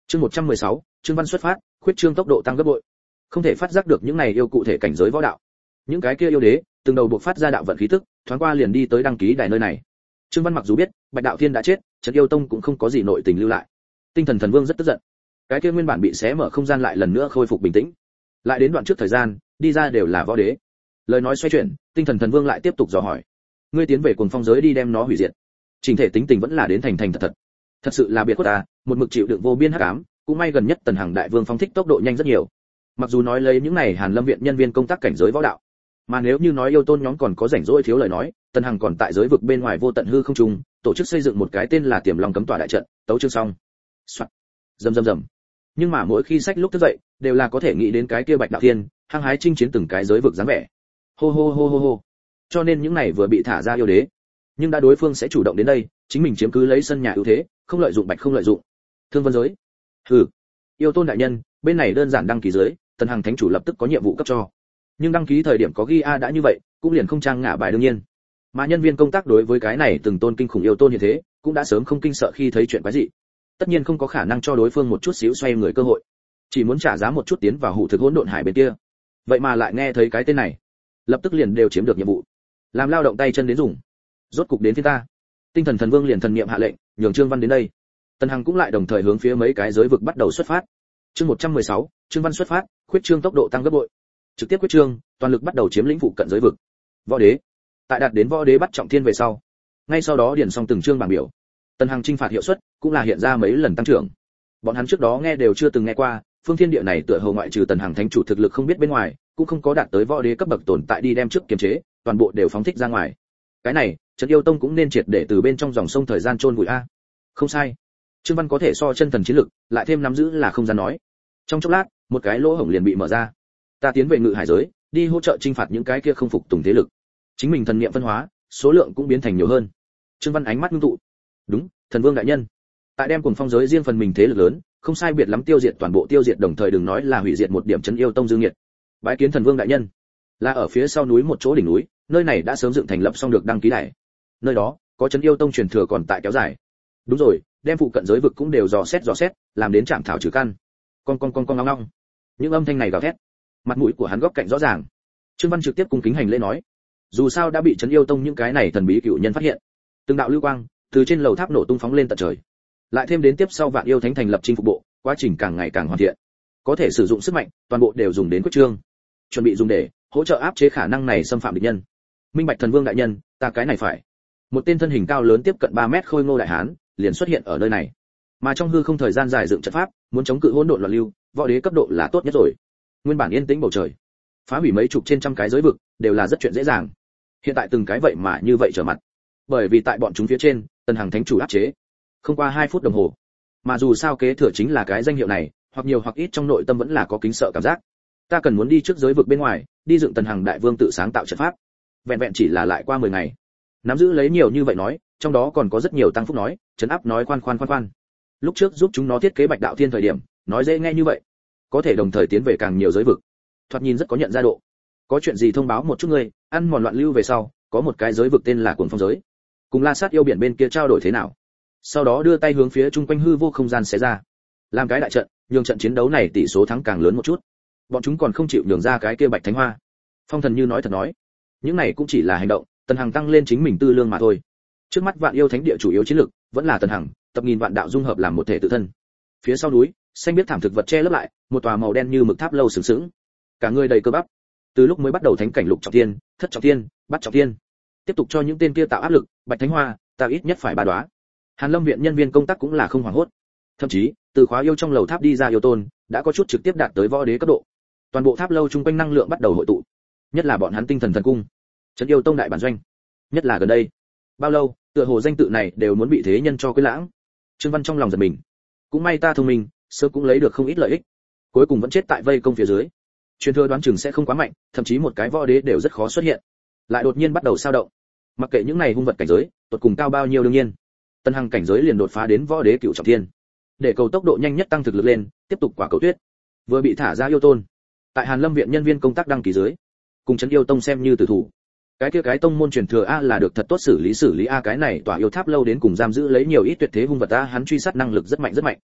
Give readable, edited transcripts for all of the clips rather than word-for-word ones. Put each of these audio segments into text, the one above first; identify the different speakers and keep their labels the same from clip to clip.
Speaker 1: Chương 116, Trương Văn xuất phát, khuyết trương tốc độ tăng gấp bội. Không thể phát giác được những này yêu cụ thể cảnh giới võ đạo. Những cái kia yêu đế, từng đầu buộc phát ra đạo vận khí tức, thoáng qua liền đi tới đăng ký đài nơi này. Trương Văn mặc dù biết, Bạch Đạo Thiên đã chết, Trấn Yêu Tông cũng không có gì nội tình lưu lại. Tinh Thần Thần Vương rất tức giận. Cái kia nguyên bản bị xé mở không gian lại lần nữa khôi phục bình tĩnh. Lại đến đoạn trước thời gian, đi ra đều là võ đế. Lời nói xoay chuyển, Tinh Thần Thần Vương lại tiếp tục dò hỏi: "Ngươi tiến về Cuồng Phong giới đi đem nó hủy diệt?" Trình thể tính tình vẫn là đến thành thành thật thật. Thật sự là biệt khuất ta, một mực chịu đựng vô biên hắc ám, cũng may gần nhất Tần Hằng đại vương phóng thích tốc độ nhanh rất nhiều. Mặc dù nói lấy những này Hàn Lâm viện nhân viên công tác cảnh giới võ đạo, mà nếu như nói yêu tôn nhóm còn có rảnh rỗi thiếu lời nói, Tần Hằng còn tại giới vực bên ngoài vô tận hư không trung, tổ chức xây dựng một cái tên là Tiềm Long Cấm Tỏa đại trận, tấu chương xong. Soạt. Rầm rầm rầm. Nhưng mà mỗi khi sách lúc thức dậy, đều là có thể nghĩ đến cái kia Bạch Đạo Thiên, hăng hái chinh chiến từng cái giới vực dáng vẻ. Hô hô hô hô hô. Cho nên những này vừa bị thả ra yêu đế, nhưng đã đối phương sẽ chủ động đến đây, chính mình chiếm cứ lấy sân nhà ưu thế, không lợi dụng Bạch không lợi dụng. Thương Vân giới. Hừ. Yêu tôn đại nhân, bên này đơn giản đăng ký giới, Tần Hằng thánh chủ lập tức có nhiệm vụ cấp cho. Nhưng đăng ký thời điểm có ghi a đã như vậy, cũng liền không trang ngả bài đương nhiên. Mà nhân viên công tác đối với cái này từng tôn kinh khủng yêu tôn như thế, cũng đã sớm không kinh sợ khi thấy chuyện quái dị. Tất nhiên không có khả năng cho đối phương một chút xíu xoay người cơ hội, chỉ muốn trả giá một chút tiến vào hủ thực hỗn độn hải bên kia. Vậy mà lại nghe thấy cái tên này, lập tức liền đều chiếm được nhiệm vụ, làm lao động tay chân đến dùng. Rốt cục đến phía ta. Tinh Thần Thần Vương liền thần niệm hạ lệnh, nhường Trương Văn đến đây. Tần Hằng cũng lại đồng thời hướng phía mấy cái giới vực bắt đầu xuất phát. Chương 116, Trương Văn xuất phát, khuyết trương tốc độ tăng gấp bội. Trực tiếp khuyết trương, toàn lực bắt đầu chiếm lĩnh phụ cận giới vực. Võ đế. Tại đạt đến võ đế bắt trọng thiên về sau, ngay sau đó điền xong từng chương bảng biểu. Tần Hằng chinh phạt hiệu suất cũng là hiện ra mấy lần tăng trưởng. Bọn hắn trước đó nghe đều chưa từng nghe qua, phương thiên địa này tựa hồ ngoại trừ Tần Hằng thánh chủ thực lực không biết bên ngoài, cũng không có đạt tới võ đế cấp bậc tồn tại đi đem trước kiềm chế, toàn bộ đều phóng thích ra ngoài. Cái này, Trấn Yêu Tông cũng nên triệt để từ bên trong dòng sông thời gian chôn vùi a. Không sai. Trương Văn có thể so chân thần chiến lực, lại thêm nắm giữ là không gian nói. Trong chốc lát, một cái lỗ hổng liền bị mở ra. Ta tiến về Ngự Hải giới, đi hỗ trợ chinh phạt những cái kia không phục tùng thế lực. Chính mình thần niệm phân hóa, số lượng cũng biến thành nhiều hơn. Trương Văn ánh mắt ngưng tụ. Đúng, Thần Vương đại nhân. Tại đem Cuồng Phong giới riêng phần mình thế lực lớn, không sai biệt lắm tiêu diệt toàn bộ tiêu diệt đồng thời đừng nói là hủy diệt một điểm Trấn Yêu Tông dương nghiệt. Bái kiến Thần Vương đại nhân. Là ở phía sau núi một chỗ đỉnh núi, nơi này đã sớm dựng thành lập xong được đăng ký đài. Nơi đó, có Trấn Yêu Tông truyền thừa còn tại kéo dài. Đúng rồi, đem phụ cận giới vực cũng đều dò xét, làm đến trạm thảo trừ căn. Con ngong ngong. Những âm thanh này gào thét. Mặt mũi của hắn góc cạnh rõ ràng. Trương Văn trực tiếp cung kính hành lễ nói, dù sao đã bị Trấn Yêu Tông những cái này thần bí cựu nhân phát hiện. Từng đạo lưu quang từ trên lầu tháp nổ tung phóng lên tận trời. Lại thêm đến tiếp sau Vạn Yêu Thánh thành lập chinh phục bộ, quá trình càng ngày càng hoàn thiện. Có thể sử dụng sức mạnh, toàn bộ đều dùng đến quyết trương. Chuẩn bị dùng để hỗ trợ áp chế khả năng này xâm phạm địch nhân. Minh Bạch Thần Vương đại nhân, ta cái này phải. Một tên thân hình cao lớn tiếp cận 3 mét khôi ngô đại hán, liền xuất hiện ở nơi này. Mà trong hư không thời gian dài dựng trận pháp, muốn chống cự hỗn độn loạn lưu, võ đế cấp độ là tốt nhất rồi. Nguyên bản yên tĩnh bầu trời, phá hủy mấy chục trên trăm cái giới vực, đều là rất chuyện dễ dàng. Hiện tại từng cái vậy mà như vậy trở mặt. Bởi vì tại bọn chúng phía trên, Tần Hằng thánh chủ áp chế. Không qua 2 phút đồng hồ, mà dù sao kế thừa chính là cái danh hiệu này, hoặc nhiều hoặc ít trong nội tâm vẫn là có kính sợ cảm giác. Ta cần muốn đi trước giới vực bên ngoài, đi dựng Tần Hằng đại vương tự sáng tạo trận pháp. Vẹn vẹn chỉ là lại qua 10 ngày. Nắm giữ lấy nhiều như vậy nói, trong đó còn có rất nhiều tăng phúc nói, trấn áp nói khoan. Lúc trước giúp chúng nó thiết kế Bạch Đạo Thiên thời điểm, nói dễ nghe như vậy, có thể đồng thời tiến về càng nhiều giới vực. Thoạt nhìn rất có nhận ra độ. Có chuyện gì thông báo một chút ngươi, ăn mòn loạn lưu về sau, có một cái giới vực tên là Cuồng Phong giới. Cùng La Sát yêu biển bên kia trao đổi thế nào? Sau đó đưa tay hướng phía chung quanh hư vô không gian xé ra. Làm cái đại trận, nhường trận chiến đấu này tỷ số thắng càng lớn một chút. Bọn chúng còn không chịu nhường ra cái kia Bạch Thánh Hoa. Phong Thần như nói thật nói, những này cũng chỉ là hành động, Tần Hằng tăng lên chính mình tư lương mà thôi. Trước mắt Vạn Yêu Thánh địa chủ yếu chiến lực vẫn là Tần Hằng, tập nghìn vạn đạo dung hợp làm một thể tự thân. Phía sau núi, xanh biết thảm thực vật che lấp lại, một tòa màu đen như mực tháp lâu sừng sững. Cả người đầy cơ bắp. Từ lúc mới bắt đầu thánh cảnh lục trọng thiên, thất trọng thiên, bát trọng thiên, tiếp tục cho những tên kia tạo áp lực, Bạch Thánh Hoa, ta ít nhất phải 3 đóa. Hàn Lâm viện nhân viên công tác cũng là không hoảng hốt. Thậm chí, từ khóa yêu trong lầu tháp đi ra yêu tôn, đã có chút trực tiếp đạt tới võ đế cấp độ. Toàn bộ tháp lâu trung quanh năng lượng bắt đầu hội tụ. Nhất là bọn hắn tinh thần thần cung, Trấn Yêu Tông đại bản doanh. Nhất là gần đây, bao lâu, tựa hồ danh tự này đều muốn bị thế nhân cho quên lãng. Trương Văn trong lòng giật mình. Cũng may ta thông minh, sớm cũng lấy được không ít lợi ích. Cuối cùng vẫn chết tại vây công phía dưới. Truyền thừa đoán chừng sẽ không quá mạnh, thậm chí một cái võ đế đều rất khó xuất hiện. Lại đột nhiên bắt đầu sao động. Mặc kệ những này hung vật cảnh giới, tuột cùng cao bao nhiêu đương nhiên. Tân Hằng cảnh giới liền đột phá đến võ đế cửu trọng thiên. Để cầu tốc độ nhanh nhất tăng thực lực lên, tiếp tục quả cầu tuyết. Vừa bị thả ra yêu tôn. Tại Hàn Lâm viện nhân viên công tác đăng ký dưới, cùng Trấn Yêu Tông xem như tử thủ. Cái kia cái tông môn truyền thừa a là được thật tốt xử lý a, cái này tòa yêu tháp lâu đến cùng giam giữ lấy nhiều ít tuyệt thế hung vật a, hắn truy sát năng lực rất mạnh.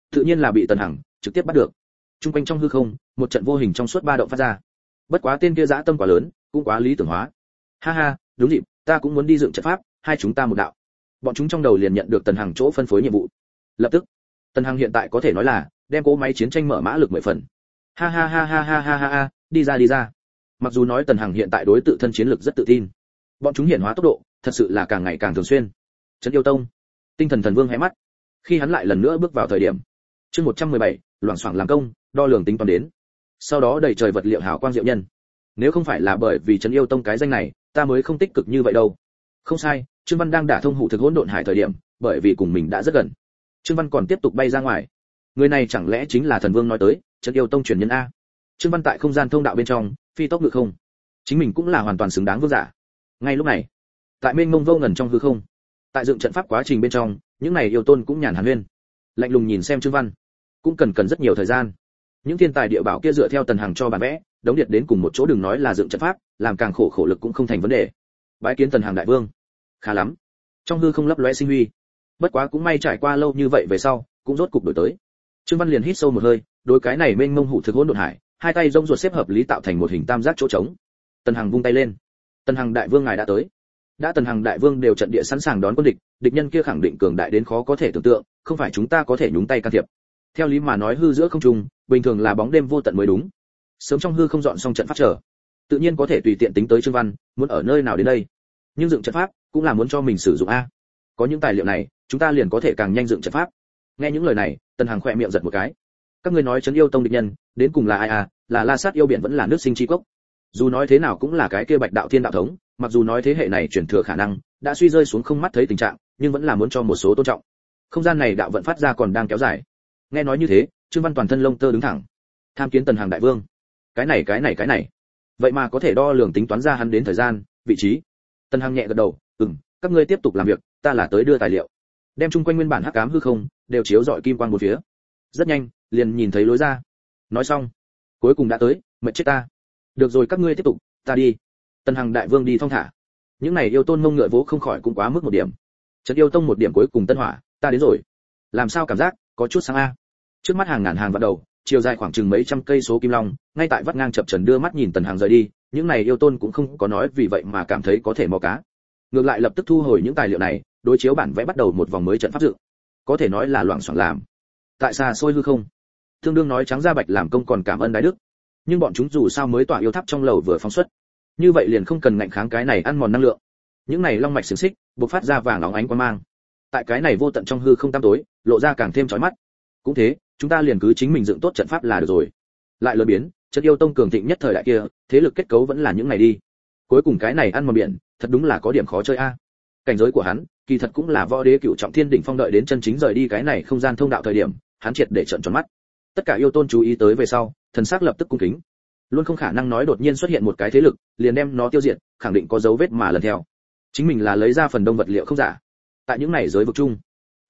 Speaker 1: tự nhiên là bị Tần Hằng trực tiếp bắt được. Trung quanh trong hư không, một trận vô hình trong suốt ba động phát ra. Bất quá tên kia dã tâm quá lớn, cũng quá lý tưởng hóa. Ha ha, đúng dịp, ta cũng muốn đi dựng trận pháp, hai chúng ta một đạo. Bọn chúng trong đầu liền nhận được Tần Hằng chỗ phân phối nhiệm vụ. Lập tức, Tần Hằng hiện tại có thể nói là đem cỗ máy chiến tranh mở mã lực 10 phần. Ha ha ha ha ha ha ha, đi ra. Mặc dù nói Tần Hằng hiện tại đối tự thân chiến lực rất tự tin, bọn chúng hiển hóa tốc độ thật sự là càng ngày càng thường xuyên. Trấn Yêu Tông, Tinh Thần Thần Vương hé mắt. Khi hắn lại lần nữa bước vào thời điểm, chương 117, loảng xoảng làm công, đo lường tính toán đến. Sau đó đầy trời vật liệu hào quang diệu nhân. Nếu không phải là bởi vì Trấn Yêu Tông cái danh này, ta mới không tích cực như vậy đâu. Không sai, Trương Văn đang đả thông hủ thực hỗn độn hải thời điểm, bởi vì cùng mình đã rất gần. Trương Văn còn tiếp tục bay ra ngoài. Người này chẳng lẽ chính là Thần Vương nói tới, Trấn Yêu Tông truyền nhân a? Trương Văn tại không gian thông đạo bên trong, phi tốc ngự không. Chính mình cũng là hoàn toàn xứng đáng vương giả. Ngay lúc này, tại mênh mông vô ngần trong hư không, tại dựng trận pháp quá trình bên trong, những này yêu tôn cũng nhàn hàn huyên, lạnh lùng nhìn xem Trương Văn, cũng cần rất nhiều thời gian. Những thiên tài địa bảo kia dựa theo Tần Hằng cho bản vẽ, đống điện đến cùng một chỗ, đừng nói là dựng trận pháp, làm càng khổ lực cũng không thành vấn đề. Bái kiến Tần Hằng đại vương. Khá lắm. Trong hư không lấp lóe sinh huy. Bất quá cũng may trải qua lâu như vậy về sau, cũng rốt cục đổi tới. Trương Văn liền hít sâu một hơi, đối cái này mênh mông hủ thực hỗn độn hải, hai tay rông ruột xếp hợp lý tạo thành một hình tam giác chỗ trống. Tần Hằng vung tay lên. Tần Hằng đại vương ngài đã tới. Đã Tần Hằng đại vương đều trận địa sẵn sàng đón quân địch, địch nhân kia khẳng định cường đại đến khó có thể tưởng tượng, không phải chúng ta có thể nhúng tay can thiệp. Theo lý mà nói hư giữa không trung, bình thường là bóng đêm vô tận mới đúng. Sớm trong hư không dọn xong trận pháp trở, tự nhiên có thể tùy tiện tính tới Trương Văn, muốn ở nơi nào đến đây. Nhưng dựng trận pháp cũng là muốn cho mình sử dụng a. Có những tài liệu này, chúng ta liền có thể càng nhanh dựng trận pháp. Nghe những lời này, Tần Hằng khẽ miệng giật một cái. Các ngươi nói Trấn Yêu Tông địch nhân, đến cùng là ai à? Là La Sát yêu biển vẫn là nước sinh chi cốc? Dù nói thế nào cũng là cái kia Bạch Đạo Thiên đạo thống, mặc dù nói thế hệ này chuyển thừa khả năng đã suy rơi xuống không mắt thấy tình trạng, nhưng vẫn là muốn cho một số tôn trọng. Không gian này đạo vận phát ra còn đang kéo dài. Nghe nói như thế, Trương Văn toàn thân lông tơ đứng thẳng. Tham kiến Tần Hằng đại vương. Cái này, vậy mà có thể đo lường tính toán ra hắn đến thời gian, vị trí. Tần Hằng nhẹ gật đầu, các ngươi tiếp tục làm việc, ta là tới đưa tài liệu. Đem chung quanh nguyên bản hắc ám hư không đều chiếu rọi kim quang một phía. Rất nhanh, liền nhìn thấy lối ra. Nói xong, cuối cùng đã tới, mệt chết ta. Được rồi các ngươi tiếp tục, ta đi. Tần Hằng đại vương đi thong thả. Những này yêu tôn mông ngựa vỗ không khỏi cũng quá mức một điểm. Trấn Yêu Tông một điểm cuối cùng tân hỏa, ta đến rồi. Làm sao cảm giác có chút sáng a. Trước mắt hàng ngàn hàng vạn đầu, chiều dài khoảng chừng mấy trăm cây số kim long, ngay tại vắt ngang chập chờn đưa mắt nhìn Tần Hằng rời đi, những này yêu tôn cũng không có nói vì vậy mà cảm thấy có thể mò cá. Ngược lại lập tức thu hồi những tài liệu này, đối chiếu bản vẽ bắt đầu một vòng mới trận pháp dựng. Có thể nói là loảng xoảng làm. Tại xa xôi hư không, tương đương nói trắng ra bạch làm công còn cảm ơn đái đức. Nhưng bọn chúng dù sao mới tỏa yêu tháp trong lầu vừa phóng xuất, như vậy liền không cần ngạnh kháng cái này ăn mòn năng lượng. Những này long mạch xiềng xích bộc phát ra vàng óng ánh quang mang, tại cái này vô tận trong hư không tăm tối lộ ra càng thêm chói mắt. Cũng thế, chúng ta liền cứ chính mình dựng tốt trận pháp là được rồi. Lại lớn biến, Trấn Yêu Tông cường thịnh nhất thời đại kia, thế lực kết cấu vẫn là những này đi. Cuối cùng cái này ăn mòn biển, thật đúng là có điểm khó chơi a. Cảnh giới của hắn, kỳ thật cũng là võ đế cửu trọng thiên đỉnh phong, đợi đến chân chính rời đi cái này không gian thông đạo thời điểm, hắn triệt để trợn tròn mắt. Tất cả yêu tôn chú ý tới về sau, thần sắc lập tức cung kính. Luôn không khả năng nói đột nhiên xuất hiện một cái thế lực, liền đem nó tiêu diệt, khẳng định có dấu vết mà lần theo. Chính mình là lấy ra phần đông vật liệu không giả. Tại những này giới vực chung.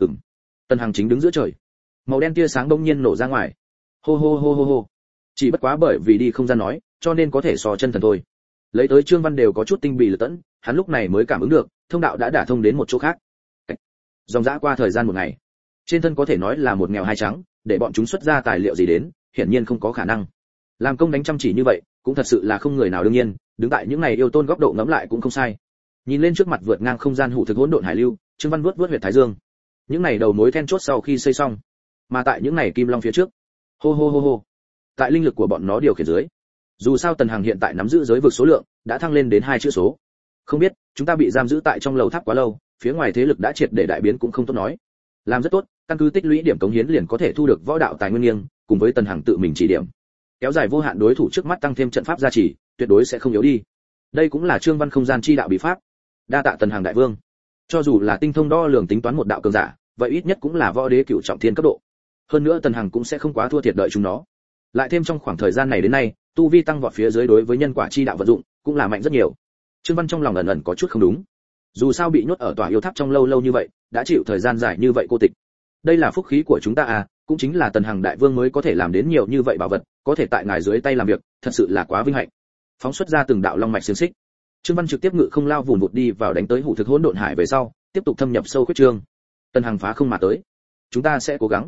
Speaker 1: Tần Hằng chính đứng giữa trời. Màu đen tia sáng bỗng nhiên nổ ra ngoài. Hô hô hô hô hô. Chỉ bất quá bởi vì đi không gian nói, cho nên có thể so chân thần thôi. Lấy tới Trương Văn đều có chút tinh bì lực tẫn, hắn lúc này mới cảm ứng được, thông đạo đã đả thông đến một chỗ khác. Dòng dã qua thời gian một ngày, trên thân có thể nói là một nghèo hai trắng, để bọn chúng xuất ra tài liệu gì đến, hiển nhiên không có khả năng. Làm công đánh chăm chỉ như vậy, cũng thật sự là không người nào đương nhiên, đứng tại những này yêu tôn góc độ ngẫm lại cũng không sai. Nhìn lên trước mặt vượt ngang không gian hủ thực hỗn độn hải lưu, Trương Văn vuốt huyệt thái dương. Những này đầu mối then chốt sau khi xây xong, mà tại những này kim long phía trước, hô hô hô hô, tại linh lực của bọn nó điều khiển dưới, dù sao Tần Hằng hiện tại nắm giữ giới vực số lượng đã thăng lên đến 2 chữ số. Không biết chúng ta bị giam giữ tại trong lầu tháp quá lâu, phía ngoài thế lực đã triệt để đại biến cũng không tốt nói. Làm rất tốt, căn cứ tích lũy điểm cống hiến liền có thể thu được võ đạo tài nguyên nghiêng, cùng với Tần Hằng tự mình chỉ điểm, kéo dài vô hạn đối thủ trước mắt, tăng thêm trận pháp gia trì, tuyệt đối sẽ không yếu đi. Đây cũng là Trương Văn không gian chi đạo bí pháp. Đa tạ Tần Hằng đại vương. Cho dù là tinh thông đo lường tính toán một đạo cường giả, vậy ít nhất cũng là võ đế cửu trọng thiên cấp độ. Hơn nữa Tần Hằng cũng sẽ không quá thua thiệt đợi chúng nó. Lại thêm trong khoảng thời gian này đến nay, tu vi tăng vọt phía dưới đối với nhân quả chi đạo vận dụng cũng là mạnh rất nhiều. Trương Văn trong lòng ẩn ẩn có chút không đúng. Dù sao bị nhốt ở tòa yêu tháp trong lâu lâu như vậy, đã chịu thời gian dài như vậy cô tịch. Đây là phúc khí của chúng ta à, cũng chính là Tần Hằng đại vương mới có thể làm đến nhiều như vậy bảo vật, có thể tại ngài dưới tay làm việc, thật sự là quá vinh hạnh. Phóng xuất ra từng đạo long mạch xiềng xích, Trương Văn trực tiếp ngự không lao vùn vụt đi vào đánh tới hủ thực hỗn độn hải về sau, tiếp tục thâm nhập sâu khuyết trương. Tần Hằng phá không mà tới. Chúng ta sẽ cố gắng.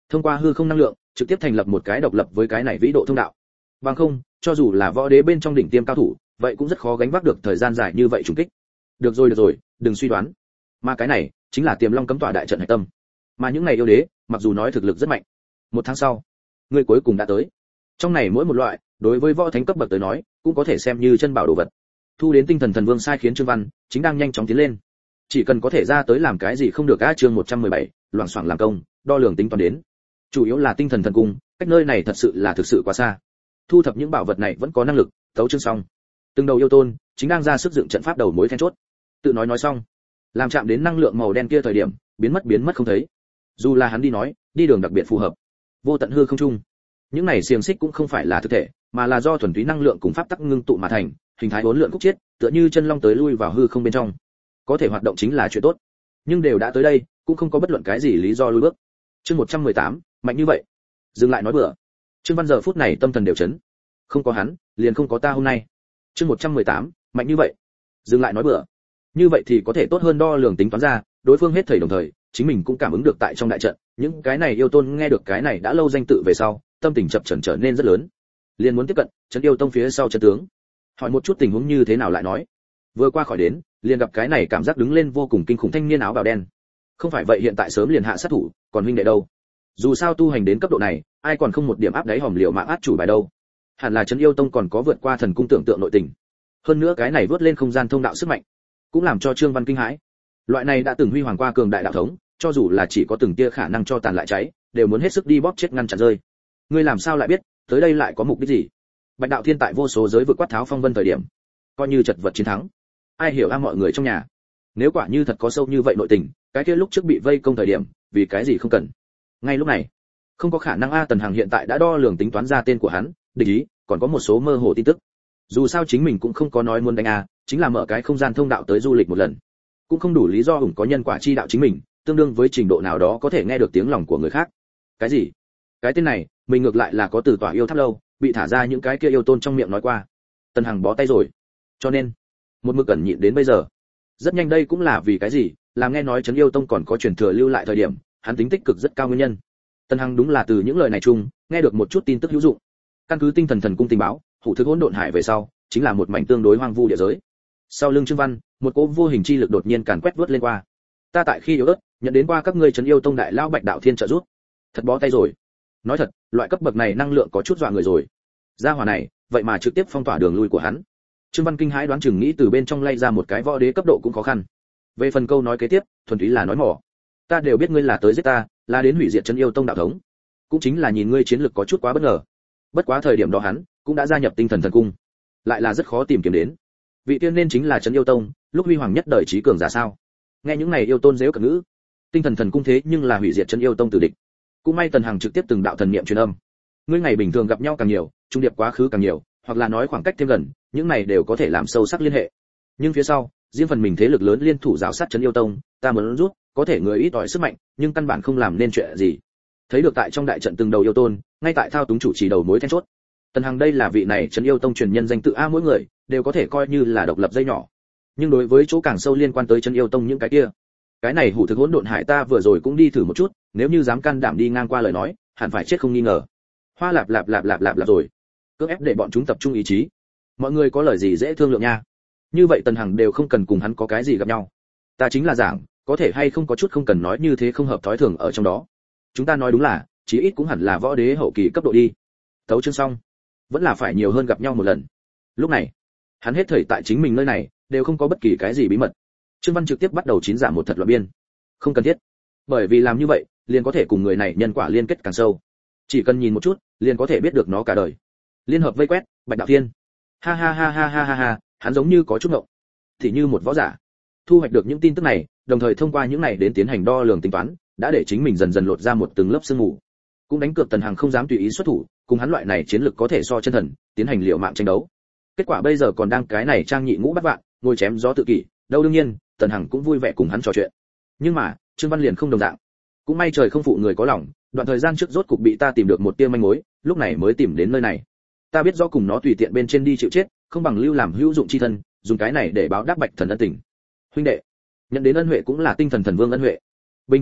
Speaker 1: thông qua hư không năng lượng trực tiếp thành lập một cái độc lập với cái này vĩ độ thông đạo. Bằng không, cho dù là võ đế bên trong đỉnh tiêm cao thủ, vậy cũng rất khó gánh vác được thời gian dài như vậy trùng kích. Được rồi, đừng suy đoán. Mà cái này chính là Tiềm Long cấm tỏa đại trận hạch tâm. Mà những này yêu đế, mặc dù nói thực lực rất mạnh, một tháng sau, người cuối cùng đã tới. Trong này mỗi một loại, đối với võ thánh cấp bậc tới nói, cũng có thể xem như chân bảo đồ vật. Thu đến Tinh Thần Thần Vương sai khiến Trương Văn, chính đang nhanh chóng tiến lên. Chỉ cần có thể ra tới làm cái gì không được á, chương 117, loảng xoảng làm công, đo lường tính toán đến. Chủ yếu là Tinh Thần Thần Cung, cách nơi này thật sự là thực sự quá xa. Thu thập những bảo vật này vẫn có năng lực, tấu chương xong. Từng đầu yêu tôn chính đang ra sức dựng trận pháp đầu mối then chốt. Tự nói xong, làm chạm đến năng lượng màu đen kia thời điểm, biến mất không thấy. Dù là hắn đi nói, đi đường đặc biệt phù hợp. Vô tận hư không trung. Những này xiềng xích cũng không phải là thực thể, mà là do thuần túy năng lượng cùng pháp tắc ngưng tụ mà thành, hình thái uốn lượn khúc chiết, tựa như chân long tới lui vào hư không bên trong. Có thể hoạt động chính là chuyện tốt. Nhưng đều đã tới đây, cũng không có bất luận cái gì lý do lùi bước. Chương 118, mạnh như vậy. Dừng lại nói bừa. Trương Văn giờ phút này tâm thần đều chấn. Không có hắn, liền không có ta hôm nay. Chương 118, mạnh như vậy. Dừng lại nói bừa. Như vậy thì có thể tốt hơn đo lường tính toán ra, đối phương hết thảy đồng thời, chính mình cũng cảm ứng được tại trong đại trận, những cái này yêu tôn nghe được cái này đã lâu danh tự về sau, tâm tình chập chờn trở nên rất lớn. Liền muốn tiếp cận, trấn yêu tông phía sau chân tướng. Hỏi một chút tình huống như thế nào lại nói. Vừa qua khỏi đến, liền gặp cái này cảm giác đứng lên vô cùng kinh khủng thanh niên áo bào đen. Không phải vậy hiện tại sớm liền hạ sát thủ, còn huynh đệ đâu? Dù sao tu hành đến cấp độ này, ai còn không một điểm áp đáy hòm liều mạng át chủ bài đâu. Hẳn là trấn yêu tông còn có vượt qua thần cung tưởng tượng nội tình. Hơn nữa cái này vớt lên không gian thông đạo sức mạnh, cũng làm cho Trương Văn kinh hãi. Loại này đã từng huy hoàng qua cường đại đạo thống, cho dù là chỉ có từng tia khả năng cho tàn lại cháy, đều muốn hết sức đi bóp chết ngăn chặn rơi. Ngươi làm sao lại biết, tới đây lại có mục đích gì? Bạch đạo thiên tại vô số giới vượt quát tháo phong vân thời điểm, coi như chật vật chiến thắng. Ai hiểu a mọi người trong nhà. Nếu quả như thật có sâu như vậy nội tình, cái kia lúc trước bị vây công thời điểm, vì cái gì không cần? Ngay lúc này, không có khả năng a. Tần Hằng hiện tại đã đo lường tính toán ra tên của hắn, địch ý, còn có một số mơ hồ tin tức. Dù sao chính mình cũng không có nói muốn đánh a, chính là mở cái không gian thông đạo tới du lịch một lần, cũng không đủ lý do ủng có nhân quả chi đạo chính mình, tương đương với trình độ nào đó có thể nghe được tiếng lòng của người khác. Cái gì? Cái tên này, mình ngược lại là có từ tỏa yêu tháp lâu, bị thả ra những cái kia yêu tôn trong miệng nói qua. Tần Hằng bó tay rồi. Cho nên, một mực cẩn nhịn đến bây giờ. Rất nhanh đây cũng là vì cái gì, làm nghe nói trấn yêu tông còn có truyền thừa lưu lại thời điểm, hắn tính tích cực rất cao nguyên nhân. Tần Hằng đúng là từ những lời này chung, nghe được một chút tin tức hữu dụng. Căn cứ Tinh Thần Thần cung tình báo, hủ thực hỗn độn hải về sau, chính là một mảnh tương đối hoang vu địa giới. Sau lưng Trương Văn, một cỗ vô hình chi lực đột nhiên càn quét vút lên qua. Ta tại khi yếu ớt, nhận đến qua các ngươi trấn yêu tông đại lão Bạch đạo thiên trợ giúp. Thật bó tay rồi. Nói thật, loại cấp bậc này năng lượng có chút dọa người rồi. Gia hỏa này, vậy mà trực tiếp phong tỏa đường lui của hắn. Trương Văn kinh hãi đoán chừng nghĩ từ bên trong lay ra một cái võ đế cấp độ cũng khó khăn. Về phần câu nói kế tiếp, thuần túy là nói mỏ. Ta đều biết ngươi là tới giết ta, là đến hủy diệt trấn yêu tông đạo thống. Cũng chính là nhìn ngươi chiến lực có chút quá bất ngờ. Bất quá thời điểm đó hắn cũng đã gia nhập Tinh Thần Thần cung, lại là rất khó tìm kiếm đến. Vị tiên nên chính là trấn yêu tông, lúc huy hoàng nhất đời trí cường giả sao? Nghe những này yêu tôn giễu cợt ngữ, Tinh Thần Thần cung thế nhưng là hủy diệt trấn yêu tông tử địch. Cũng may Tần Hằng trực tiếp từng đạo thần niệm truyền âm. Ngươi ngày bình thường gặp nhau càng nhiều, trung điệp quá khứ càng nhiều, hoặc là nói khoảng cách thêm gần, những này đều có thể làm sâu sắc liên hệ. Nhưng phía sau, riêng phần mình thế lực lớn liên thủ giáo sát trấn yêu tông, ta muốn rút, có thể người ít ỏi sức mạnh, nhưng căn bản không làm nên chuyện gì. Thấy được tại trong đại trận từng đầu yêu tôn, ngay tại thao túng chủ trì đầu mối then chốt. Tần Hằng đây là vị này trấn yêu tông truyền nhân danh tự a, mỗi người đều có thể coi như là độc lập dây nhỏ. Nhưng đối với chỗ càng sâu liên quan tới trấn yêu tông những cái kia, cái này hủ thực hỗn độn hải ta vừa rồi cũng đi thử một chút, nếu như dám can đảm đi ngang qua lời nói, hẳn phải chết không nghi ngờ. Hoa lạp rồi. Cưỡng ép để bọn chúng tập trung ý chí. Mọi người có lời gì dễ thương lượng nha. Như vậy Tần Hằng đều không cần cùng hắn có cái gì gặp nhau. Ta chính là giảng, có thể hay không có chút không cần nói như thế không hợp thói thường ở trong đó. Chúng ta nói đúng là, chí ít cũng hẳn là võ đế hậu kỳ cấp độ đi. Tấu chương xong, vẫn là phải nhiều hơn gặp nhau một lần. Lúc này, hắn hết thảy tại chính mình nơi này, đều không có bất kỳ cái gì bí mật. Trương Văn trực tiếp bắt đầu chín giảm một thật loạn biên. Không cần thiết, bởi vì làm như vậy, liền có thể cùng người này nhân quả liên kết càng sâu. Chỉ cần nhìn một chút, liền có thể biết được nó cả đời. Liên hợp vây quét, Bạch đạo thiên. Ha ha ha ha ha ha ha, hắn giống như có chút ngộng. Thì như một võ giả, thu hoạch được những tin tức này, đồng thời thông qua những này đến tiến hành đo lường tính toán, đã để chính mình dần dần lột ra một từng lớp sương mù. Cũng đánh cược Tần Hằng không dám tùy ý xuất thủ, cùng hắn loại này chiến lực có thể so chân thần, tiến hành liều mạng tranh đấu. Kết quả bây giờ còn đang cái này trang nhị ngũ bắt vạn, ngồi chém gió tự kỷ, đâu đương nhiên, Tần Hằng cũng vui vẻ cùng hắn trò chuyện. Nhưng mà, Trương Văn liền không đồng dạng. Cũng may trời không phụ người có lòng, đoạn thời gian trước rốt cục bị ta tìm được một tia manh mối, lúc này mới tìm đến nơi này. Ta biết rõ cùng nó tùy tiện bên trên đi chịu chết, không bằng lưu làm hữu dụng chi thân, dùng cái này để báo đáp Bạch thần ân tình. Huynh đệ, nhận đến ân huệ cũng là Tinh Thần Thần Vương ân huệ. Bình thường,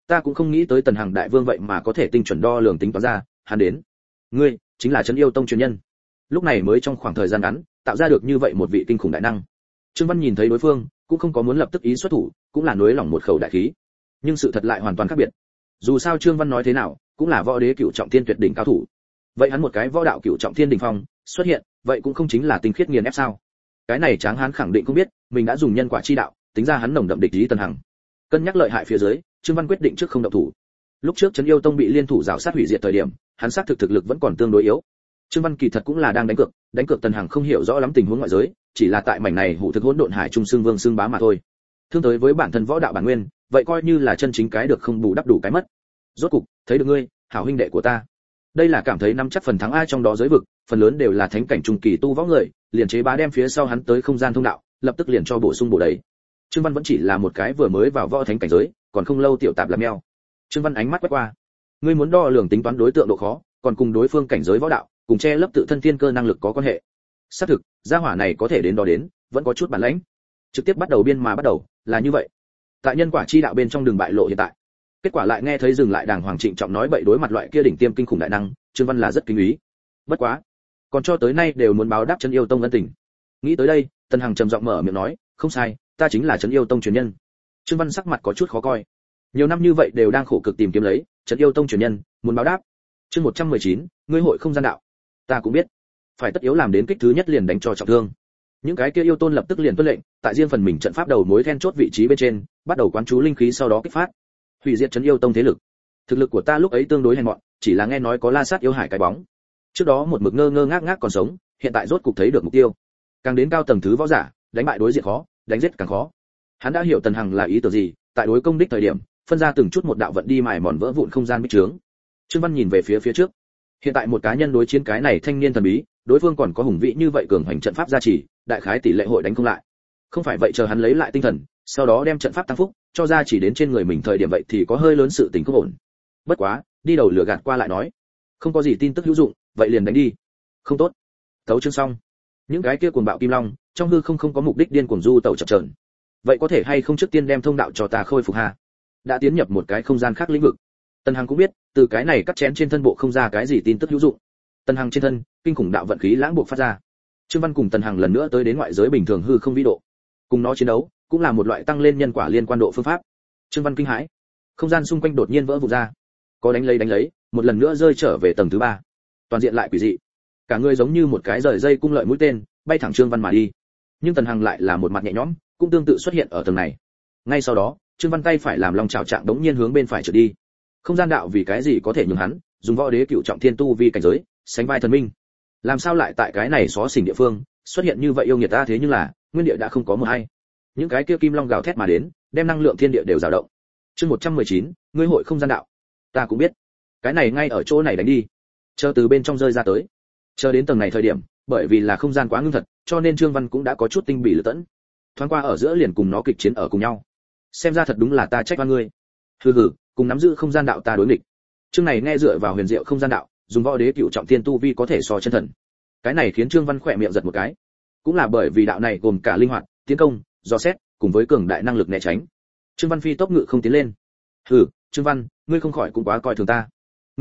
Speaker 1: ta cũng không nghĩ tới Tần Hằng đại vương vậy mà có thể tinh chuẩn đo lường tính toán ra, hắn đến. Ngươi chính là Trấn Yêu Tông truyền nhân. Lúc này mới trong khoảng thời gian ngắn, tạo ra được như vậy một vị kinh khủng đại năng. Trương Văn nhìn thấy đối phương, cũng không có muốn lập tức ý xuất thủ, cũng là nuối lòng một khẩu đại khí. Nhưng sự thật lại hoàn toàn khác biệt. Dù sao Trương Văn nói thế nào, cũng là võ đế cửu trọng thiên tuyệt đỉnh cao thủ. Vậy hắn một cái võ đạo cửu trọng thiên đỉnh phong xuất hiện, vậy cũng không chính là tinh khiết nghiền ép sao? Cái này Tráng Hán khẳng định không biết, mình đã dùng nhân quả chi đạo, tính ra hắn nồng đậm địch ý Tần Hằng. Cân nhắc lợi hại phía dưới, Trương Văn quyết định trước không động thủ. Lúc trước Trấn Yêu Tông bị liên thủ rào sát hủy diệt thời điểm, hắn xác thực lực vẫn còn tương đối yếu. Trương Văn kỳ thật cũng là đang đánh cược Tần Hằng không hiểu rõ lắm tình huống ngoại giới, chỉ là tại mảnh này hủ thực hỗn độn hải trung xương vương xương bá mà thôi. Thương tới với bản thân võ đạo bản nguyên, vậy coi như là chân chính cái được không bù đắp đủ cái mất. Rốt cục, thấy được ngươi, hảo huynh đệ của ta. Đây là cảm thấy nắm chắc phần thắng ai trong đó giới vực, phần lớn đều là thánh cảnh trung kỳ tu võ người, liền chế bá đem phía sau hắn tới không gian thông đạo, lập tức liền cho bổ sung bổ đầy. Trương Văn vẫn chỉ là một cái vừa mới vào võ thánh cảnh giới, còn không lâu tiểu tạp làm meo. Trương Văn ánh mắt quét qua, ngươi muốn đo lường tính toán đối tượng độ khó, còn cùng đối phương cảnh giới võ đạo, cùng che lấp tự thân thiên cơ năng lực có quan hệ. Xác thực, gia hỏa này có thể đến đó đến, vẫn có chút bản lĩnh. Trực tiếp bắt đầu biên mà bắt đầu, là như vậy. Tại nhân quả chi đạo bên trong đường bại lộ hiện tại. Kết quả lại nghe thấy dừng lại đàng hoàng trịnh trọng nói bậy đối mặt loại kia đỉnh tiêm kinh khủng đại năng, Trương Văn là rất kính ý. Bất quá, còn cho tới nay đều muốn báo đáp Trấn Yêu Tông ân tình. Nghĩ tới đây, Tần Hằng trầm giọng mở miệng nói, không sai, ta chính là Trấn Yêu Tông truyền nhân. Trương Văn sắc mặt có chút khó coi. Nhiều năm như vậy đều đang khổ cực tìm kiếm lấy, Trấn Yêu Tông truyền nhân, muốn báo đáp. Chương 119, ngươi hội không gian đạo. Ta cũng biết, phải tất yếu làm đến kích thứ nhất liền đánh cho trọng thương. Những cái kia yêu tôn lập tức liền tuân lệnh, tại riêng phần mình trận pháp đầu mối then chốt vị trí bên trên, bắt đầu quán chú linh khí sau đó kích phát. Hủy diệt Trấn Yêu Tông thế lực. Thực lực của ta lúc ấy tương đối hèn mọn, chỉ là nghe nói có La Sát yêu hải cái bóng. Trước đó một mực ngơ ngơ ngác ngác còn sống, hiện tại rốt cục thấy được mục tiêu. Càng đến cao tầng thứ võ giả, đánh bại đối diện khó, đánh giết càng khó. Hắn đã hiểu Tần Hằng là ý tưởng gì, tại đối công đích thời điểm, phân ra từng chút một đạo vận đi mài mòn vỡ vụn không gian bích trướng. Trương Văn nhìn về phía trước. Hiện tại một cá nhân đối chiến cái này thanh niên thần bí, đối phương còn có hùng vĩ như vậy cường hành trận pháp gia trì, đại khái tỷ lệ hội đánh không lại. Không phải vậy chờ hắn lấy lại tinh thần, sau đó đem trận pháp tăng phúc, cho ra chỉ đến trên người mình thời điểm vậy thì có hơi lớn sự tình không ổn. Bất quá, đi đầu lửa gạt qua lại nói, không có gì tin tức hữu dụng, vậy liền đánh đi. Không tốt. Tấu chương xong. Những cái kia cuồng bạo kim long, trong hư không có mục đích điên cuồng du tẩu chập chờn. Vậy có thể hay không trước tiên đem thông đạo cho ta khôi phục ha? Đã tiến nhập một cái không gian khác lĩnh vực. Tần Hằng cũng biết, từ cái này cắt chén trên thân bộ không ra cái gì tin tức hữu dụng. Tần Hằng trên thân, kinh khủng đạo vận khí lãng buộc phát ra. Trương Văn cùng Tần Hằng lần nữa tới đến ngoại giới bình thường hư không vĩ độ. Cùng nó chiến đấu, cũng là một loại tăng lên nhân quả liên quan độ phương pháp. Trương Văn kinh hãi, không gian xung quanh đột nhiên vỡ vụn ra. Có đánh lấy, một lần nữa rơi trở về tầng thứ 3. Toàn diện lại quỷ dị. Cả người giống như một cái rời dây cung lợi mũi tên, bay thẳng Trương Văn mà đi. Nhưng Tần Hằng lại là một mặt nhẹ nhõm, cũng tương tự xuất hiện ở tầng này. Ngay sau đó, Trương Văn tay phải làm long chảo trạng đống nhiên hướng bên phải trượt đi. Không gian đạo vì cái gì có thể nhường hắn dùng võ đế cựu trọng thiên tu vi cảnh giới, sánh vai thần minh. Làm sao lại tại cái này xó xỉnh địa phương xuất hiện như vậy yêu nghiệt ta thế nhưng là, nguyên địa đã không có một hay. Những cái kia kim long gào thét mà đến, đem năng lượng thiên địa đều dao động. Chương 119, ngươi hội không gian đạo. Ta cũng biết. Cái này ngay ở chỗ này đánh đi. Chờ từ bên trong rơi ra tới. Chờ đến tầng này thời điểm, bởi vì là không gian quá ngưng thật, cho nên Trương Văn cũng đã có chút tinh bỉ lựa tẫn. Thoáng qua ở giữa liền cùng nó kịch chiến ở cùng nhau. Xem ra thật đúng là ta trách oan ngươi. Hừ, cùng nắm giữ không gian đạo ta đối nghịch. Chương này nghe dựa vào huyền diệu không gian đạo, dùng võ đế cựu trọng thiên tu vi có thể so chân thần. Cái này khiến Trương Văn khỏe miệng giật một cái. Cũng là bởi vì đạo này gồm cả linh hoạt, tiến công, dò xét, cùng với cường đại năng lực né tránh. Trương Văn phi tốc ngự không tiến lên. Hừ, Trương Văn, ngươi không khỏi cũng quá coi thường ta.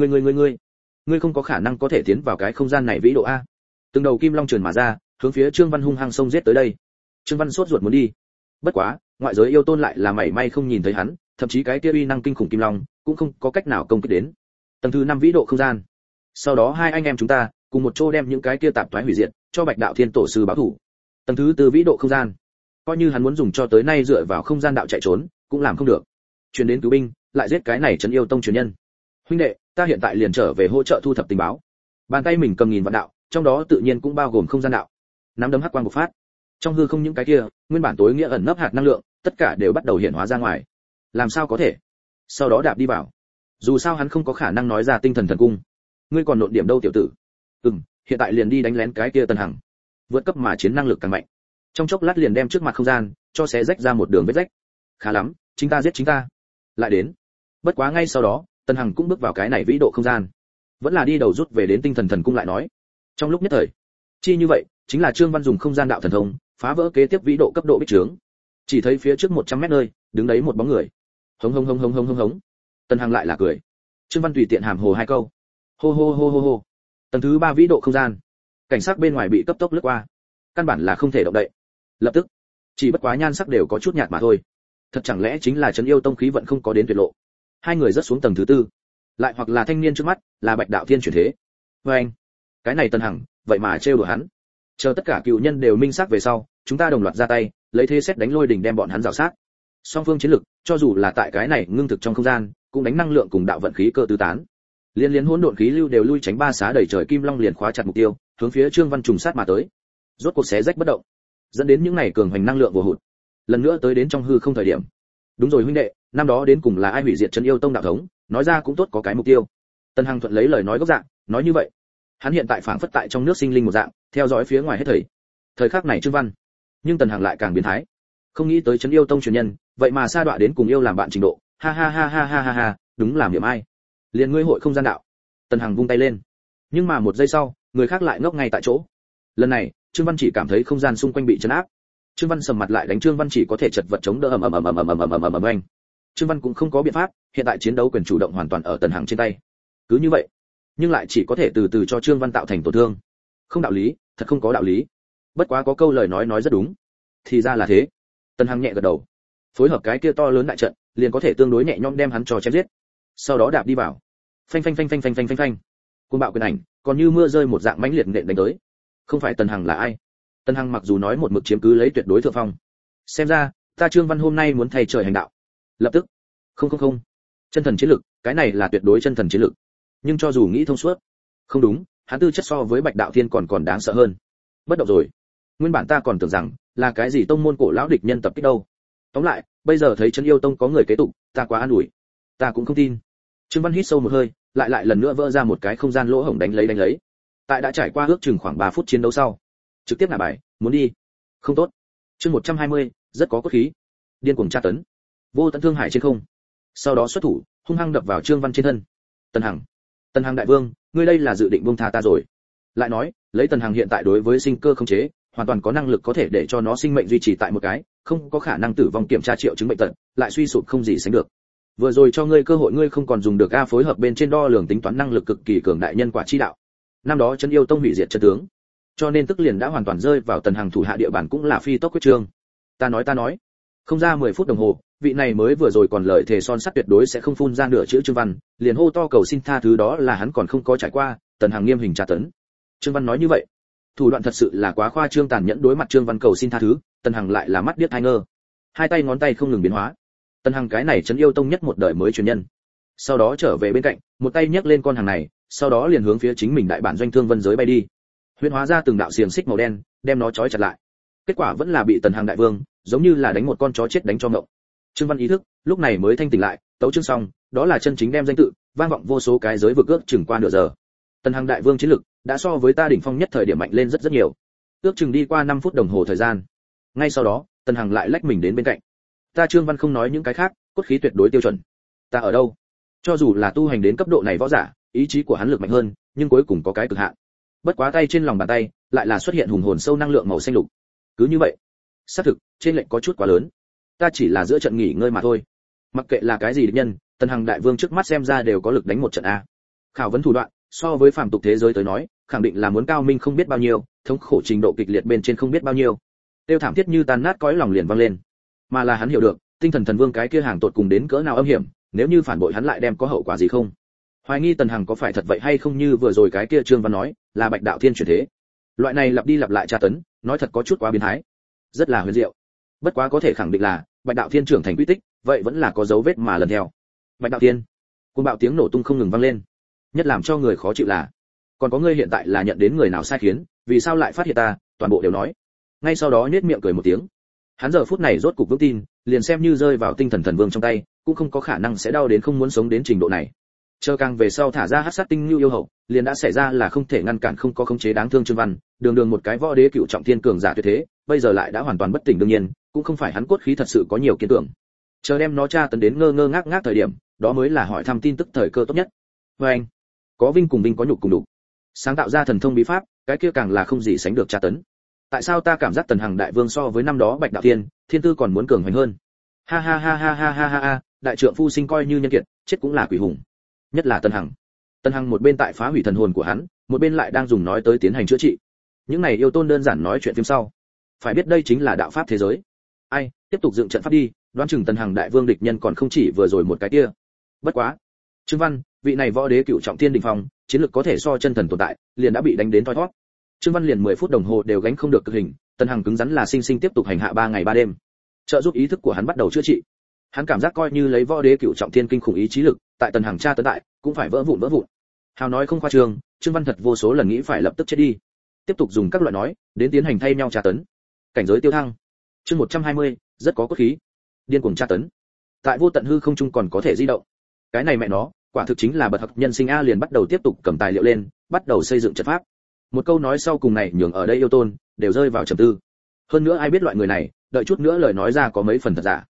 Speaker 1: Ngươi không có khả năng có thể tiến vào cái không gian này vĩ độ a. Từng đầu kim long trườn mà ra, hướng phía Trương Văn hung hăng xông giết tới đây. Trương Văn sốt ruột muốn đi. Bất quá, ngoại giới yêu tôn lại là mảy may không nhìn thấy hắn, thậm chí cái kia uy năng kinh khủng kim long cũng không có cách nào công kích đến. Tầng thứ 5 vĩ độ không gian. Sau đó hai anh em chúng ta cùng một chỗ đem những cái kia tạp thoái hủy diệt, cho Bạch Đạo Thiên Tổ sư báo thủ. Tầng thứ 4 vĩ độ không gian. Coi như hắn muốn dùng cho tới nay dựa vào không gian đạo chạy trốn, cũng làm không được. Truyền đến cứu binh, lại giết cái này Trấn Yêu Tông truyền nhân. Huynh đệ, ta hiện tại liền trở về hỗ trợ thu thập tình báo. Bàn tay mình cầm nghìn vạn đạo, trong đó tự nhiên cũng bao gồm không gian đạo. Nắm đấm hắc quang bộc phát. Trong hư không những cái kia, nguyên bản tối nghĩa ẩn nấp hạt năng lượng, tất cả đều bắt đầu hiện hóa ra ngoài. Làm sao có thể? Sau đó đạp đi vào. Dù sao hắn không có khả năng nói ra tinh thần thần cung. Ngươi còn nộn điểm đâu tiểu tử? Hiện tại liền đi đánh lén cái kia Tần Hằng. Vượt cấp mà chiến năng lực càng mạnh. Trong chốc lát liền đem trước mặt không gian cho xé rách ra một đường vết rách. Khá lắm, chính ta giết chính ta. Lại đến. Bất quá ngay sau đó, Tần Hằng cũng bước vào cái này vĩ độ không gian. Vẫn là đi đầu rút về đến tinh thần thần cung lại nói. Trong lúc nhất thời, chi như vậy, chính là Trương Văn dùng không gian đạo thần thông, phá vỡ kế tiếp vĩ độ cấp độ bích trướng. Chỉ thấy phía trước 100 mét nơi, đứng đấy một bóng người. Hống hống hống hống hống hống hống. Tần Hằng lại là cười. Trương Văn tùy tiện hàm hồ hai câu. Hô hô hô hô hô. Tầng thứ 3 vĩ độ không gian. Cảnh sắc bên ngoài bị cấp tốc lướt qua, căn bản là không thể động đậy. Lập tức, chỉ bất quá nhan sắc đều có chút nhạt mà thôi. Thật chẳng lẽ chính là trấn yêu tông khí vận không có đến tuyệt lộ. Hai người rớt xuống tầng thứ 4. Lại hoặc là thanh niên trước mắt, là Bạch Đạo Thiên chuyển thế. Với anh, cái này Tần Hằng, vậy mà trêu đùa hắn. Chờ tất cả cựu nhân đều minh xác về sau, chúng ta đồng loạt ra tay, lấy thế xét đánh lôi đỉnh đem bọn hắn rào sát. Song phương chiến lực, cho dù là tại cái này ngưng thực trong không gian, cũng đánh năng lượng cùng đạo vận khí cơ tứ tán. Liên hỗn độn khí lưu đều lui tránh ba xá đầy trời kim long liền khóa chặt mục tiêu, hướng phía Trương Văn trùng sát mà tới. Rốt cuộc xé rách bất động, dẫn đến những này cường hành năng lượng vô hụt. Lần nữa tới đến trong hư không thời điểm. Đúng rồi huynh đệ, năm đó đến cùng là ai hủy diệt Trấn Yêu Tông đạo thống, nói ra cũng tốt có cái mục tiêu. Tần Hằng thuận lấy lời nói gốc dạng, nói như vậy. Hắn hiện tại phảng phất tại trong nước sinh linh một dạng, theo dõi phía ngoài hết thảy. Thời khắc này Trương Văn, nhưng Tần Hằng lại càng biến thái. Không nghĩ tới Trấn Yêu Tông truyền nhân, vậy mà sa đọa đến cùng yêu làm bạn trình độ, ha ha ha ha ha ha ha, đúng làm niệm ai. Liền ngươi hội không gian đạo. Tần Hằng vung tay lên. Nhưng mà một giây sau, người khác lại ngốc ngay tại chỗ. Lần này, Trương Văn chỉ cảm thấy không gian xung quanh bị chấn áp. Trương Văn sầm mặt lại đánh, Trương Văn chỉ có thể chật vật chống đỡ ầm ầm ầm ầm ầm ầm ầm ầm ầm anh. Trương Văn cũng không có biện pháp, hiện tại chiến đấu quyền chủ động hoàn toàn ở Tần Hằng trên tay. Cứ như vậy, nhưng lại chỉ có thể từ từ cho Trương Văn tạo thành tổn thương. Không đạo lý, thật không có đạo lý. Bất quá có câu lời nói rất đúng. Thì ra là thế. Tần Hằng nhẹ gật đầu. Phối hợp cái kia to lớn đại trận, liền có thể tương đối nhẹ nhõm đem hắn cho chém giết. Sau đó đạp đi vào. Phanh phanh phanh phanh phanh phanh phanh phanh. Cuồng bạo quyền ảnh, còn như mưa rơi một dạng mãnh liệt nện đánh tới. Không phải Tần Hằng là ai? Tần Hằng mặc dù nói một mực chiếm cứ lấy tuyệt đối thượng phong. Xem ra, ta Trương Văn hôm nay muốn thay trời hành đạo. Lập tức. Không. Chân thần chiến lực, cái này là tuyệt đối chân thần chiến lực. Nhưng cho dù nghĩ thông suốt, không đúng, hắn tư chất so với Bạch Đạo Thiên còn đáng sợ hơn. Bất động rồi. Nguyên bản ta còn tưởng rằng là cái gì tông môn cổ lão địch nhân tập kích đâu. Tóm lại, bây giờ thấy Trấn Yêu Tông có người kế tục, ta quá an ủi. Ta cũng không tin. Trương Văn hít sâu một hơi, lại lần nữa vỡ ra một cái không gian lỗ hổng đánh lấy. Tại đã trải qua ước chừng khoảng 3 phút chiến đấu sau, trực tiếp ngả bài, muốn đi. Không tốt. Chương 120, rất có cốt khí. Điên cuồng tra tấn. Vô tận thương hải trên không. Sau đó xuất thủ, hung hăng đập vào Trương Văn trên thân. Tần Hằng đại vương, ngươi đây là dự định buông tha ta rồi. Lại nói, lấy Tần Hằng hiện tại đối với sinh cơ không chế, hoàn toàn có năng lực có thể để cho nó sinh mệnh duy trì tại một cái, không có khả năng tử vong kiểm tra triệu chứng bệnh tật, lại suy sụp không gì sánh được. Vừa rồi cho ngươi cơ hội ngươi không còn dùng được a, phối hợp bên trên đo lường tính toán năng lực cực kỳ cường đại nhân quả chi đạo. Năm đó Trấn Yêu Tông hủy diệt chân tướng, cho nên tức liền đã hoàn toàn rơi vào Tần Hằng thủ hạ địa bàn cũng là phi tốc quyết trương. Ta nói, không ra 10 phút đồng hồ, vị này mới vừa rồi còn lời thề son sắt tuyệt đối sẽ không phun ra nửa chữ Trương Văn, liền hô to cầu xin tha thứ, đó là hắn còn không có trải qua, Tần Hằng nghiêm hình tra tấn. Trương Văn nói như vậy, thủ đoạn thật sự là quá khoa trương tàn nhẫn, đối mặt Trương Văn cầu xin tha thứ, Tần Hằng lại là mắt điếc hai ngơ, hai tay ngón tay không ngừng biến hóa. Tần Hằng cái này Trấn Yêu Tông nhất một đời mới truyền nhân. Sau đó trở về bên cạnh, một tay nhấc lên con hàng này, sau đó liền hướng phía chính mình đại bản doanh Thương Vân giới bay đi. Huyễn hóa ra từng đạo xiềng xích màu đen, đem nó trói chặt lại. Kết quả vẫn là bị Tần Hằng đại vương, giống như là đánh một con chó chết đánh cho ngộng. Trương Văn ý thức, lúc này mới thanh tỉnh lại, tấu chương xong, đó là chân chính đem danh tự, vang vọng vô số cái giới vực ước chừng qua nửa giờ. Tần Hằng đại vương chiến lực đã so với ta đỉnh phong nhất thời điểm mạnh lên rất nhiều. Ước chừng đi qua 5 phút đồng hồ thời gian. Ngay sau đó, Tần Hằng lại lách mình đến bên cạnh. Ta Trương Văn không nói những cái khác, cốt khí tuyệt đối tiêu chuẩn. Ta ở đâu? Cho dù là tu hành đến cấp độ này võ giả, ý chí của hắn lực mạnh hơn, nhưng cuối cùng có cái cực hạn. Bất quá tay trên lòng bàn tay, lại là xuất hiện hùng hồn sâu năng lượng màu xanh lục. Cứ như vậy, xác thực, trên lệnh có chút quá lớn. Ta chỉ là giữa trận nghỉ ngơi mà thôi. Mặc kệ là cái gì địch nhân, Tần Hằng đại vương trước mắt xem ra đều có lực đánh một trận a. Khảo vấn thủ đoạn, so với phàm tục thế giới tới nói, khẳng định là muốn cao minh không biết bao nhiêu, thống khổ trình độ kịch liệt bên trên không biết bao nhiêu. Tiêu thảm thiết như tan nát cõi lòng liền vang lên. Mà là hắn hiểu được, tinh thần thần vương cái kia hàng tột cùng đến cỡ nào âm hiểm, nếu như phản bội hắn lại đem có hậu quả gì không. Hoài nghi Tần Hằng có phải thật vậy hay không, như vừa rồi cái kia Trương Văn nói, là Bạch Đạo Thiên chuyển thế. Loại này lặp đi lặp lại tra tấn, nói thật có chút quá biến thái, rất là huyền diệu. Bất quá có thể khẳng định là Bạch Đạo Thiên trưởng thành quy tích, vậy vẫn là có dấu vết mà lần theo. Bạch Đạo Thiên, cuồng bạo tiếng nổ tung không ngừng vang lên. Nhất làm cho người khó chịu là, còn có ngươi hiện tại là nhận đến người nào sai khiến, vì sao lại phát hiện ta, toàn bộ đều nói. Ngay sau đó nhếch miệng cười một tiếng. Hắn giờ phút này rốt cục vững tin, liền xem như rơi vào tinh thần thần vương trong tay, cũng không có khả năng sẽ đau đến không muốn sống đến trình độ này. Chờ càng về sau thả ra hắc sát tinh lưu yêu hậu, liền đã xảy ra là không thể ngăn cản, không có khống chế đáng thương Trương Văn, đường một cái võ đế cựu trọng thiên cường giả tuyệt thế, bây giờ lại đã hoàn toàn bất tỉnh, đương nhiên, cũng không phải hắn cốt khí thật sự có nhiều kiên tưởng. Chờ đem nó tra tấn đến ngơ ngác ngác thời điểm, đó mới là hỏi thăm tin tức thời cơ tốt nhất. Và anh, có vinh cùng vinh, có nhục cùng nhục. Sáng tạo ra thần thông bí pháp, cái kia càng là không gì sánh được tra tấn. Tại sao ta cảm giác Tần Hằng đại vương so với năm đó Bạch Đạo Thiên, thiên tư còn muốn cường hoành hơn? Ha ha ha ha ha ha ha, đại trượng phu sinh coi như nhân kiệt, chết cũng là quỷ hùng. Nhất là Tân Hằng một bên tại phá hủy thần hồn của hắn, một bên lại đang dùng nói tới tiến hành chữa trị. Những này yêu tôn đơn giản nói chuyện phim sau. Phải biết đây chính là đạo pháp thế giới. Ai, tiếp tục dựng trận pháp đi, đoán chừng Tân Hằng đại vương địch nhân còn không chỉ vừa rồi một cái kia. Bất quá, Trương Văn, vị này võ đế cựu trọng thiên đỉnh phong, chiến lược có thể so chân thần tồn tại, liền đã bị đánh đến thoi thoát. Trương Văn liền 10 phút đồng hồ đều gánh không được cực hình, Tân Hằng cứng rắn là sinh sinh tiếp tục hành hạ 3 ngày 3 đêm. Trợ giúp ý thức của hắn bắt đầu chữa trị. Hắn cảm giác coi như lấy võ đế cựu trọng thiên kinh khủng ý chí lực, tại Tân Hằng tra tấn tại, cũng phải vỡ vụn. Hào nói không khoa trương, Trương Văn thật vô số lần nghĩ phải lập tức chết đi. Tiếp tục dùng các loại nói, đến tiến hành thay nhau tra tấn. Cảnh giới tiêu thăng. Chương 120, rất có cốt khí. Điên cuồng tra tấn. Tại vô tận hư không trung còn có thể di động. Cái này mẹ nó, quả thực chính là bậc học nhân sinh a, liền bắt đầu tiếp tục cầm tài liệu lên, bắt đầu xây dựng trận pháp. Một câu nói sau cùng này nhường ở đây yêu tôn đều rơi vào trầm tư. Hơn nữa ai biết loại người này, đợi chút nữa lời nói ra có mấy phần thật giả.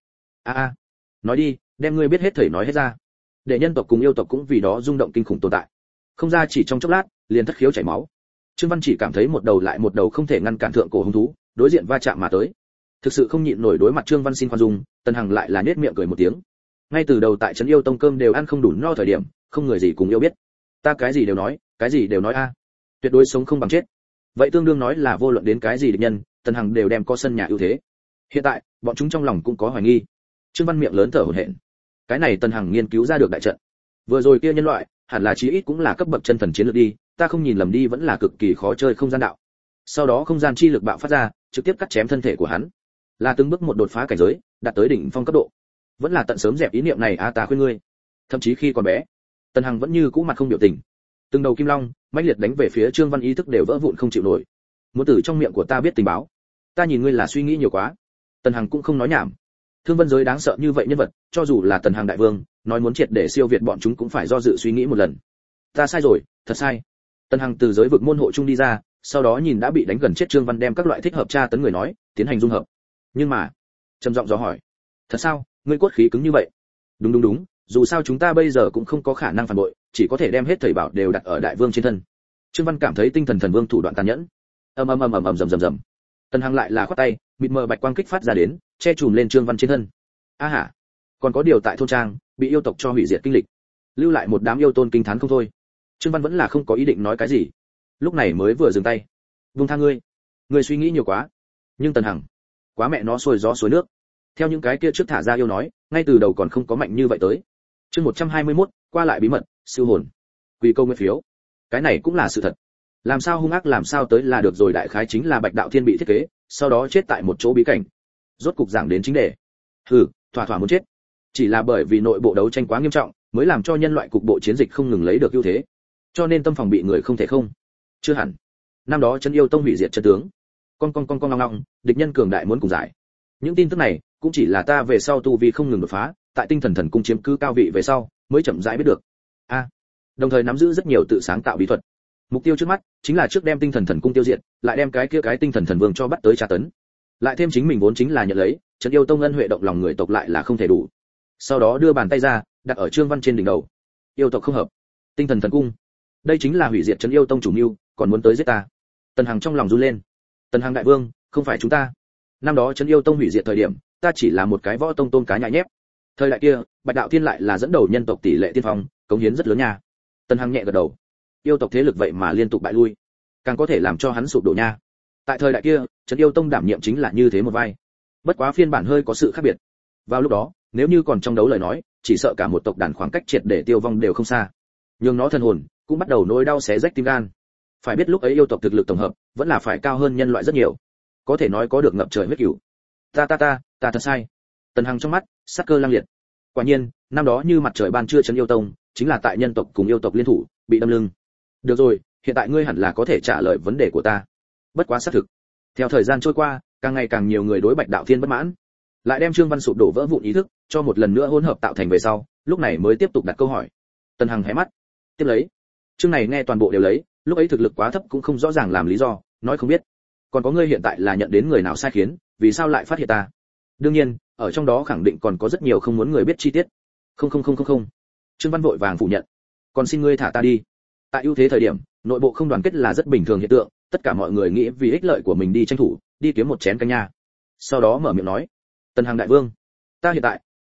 Speaker 1: Nói đi, đem ngươi biết hết thảy nói hết ra. Để nhân tộc cùng yêu tộc cũng vì đó rung động kinh khủng tồn tại. Không ra chỉ trong chốc lát, liền thất khiếu chảy máu. Trương Văn chỉ cảm thấy một đầu lại một đầu không thể ngăn cản thượng cổ hung thú, đối diện va chạm mà tới. Thực sự không nhịn nổi đối mặt Trương Văn xin khoan dung, Tân Hằng lại là nhếch miệng cười một tiếng. Ngay từ đầu tại trấn yêu tông cơm đều ăn không đủ no thời điểm, không người gì cùng yêu biết. Ta cái gì đều nói a. Tuyệt đối sống không bằng chết. Vậy tương đương nói là vô luận đến cái gì địch nhân, Tân Hằng đều đem có sân nhà ưu thế. Hiện tại, bọn chúng trong lòng cũng có hoài nghi. Trương Văn miệng lớn thở hổn hển. Cái này Tân Hằng nghiên cứu ra được đại trận. Vừa rồi kia nhân loại, hẳn là chí ít cũng là cấp bậc chân thần chiến lược đi, ta không nhìn lầm đi vẫn là cực kỳ khó chơi không gian đạo. Sau đó không gian chi lực bạo phát ra, trực tiếp cắt chém thân thể của hắn. Là từng bước một đột phá cảnh giới, đạt tới đỉnh phong cấp độ. Vẫn là tận sớm dẹp ý niệm này ta khuyên ngươi. Thậm chí khi còn bé, Tân Hằng vẫn như cũ mặt không biểu tình. Từng đầu kim long, mãnh liệt đánh về phía Trương Văn, ý thức đều vỡ vụn không chịu nổi. Muốn từ trong miệng của ta biết tình báo. Ta nhìn ngươi là suy nghĩ nhiều quá. Tân Hằng cũng không nói nhảm. Thương vân giới đáng sợ như vậy nhân vật, cho dù là Tân Hằng đại vương, nói muốn triệt để siêu việt bọn chúng cũng phải do dự suy nghĩ một lần. Ta sai rồi, thật sai. Tân Hằng từ giới vực môn hộ trung đi ra, sau đó nhìn đã bị đánh gần chết Trương Văn, đem các loại thích hợp tra tấn người nói, tiến hành dung hợp. Nhưng mà, trầm giọng dò hỏi, thật sao, ngươi cốt khí cứng như vậy? Đúng, dù sao chúng ta bây giờ cũng không có khả năng phản bội, chỉ có thể đem hết thầy bảo đều đặt ở đại vương trên thân. Trương Văn cảm thấy tinh thần thần vương thủ đoạn tàn nhẫn. Ầm rầm. Tân Hằng lại là khoát tay, mịt mờ bạch quang kích phát ra đến, che chùm lên Trương Văn trên thân. Hả, còn có điều tại thôn trang, bị yêu tộc cho hủy diệt kinh lịch, lưu lại một đám yêu tôn kinh thán không thôi. Trương Văn vẫn là không có ý định nói cái gì, lúc này mới vừa dừng tay. Vung tha ngươi suy nghĩ nhiều quá. Nhưng Tân Hằng, quá mẹ nó xuôi gió suối nước. Theo những cái kia trước thả ra yêu nói, ngay từ đầu còn không có mạnh như vậy tới. Chương 121, qua lại bí mật, siêu hồn. Quỷ câu nguyên phiếu. Cái này cũng là sự thật. Làm sao hung ác làm sao tới là được rồi, đại khái chính là Bạch Đạo Thiên bị thiết kế, sau đó chết tại một chỗ bí cảnh. Rốt cục giảng đến chính đề. Thỏa muốn chết. Chỉ là bởi vì nội bộ đấu tranh quá nghiêm trọng, mới làm cho nhân loại cục bộ chiến dịch không ngừng lấy được ưu thế. Cho nên tâm phòng bị người không thể không. Chưa hẳn. Năm đó Trấn Yêu Tông hủy diệt chân tướng. Con long, địch nhân cường đại muốn cùng giải. Những tin tức này cũng chỉ là ta về sau tu vi không ngừng đột phá, tại Tinh Thần Thần Cung chiếm cứ cao vị về sau, mới chậm rãi biết được. Đồng thời nắm giữ rất nhiều tự sáng tạo bí thuật. Mục tiêu trước mắt chính là trước đem Tinh Thần Thần Cung tiêu diệt, lại đem cái Tinh Thần Thần Vương cho bắt tới tra tấn. Lại thêm chính mình vốn chính là nhận lấy, Trấn Yêu Tông ân huệ động lòng người tộc lại là không thể đủ. Sau đó đưa bàn tay ra, đặt ở Trương Văn trên đỉnh đầu. Yêu tộc không hợp, Tinh Thần Thần Cung, đây chính là hủy diệt Trấn Yêu Tông chủ mưu, còn muốn tới giết ta. Tần Hằng trong lòng run lên. Tần Hằng đại vương, không phải chúng ta. Năm đó Trấn Yêu Tông hủy diệt thời điểm, ta chỉ là một cái võ tông tôn cá nhại nhép. Thời đại kia, Bạch Đạo Thiên lại là dẫn đầu nhân tộc tỷ lệ tiên phong, cống hiến rất lớn nha. Tần Hằng nhẹ gật đầu. Yêu tộc thế lực vậy mà liên tục bại lui, càng có thể làm cho hắn sụp đổ nha. Tại thời đại kia, Trấn Yêu Tông đảm nhiệm chính là như thế một vai. Bất quá phiên bản hơi có sự khác biệt. Vào lúc đó, nếu như còn trong đấu lời nói, chỉ sợ cả một tộc đàn khoảng cách triệt để tiêu vong đều không xa. Nhưng nó thần hồn cũng bắt đầu nỗi đau xé rách tim gan. Phải biết lúc ấy yêu tộc thực lực tổng hợp vẫn là phải cao hơn nhân loại rất nhiều, có thể nói có được ngập trời huyết cửu. Ta thật sai. Tần Hằng trong mắt sắc cơ lang liệt. Quả nhiên, năm đó như mặt trời ban trưa Trấn Yêu Tông, chính là tại nhân tộc cùng yêu tộc liên thủ, bị đâm lưng. Được rồi, hiện tại ngươi hẳn là có thể trả lời vấn đề của ta. Bất quá xác thực. Theo thời gian trôi qua, càng ngày càng nhiều người đối Bạch Đạo Thiên bất mãn, lại đem Trương Văn sụp đổ vỡ vụn ý thức cho một lần nữa hỗn hợp tạo thành về sau, lúc này mới tiếp tục đặt câu hỏi. Tần Hằng hé mắt, tiếp lấy. Chương này nghe toàn bộ đều lấy, lúc ấy thực lực quá thấp cũng không rõ ràng làm lý do, nói không biết. Còn có ngươi hiện tại là nhận đến người nào sai khiến, vì sao lại phát hiện ta? Đương nhiên, ở trong đó khẳng định còn có rất nhiều không muốn người biết chi tiết. Không. Trương Văn vội vàng phủ nhận. Còn xin ngươi thả ta đi. Tại ưu thế thời điểm, nội bộ không đoàn kết là rất bình thường hiện tượng, tất cả mọi người nghĩ vì ích lợi của mình đi tranh thủ, đi kiếm một chén canh nha. Sau đó mở miệng nói, Tần Hằng đại vương, ta hiện tại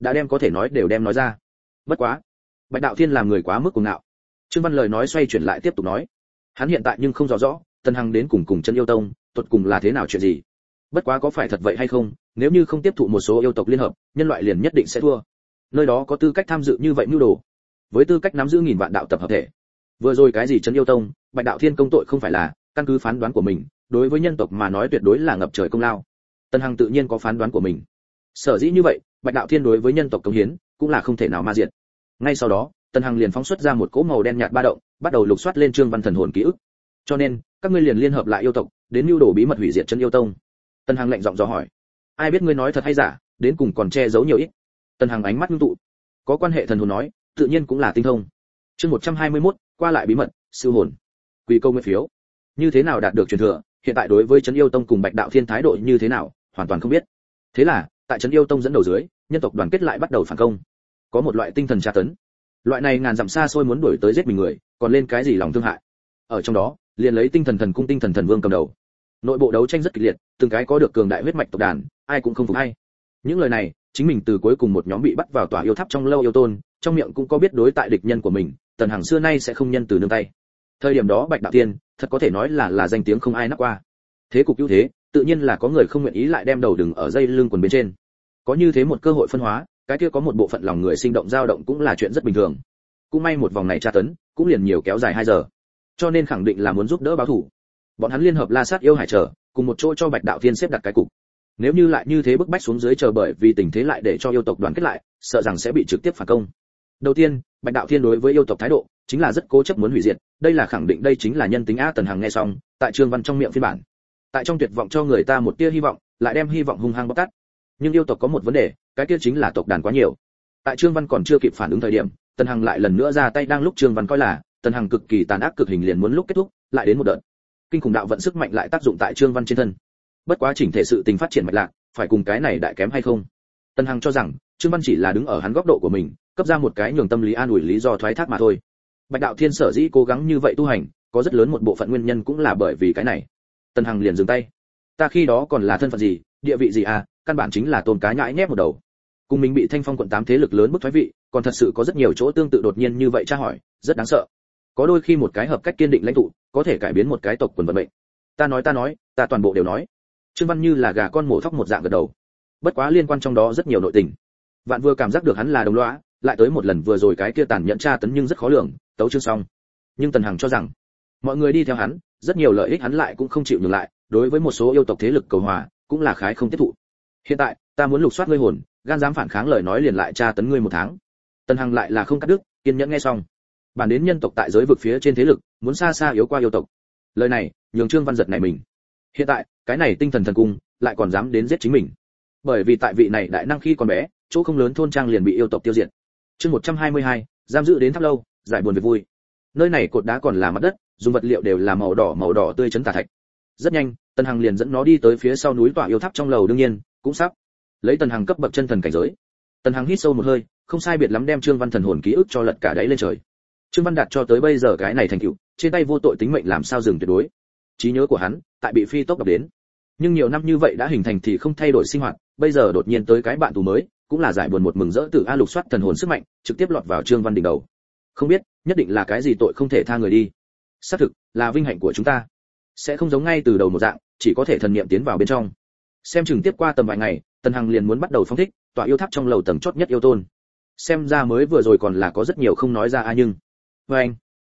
Speaker 1: đã đem có thể nói đều đem nói ra. Bất quá, Bạch Đạo Thiên làm người quá mức cuồng ngạo. Trương Văn lời nói xoay chuyển lại tiếp tục nói, hắn hiện tại nhưng không rõ Tần Hằng đến cùng Chân Yêu Tông, tuột cùng là thế nào chuyện gì. Bất quá có phải thật vậy hay không, nếu như không tiếp thụ một số yêu tộc liên hợp, nhân loại liền nhất định sẽ thua. Nơi đó có tư cách tham dự như vậy mưu đồ, với tư cách nắm giữ nghìn vạn đạo tập hợp thể. Vừa rồi cái gì Chân Yêu Tông, Bạch Đạo Thiên công tội không phải là, căn cứ phán đoán của mình, đối với nhân tộc mà nói tuyệt đối là ngập trời công lao. Tần Hằng tự nhiên có phán đoán của mình. Sở dĩ như vậy, Bạch Đạo Thiên đối với nhân tộc cống hiến, cũng là không thể nào ma diệt. Ngay sau đó, Tần Hằng liền phóng xuất ra một cỗ màu đen nhạt ba động, bắt đầu lục soát lên Trương Văn thần hồn ký ức. Cho nên, các ngươi liền liên hợp lại yêu tộc, đến mưu đồ bí mật hủy diệt Chân Yêu Tông. Tần Hằng lạnh giọng dò hỏi, ai biết ngươi nói thật hay giả, đến cùng còn che giấu nhiều ít. Tần Hằng ánh mắt ngưng tụ, có quan hệ thần hồn nói, tự nhiên cũng là tinh thông. Chương 121, qua lại bí mật, siêu hồn. Quỳ câu nguyện phiếu. Như thế nào đạt được truyền thừa, hiện tại đối với Chân Yêu Tông cùng Bạch Đạo Thiên thái độ như thế nào, hoàn toàn không biết. Thế là, tại Chân Yêu Tông dẫn đầu dưới, nhân tộc đoàn kết lại bắt đầu phản công. Có một loại tinh thần tra tấn. Loại này ngàn dặm xa xôi muốn đuổi tới giết mình người, còn lên cái gì lòng thương hại. Ở trong đó, liền lấy Tinh Thần Thần Cung Tinh Thần Thần Vương cầm đầu. Nội bộ đấu tranh rất kịch liệt, từng cái có được cường đại huyết mạch tộc đàn, ai cũng không phục ai. Những lời này, chính mình từ cuối cùng một nhóm bị bắt vào tòa yêu tháp trong lâu yêu tôn, trong miệng cũng có biết đối tại địch nhân của mình, Tần Hằng xưa nay sẽ không nhân từ nương tay. Thời điểm đó Bạch Đạo Tiên, thật có thể nói là danh tiếng không ai nắp qua. Thế cục ưu thế, tự nhiên là có người không nguyện ý lại đem đầu đừng ở dây lưng quần bên trên. Có như thế một cơ hội phân hóa, cái kia có một bộ phận lòng người sinh động dao động cũng là chuyện rất bình thường. Cũng may một vòng này tra tấn, cũng liền nhiều kéo dài 2 giờ. Cho nên khẳng định là muốn giúp đỡ báo thủ. Bọn hắn liên hợp La Sát yêu hải trở, cùng một chỗ cho Bạch Đạo Thiên xếp đặt cái cục. Nếu như lại như thế bức bách xuống dưới chờ bởi vì tình thế lại để cho yêu tộc đoàn kết lại, sợ rằng sẽ bị trực tiếp phản công. Đầu tiên, Bạch Đạo Thiên đối với yêu tộc thái độ, chính là rất cố chấp muốn hủy diệt, đây là khẳng định đây chính là nhân tính a. Tần Hằng nghe xong, tại Trương Văn trong miệng phiên bản. Tại trong tuyệt vọng cho người ta một tia hy vọng, lại đem hy vọng hung hăng bóc tát. Nhưng yêu tộc có một vấn đề, cái kia chính là tộc đàn quá nhiều. Tại Trương Văn còn chưa kịp phản ứng thời điểm, Tần Hằng lại lần nữa ra tay, đang lúc Trương Văn coi là Tần Hằng cực kỳ tàn ác cực hình liền muốn lúc kết thúc, lại đến một đợt kinh khủng đạo vận sức mạnh lại tác dụng tại Trương Văn trên thân. Bất quá chỉnh thể sự tình phát triển mạch lạc, phải cùng cái này đại kém hay không? Tần Hằng cho rằng Trương Văn chỉ là đứng ở hắn góc độ của mình, cấp ra một cái nhường tâm lý an ủi lý do thoái thác mà thôi. Bạch Đạo Thiên sở dĩ cố gắng như vậy tu hành, có rất lớn một bộ phận nguyên nhân cũng là bởi vì cái này. Tần Hằng liền dừng tay. Ta khi đó còn là thân phận gì, địa vị gì à, căn bản chính là tôm cá nhãi nhép một đầu. Cùng mình bị Thanh Phong quận 8 thế lực lớn bức thoái vị, còn thật sự có rất nhiều chỗ tương tự đột nhiên như vậy tra hỏi, rất đáng sợ. Có đôi khi một cái hợp cách kiên định lãnh tụ, có thể cải biến một cái tộc quần vận mệnh. Ta nói, ta toàn bộ đều nói. Trương Văn như là gà con mổ thóc một dạng gật đầu. Bất quá liên quan trong đó rất nhiều nội tình. Vạn vừa cảm giác được hắn là đồng lõa, lại tới một lần vừa rồi cái kia tàn nhẫn tra tấn nhưng rất khó lường, tấu chương xong. Nhưng Tần Hằng cho rằng, mọi người đi theo hắn, rất nhiều lợi ích hắn lại cũng không chịu nhường lại, đối với một số yêu tộc thế lực cầu hòa, cũng là khái không tiếp thụ. Hiện tại, ta muốn lục soát ngươi hồn, gan dám phản kháng lời nói liền lại tra tấn ngươi 1 tháng. Tần Hằng lại là không cắt đứt, kiên nhẫn nghe xong. Bản đến nhân tộc tại giới vực phía trên thế lực, muốn xa xa yếu qua yêu tộc. Lời này, nhường Trương Văn giật này mình. Hiện tại, cái này Tinh Thần Thần Cung lại còn dám đến giết chính mình. Bởi vì tại vị này đại năng khi còn bé, chỗ không lớn thôn trang liền bị yêu tộc tiêu diệt. Chương 122, giam giữ đến tháp lâu, giải buồn về vui. Nơi này cột đá còn là mặt đất, dùng vật liệu đều là màu đỏ tươi chấn tà thạch. Rất nhanh, Tần Hằng liền dẫn nó đi tới phía sau núi tọa yêu tháp trong lầu, đương nhiên, cũng sắp lấy Tần Hằng cấp bậc chân thần cảnh giới. Tần Hằng hít sâu một hơi, không sai biệt lắm đem Trương Văn thần hồn ký ức cho lật cả đáy lên trời. Trương Văn đạt cho tới bây giờ cái này thành tựu, trên tay vô tội tính mệnh làm sao dừng tuyệt đối. Trí nhớ của hắn, tại bị phi tốc đọc đến. Nhưng nhiều năm như vậy đã hình thành thì không thay đổi sinh hoạt, bây giờ đột nhiên tới cái bạn tù mới, cũng là giải buồn một mừng rỡ từ a lục soát thần hồn sức mạnh, trực tiếp lọt vào Trương Văn đỉnh đầu. Không biết, nhất định là cái gì tội không thể tha người đi. Xác thực, là vinh hạnh của chúng ta. Sẽ không giống ngay từ đầu một dạng, chỉ có thể thần niệm tiến vào bên trong. Xem chừng tiếp qua tầm vài ngày, Tần Hằng liền muốn bắt đầu phóng thích, tọa yêu tháp trong lầu tầng chót nhất yêu tôn. Xem ra mới vừa rồi còn là có rất nhiều không nói ra a nhưng. Anh,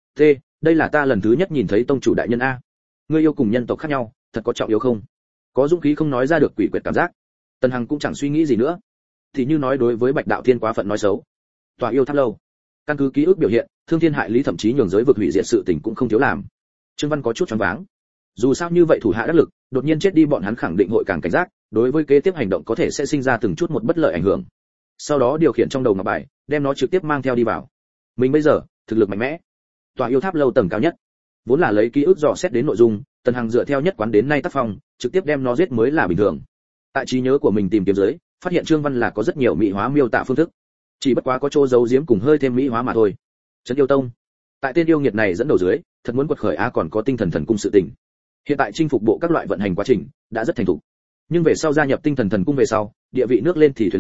Speaker 1: đây là ta lần thứ nhất nhìn thấy tông chủ đại nhân a. Ngươi yêu cùng nhân tộc khác nhau, thật có trọng yếu không? Có dũng khí không nói ra được quỷ quyệt cảm giác. Tần Hằng cũng chẳng suy nghĩ gì nữa. Thì như nói đối với Bạch Đạo Thiên quá phận nói xấu. Tọa yêu tháp lâu. Căn cứ ký ức biểu hiện, thương thiên hại lý thậm chí nhường giới vực hủy diệt sự tình cũng không thiếu làm. Trương Văn có chút choáng váng. Dù sao như vậy thủ hạ đắc lực, đột nhiên chết đi bọn hắn khẳng định hội càng cảnh giác, đối với kế tiếp hành động có thể sẽ sinh ra từng chút một bất lợi ảnh hưởng. Sau đó điều khiển trong đầu ngọc bài, đem nó trực tiếp mang theo đi vào. Mình bây giờ, thực lực mạnh mẽ. Tòa yêu tháp lâu tầng cao nhất, vốn là lấy ký ức dò xét đến nội dung, Tần Hằng dựa theo nhất quán đến nay tác phong, trực tiếp đem nó giết mới là bình thường. Tại trí nhớ của mình tìm kiếm dưới, phát hiện Trương Văn là có rất nhiều mỹ hóa miêu tả phương thức, chỉ bất quá có chỗ giấu giếm cùng hơi thêm mỹ hóa mà thôi. Trấn Yêu Tông, tại tên yêu nghiệt này dẫn đầu dưới, thật muốn quật khởi a còn có Tinh Thần Thần Cung sự tình. Hiện tại chinh phục bộ các loại vận hành quá trình đã rất thành thục, nhưng về sau gia nhập Tinh Thần Thần Cung về sau, địa vị nước lên thì thuyền lên,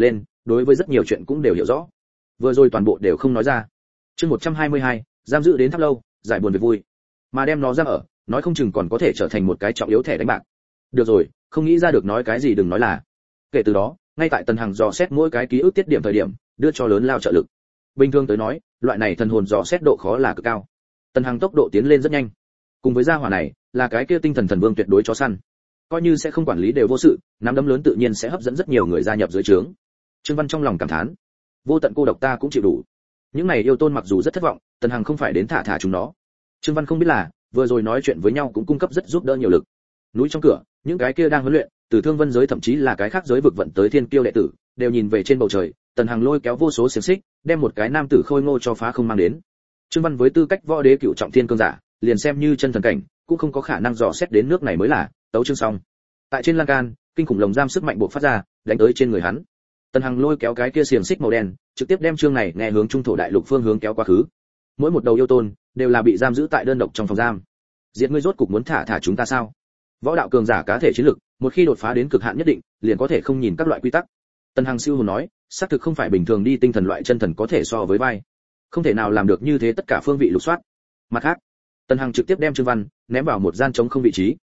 Speaker 1: đối với rất nhiều chuyện cũng đều hiểu rõ. Vừa rồi toàn bộ đều không nói ra. Chương 122, giam giữ đến tháp lâu, giải buồn về vui. Mà đem nó ra ở, nói không chừng còn có thể trở thành một cái trọng yếu thẻ đánh bạc. Được rồi, không nghĩ ra được nói cái gì đừng nói là. Kể từ đó, ngay tại Tần Hằng dò xét mỗi cái ký ức tiết điểm thời điểm, đưa cho lớn lao trợ lực. Bình thường tới nói, loại này thần hồn dò xét độ khó là cực cao. Tần Hằng tốc độ tiến lên rất nhanh. Cùng với gia hỏa này, là cái kia tinh thần thần vương tuyệt đối chó săn. Coi như sẽ không quản lý đều vô sự, nắm đấm lớn tự nhiên sẽ hấp dẫn rất nhiều người gia nhập dưới trướng. Trương Văn trong lòng cảm thán, vô tận cô độc ta cũng chịu đủ. Những này yêu tôn mặc dù rất thất vọng, Tần Hằng không phải đến thả chúng nó. Trương Văn không biết là, vừa rồi nói chuyện với nhau cũng cung cấp rất giúp đỡ nhiều lực. Núi trong cửa, những cái kia đang huấn luyện, từ Thương Vân giới thậm chí là cái khác giới vực vận tới thiên kiêu đệ tử, đều nhìn về trên bầu trời, Tần Hằng lôi kéo vô số xiềng xích, đem một cái nam tử khôi ngô cho phá không mang đến. Trương Văn với tư cách võ đế cựu trọng thiên cương giả, liền xem như chân thần cảnh, cũng không có khả năng dò xét đến nước này mới là, tấu chương xong. Tại trên lan can, kinh khủng lồng giam sức mạnh bộc phát ra, đánh tới trên người hắn. Tần Hằng lôi kéo cái kia xiềng xích màu đen, trực tiếp đem chương này nghe hướng trung thổ đại lục phương hướng kéo quá khứ. Mỗi một đầu yêu tôn đều là bị giam giữ tại đơn độc trong phòng giam. Diệt ngươi rốt cục muốn thả chúng ta sao? Võ đạo cường giả cá thể chiến lực, một khi đột phá đến cực hạn nhất định, liền có thể không nhìn các loại quy tắc. Tần Hằng siêu hồn nói, xác thực không phải bình thường đi tinh thần loại chân thần có thể so với vai. Không thể nào làm được như thế tất cả phương vị lục soát. Mặt khác, Tần Hằng trực tiếp đem Trương Văn ném vào một gian trống không vị trí.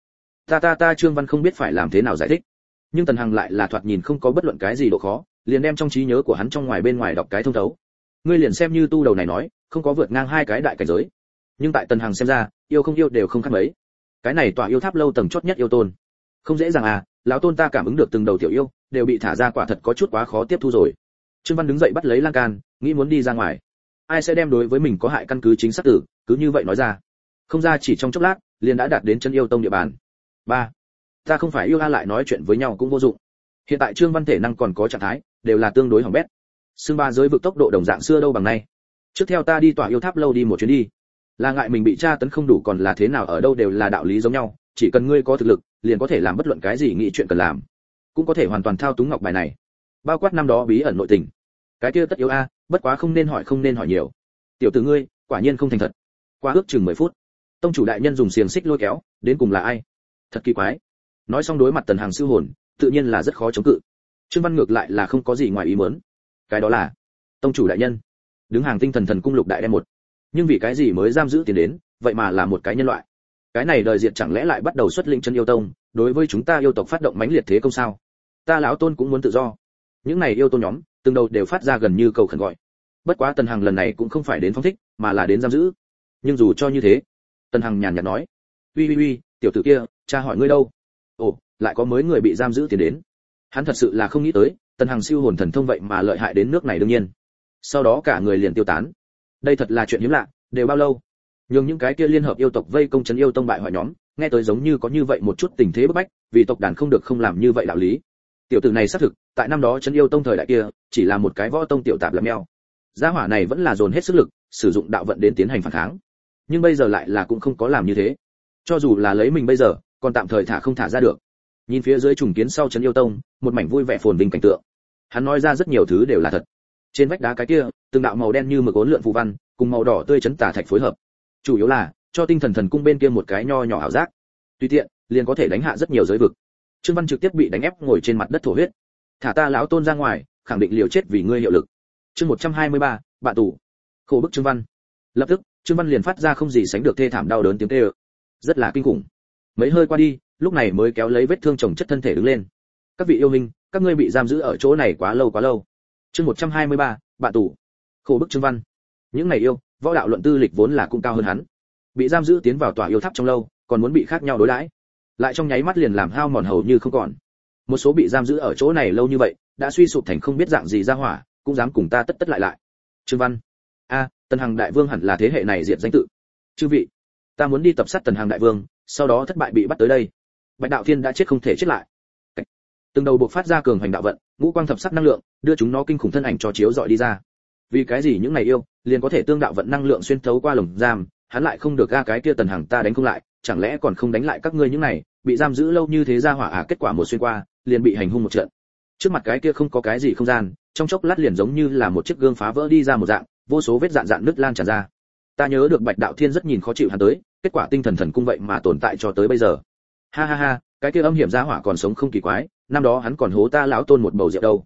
Speaker 1: Ta Trương Văn không biết phải làm thế nào giải thích. Nhưng Tần Hằng lại là thoạt nhìn không có bất luận cái gì độ khó, liền đem trong trí nhớ của hắn trong ngoài bên ngoài đọc cái thông thấu. Ngươi liền xem như tu đầu này nói, không có vượt ngang hai cái đại cảnh giới. Nhưng tại Tần Hằng xem ra, yêu không yêu đều không khác mấy. Cái này tòa yêu tháp lâu tầng chót nhất yêu tôn. Không dễ dàng à, lão tôn ta cảm ứng được từng đầu tiểu yêu, đều bị thả ra quả thật có chút quá khó tiếp thu rồi. Trương Văn đứng dậy bắt lấy lan can, nghĩ muốn đi ra ngoài. Ai sẽ đem đối với mình có hại căn cứ chính xác tử, cứ như vậy nói ra. Không ra chỉ trong chốc lát, liền đã đạt đến chân yêu tông địa bàn. 3. Ta không phải yêu a lại nói chuyện với nhau cũng vô dụng. Hiện tại Trương Văn thể năng còn có trạng thái, đều là tương đối hỏng bét. Xương ba giới vực tốc độ đồng dạng xưa đâu bằng nay. Trước theo ta đi tòa yêu tháp lâu đi một chuyến đi. Là ngại mình bị tra tấn không đủ còn là thế nào ở đâu đều là đạo lý giống nhau, chỉ cần ngươi có thực lực, liền có thể làm bất luận cái gì nghĩ chuyện cần làm. Cũng có thể hoàn toàn thao túng ngọc bài này. Bao quát năm đó bí ẩn nội tình. Cái kia tất yếu a, bất quá không nên hỏi nhiều. Tiểu tử ngươi, quả nhiên không thành thật. Qua ước chừng 10 phút, tông chủ đại nhân dùng xiềng xích lôi kéo, đến cùng là ai? Thật kỳ quái. Nói xong đối mặt Tần Hằng siêu hồn, tự nhiên là rất khó chống cự. Trương Văn ngược lại là không có gì ngoài ý muốn. Cái đó là tông chủ đại nhân, đứng hàng tinh thần thần cung lục đại đem một. Nhưng vì cái gì mới giam giữ tiền đến, vậy mà là một cái nhân loại. Cái này đời diệt chẳng lẽ lại bắt đầu xuất lĩnh chân yêu tông, đối với chúng ta yêu tộc phát động mãnh liệt thế công sao? Ta lão tôn cũng muốn tự do. Những này yêu tôn nhóm, từng đầu đều phát ra gần như cầu khẩn gọi. Bất quá Tần Hằng lần này cũng không phải đến phóng thích, mà là đến giam giữ. Nhưng dù cho như thế, Tần Hằng nhàn nhạt nói: "Uy, tiểu tử kia, cha hỏi ngươi đâu?" Ồ, lại có mới người bị giam giữ tiền đến. Hắn thật sự là không nghĩ tới, Tần Hằng siêu hồn thần thông vậy mà lợi hại đến nước này đương nhiên. Sau đó cả người liền tiêu tán. Đây thật là chuyện hiếm lạ, đều bao lâu? Nhưng những cái kia liên hợp yêu tộc vây công trấn yêu tông bại hoại nhóm, nghe tới giống như có như vậy một chút tình thế bức bách, vì tộc đàn không được không làm như vậy đạo lý. Tiểu tử này xác thực, tại năm đó trấn yêu tông thời đại kia, chỉ là một cái võ tông tiểu tạp làm mèo. Gia hỏa này vẫn là dồn hết sức lực, sử dụng đạo vận đến tiến hành phản kháng. Nhưng bây giờ lại là cũng không có làm như thế. Cho dù là lấy mình bây giờ, còn tạm thời thả không thả ra được. Nhìn phía dưới trùng kiến sau trấn yêu tông, một mảnh vui vẻ phồn vinh cảnh tượng. Hắn nói ra rất nhiều thứ đều là thật. Trên vách đá cái kia, từng đạo màu đen như mực uốn lượn phù văn, cùng màu đỏ tươi chấn tà thạch phối hợp. Chủ yếu là cho tinh thần thần cung bên kia một cái nho nhỏ ảo giác. Tùy tiện, liền có thể đánh hạ rất nhiều giới vực. Trương Văn trực tiếp bị đánh ép ngồi trên mặt đất thổ huyết. Thả ta lão tôn ra ngoài, khẳng định liều chết vì ngươi hiệu lực. Chương 123, bạn tù. Khổ bức Trương Văn. Lập tức, Trương Văn liền phát ra không gì sánh được thê thảm đau đớn tiếng kêu. Rất là kinh khủng. Mấy hơi qua đi, lúc này mới kéo lấy vết thương chồng chất thân thể đứng lên. Các vị yêu minh, các ngươi bị giam giữ ở chỗ này quá lâu. Chương 123, bạn tù. Khổ bức Trương Văn. Những này yêu, võ đạo luận tư lịch vốn là cũng cao hơn hắn. Bị giam giữ tiến vào tòa yêu tháp trong lâu, còn muốn bị khác nhau đối đãi. Lại trong nháy mắt liền làm hao mòn hầu như không còn. Một số bị giam giữ ở chỗ này lâu như vậy, đã suy sụp thành không biết dạng gì ra hỏa, cũng dám cùng ta tất lại. Trương Văn. Tần Hằng đại vương hẳn là thế hệ này diệt danh tự. Chư vị, ta muốn đi tập sát Tần Hằng đại vương, sau đó thất bại bị bắt tới đây. Bạch Đạo Thiên đã chết không thể chết lại. Từng đầu buộc phát ra cường hành đạo vận, ngũ quang thập sắc năng lượng, đưa chúng nó kinh khủng thân ảnh cho chiếu dọi đi ra. Vì cái gì những này yêu, liền có thể tương đạo vận năng lượng xuyên thấu qua lồng giam, hắn lại không được ga cái kia Tần Hằng ta đánh không lại, chẳng lẽ còn không đánh lại các ngươi những này, bị giam giữ lâu như thế ra hỏa kết quả một xuyên qua, liền bị hành hung một trận. Trước mặt cái kia không có cái gì không gian, trong chốc lát liền giống như là một chiếc gương phá vỡ đi ra một dạng, vô số vết dạn nứt lan tràn ra. Ta nhớ được Bạch Đạo Thiên rất nhìn khó chịu hắn tới, kết quả tinh thần thần cung vậy mà tồn tại cho tới bây giờ. Ha, cái kia âm hiểm gia hỏa còn sống không kỳ quái, năm đó hắn còn hố ta lão tôn một bầu rượu đâu.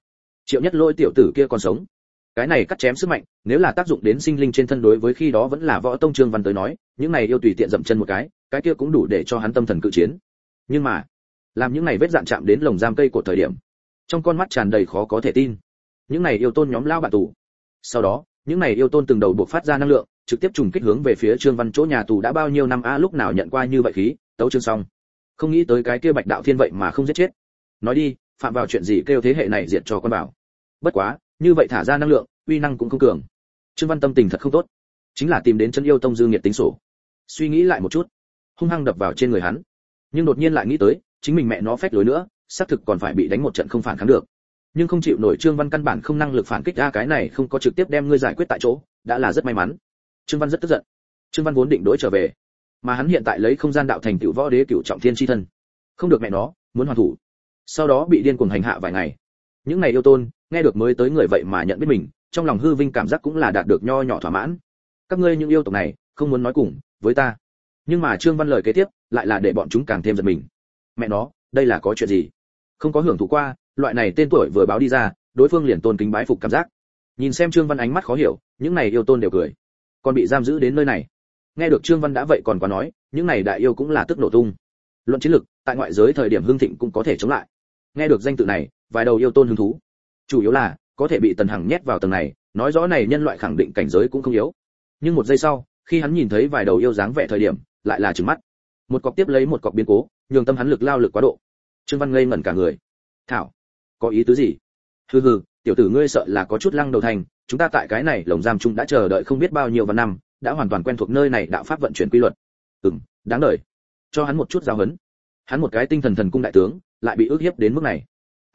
Speaker 1: Triệu Nhất Lỗi tiểu tử kia còn sống. Cái này cắt chém sức mạnh, nếu là tác dụng đến sinh linh trên thân đối với khi đó vẫn là võ tông Trương Văn tới nói, những này yêu tùy tiện dậm chân một cái kia cũng đủ để cho hắn tâm thần cự chiến. Nhưng mà, làm những này vết dạn chạm đến lồng giam cây cột thời điểm, trong con mắt tràn đầy khó có thể tin. Những này yêu tôn nhóm lao bạn tù. Sau đó, những này yêu tôn từng đầu buộc phát ra năng lượng, trực tiếp trùng kích hướng về phía Trương Văn chỗ nhà tù đã bao nhiêu năm lúc nào nhận qua như vậy khí, tấu chương xong. Không nghĩ tới cái kia Bạch Đạo Thiên vậy mà không giết chết. Nói đi, phạm vào chuyện gì kêu thế hệ này diệt cho con bảo. Bất quá, như vậy thả ra năng lượng, uy năng cũng không cường. Trương Văn tâm tình thật không tốt, chính là tìm đến chân yêu tông dư nghiệt tính sổ. Suy nghĩ lại một chút, hung hăng đập vào trên người hắn. Nhưng đột nhiên lại nghĩ tới, chính mình mẹ nó phách lối nữa, xác thực còn phải bị đánh một trận không phản kháng được. Nhưng không chịu nổi Trương Văn căn bản không năng lực phản kích ra cái này không có trực tiếp đem ngươi giải quyết tại chỗ, đã là rất may mắn. Trương Văn rất tức giận. Trương Văn vốn định đối trở về, mà hắn hiện tại lấy không gian đạo thành tựu võ đế cửu trọng thiên chi thân, không được mẹ nó, muốn hoàn thủ. Sau đó bị điên cuồng hành hạ vài ngày. Những ngày yêu tôn, nghe được mới tới người vậy mà nhận biết mình, trong lòng hư vinh cảm giác cũng là đạt được nho nhỏ thỏa mãn. Các ngươi những yêu tộc này, không muốn nói cùng với ta. Nhưng mà Trương Văn lời kế tiếp, lại là để bọn chúng càng thêm giận mình. Mẹ nó, đây là có chuyện gì? Không có hưởng thụ qua, loại này tên tuổi vừa báo đi ra, đối phương liền tôn kính bái phục cảm giác. Nhìn xem Trương Văn ánh mắt khó hiểu, những này yêu tôn đều cười. Còn bị giam giữ đến nơi này. Nghe được Trương Văn đã vậy còn quá nói, những này đại yêu cũng là tức nổ tung. Luận chiến lực, tại ngoại giới thời điểm hưng thịnh cũng có thể chống lại. Nghe được danh tự này, vài đầu yêu tôn hứng thú. Chủ yếu là, có thể bị Tần Hằng nhét vào tầng này, nói rõ này nhân loại khẳng định cảnh giới cũng không yếu. Nhưng một giây sau, khi hắn nhìn thấy vài đầu yêu dáng vẻ thời điểm, lại là trừng mắt. Một cọc tiếp lấy một cọc biến cố, nhường tâm hắn lực lao lực quá độ. Trương Văn ngây ngẩn cả người. Thảo, có ý tứ gì? Hừ hừ, tiểu tử ngươi sợ là có chút lăng đầu thành, chúng ta tại cái này lồng giam chung đã chờ đợi không biết bao nhiêu năm, đã hoàn toàn quen thuộc nơi này đạo pháp vận chuyển quy luật. Đáng đời. Cho hắn một chút giáo huấn. Hắn một cái tinh thần thần cung đại tướng, lại bị ức hiếp đến mức này.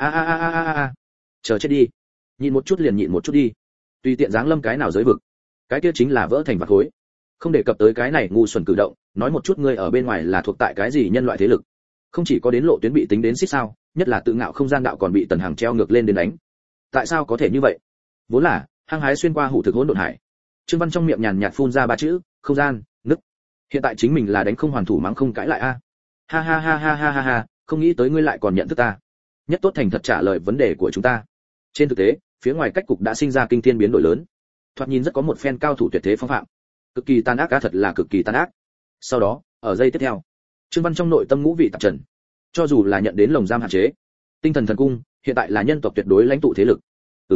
Speaker 1: A. Chờ chết đi. Nhịn một chút liền nhịn một chút đi. Tùy tiện giáng lâm cái nào giới vực, cái kia chính là vỡ thành vạc khối. Không đề cập tới cái này ngu xuẩn cử động, nói một chút ngươi ở bên ngoài là thuộc tại cái gì nhân loại thế lực. Không chỉ có đến lộ tuyến bị tính đến xít sao, nhất là tự ngạo không gian đạo còn bị Tần Hằng treo ngược lên đến đánh. Tại sao có thể như vậy? Vốn là hăng hái xuyên qua hủ thực hỗn độn hải. Trương Văn trong miệng nhàn nhạt phun ra ba chữ, không gian, nứt. Hiện tại chính mình là đánh không hoàn thủ mắng không cãi lại a. Ha, không nghĩ tới ngươi lại còn nhận thức ta. Nhất tốt thành thật trả lời vấn đề của chúng ta. Trên thực tế, phía ngoài cách cục đã sinh ra kinh thiên biến đổi lớn. Thoạt nhìn rất có một phen cao thủ tuyệt thế phong phạm. Cực kỳ tàn ác, thật là cực kỳ tàn ác. Sau đó, ở giây tiếp theo, Trương Văn trong nội tâm ngũ vị tạp trần. Cho dù là nhận đến lồng giam hạn chế, tinh thần thần cung hiện tại là nhân tộc tuyệt đối lãnh tụ thế lực.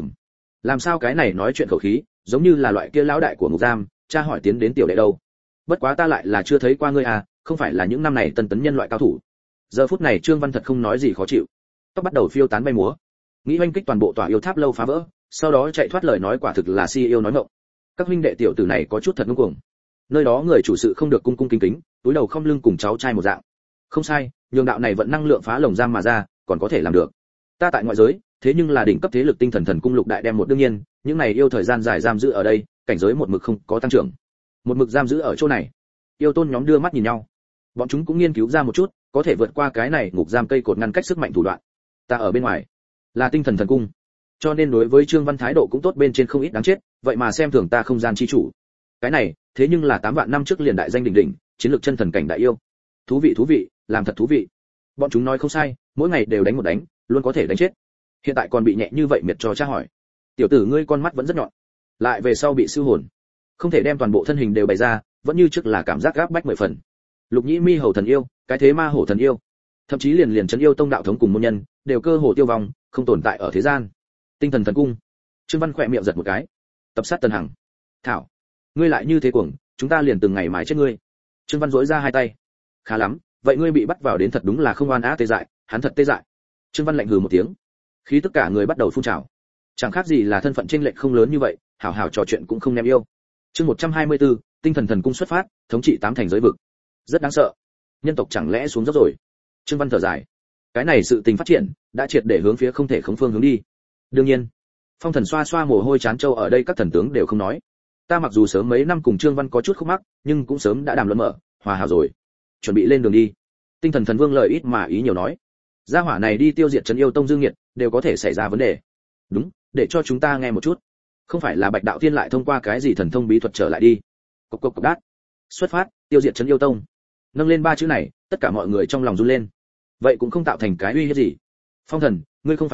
Speaker 1: Làm sao cái này nói chuyện khẩu khí, giống như là loại kia lão đại của ngục giam, cha hỏi tiến đến tiểu đệ đâu. Bất quá ta lại là chưa thấy qua ngươi à, không phải là những năm này tân tấn nhân loại cao thủ. Giờ phút này Trương Văn thật không nói gì khó chịu, tóc bắt đầu phiêu tán bay múa, nghĩ oanh kích toàn bộ tòa yêu tháp lâu phá vỡ, sau đó chạy thoát lời nói quả thực là si yêu nói ngọng. Các huynh đệ tiểu tử này có chút thật ngông cuồng. Nơi đó người chủ sự không được cung cung kính kính, túi đầu không lưng cùng cháu trai một dạng. Không sai, nhường đạo này vận năng lượng phá lồng giam mà ra, còn có thể làm được. Ta tại ngoại giới, thế nhưng là đỉnh cấp thế lực tinh thần thần cung lục đại đem một đương nhiên, những này yêu thời gian dài giam giữ ở đây, cảnh giới một mực không có tăng trưởng. Một mực giam giữ ở chỗ này. Yêu tôn nhóm đưa mắt nhìn nhau. Bọn chúng cũng nghiên cứu ra một chút, có thể vượt qua cái này ngục giam cây cột ngăn cách sức mạnh thủ đoạn. Ta ở bên ngoài, là tinh thần thần cung. Cho nên đối với Trương Văn thái độ cũng tốt bên trên không ít đáng chết, vậy mà xem thường ta không gian chi chủ. Cái này, thế nhưng là 8 vạn năm trước liền đại danh đỉnh đỉnh, chiến lược chân thần cảnh đại yêu. Thú vị, làm thật thú vị. Bọn chúng nói không sai, mỗi ngày đều đánh một đánh, luôn có thể đánh chết. Hiện tại còn bị nhẹ như vậy miệt cho tra hỏi. Tiểu tử ngươi con mắt vẫn rất nhọn, lại về sau bị siêu hồn, không thể đem toàn bộ thân hình đều bày ra, vẫn như trước là cảm giác gáp bách 10 phần. Lục Nhĩ Mi hầu thần yêu, cái thế ma hổ thần yêu, thậm chí liền trấn yêu tông đạo thống cùng môn nhân, đều cơ hồ tiêu vong, không tồn tại ở thế gian. Tinh thần thần cung. Trương Văn khỏe miệng giật một cái. Tập sát Tần Hằng. Thảo, ngươi lại như thế cuồng, chúng ta liền từng ngày mái chết ngươi. Trương Văn duỗi ra hai tay. Khá lắm, vậy ngươi bị bắt vào đến thật đúng là không oan á tê dại, hắn thật tê dại. Trương Văn lạnh hừ một tiếng. Khí tất cả người bắt đầu phun trào. Chẳng khác gì là thân phận chênh lệch không lớn như vậy, hảo hảo trò chuyện cũng không ném yêu. Chương 124, tinh thần thần cung xuất phát, thống trị 8 thành giới vực. Rất đáng sợ. Nhân tộc chẳng lẽ xuống dốc rồi? Trương Văn thở dài. Cái này sự tình phát triển, đã triệt để hướng phía không thể khống phương hướng đi. Đương nhiên, Phong Thần xoa xoa mồ hôi chán châu ở đây các thần tướng đều không nói. Ta mặc dù sớm mấy năm cùng Trương Văn có chút khúc mắc, nhưng cũng sớm đã đàm luận mở, hòa hảo rồi. Chuẩn bị lên đường đi. Tinh thần thần vương lời ít mà ý nhiều nói. Gia hỏa này đi tiêu diệt trấn yêu tông dương nghiệt, đều có thể xảy ra vấn đề. Đúng, để cho chúng ta nghe một chút. Không phải là Bạch Đạo Thiên lại thông qua cái gì thần thông bí thuật trở lại đi. Cộc đát. Xuất phát, tiêu diệt trấn yêu tông. Nâng lên 3 chữ này, tất cả mọi người trong lòng run lên. Vậy cũng không tạo thành cái uy hiếp gì. Phong Thần, ngươi không phải nói,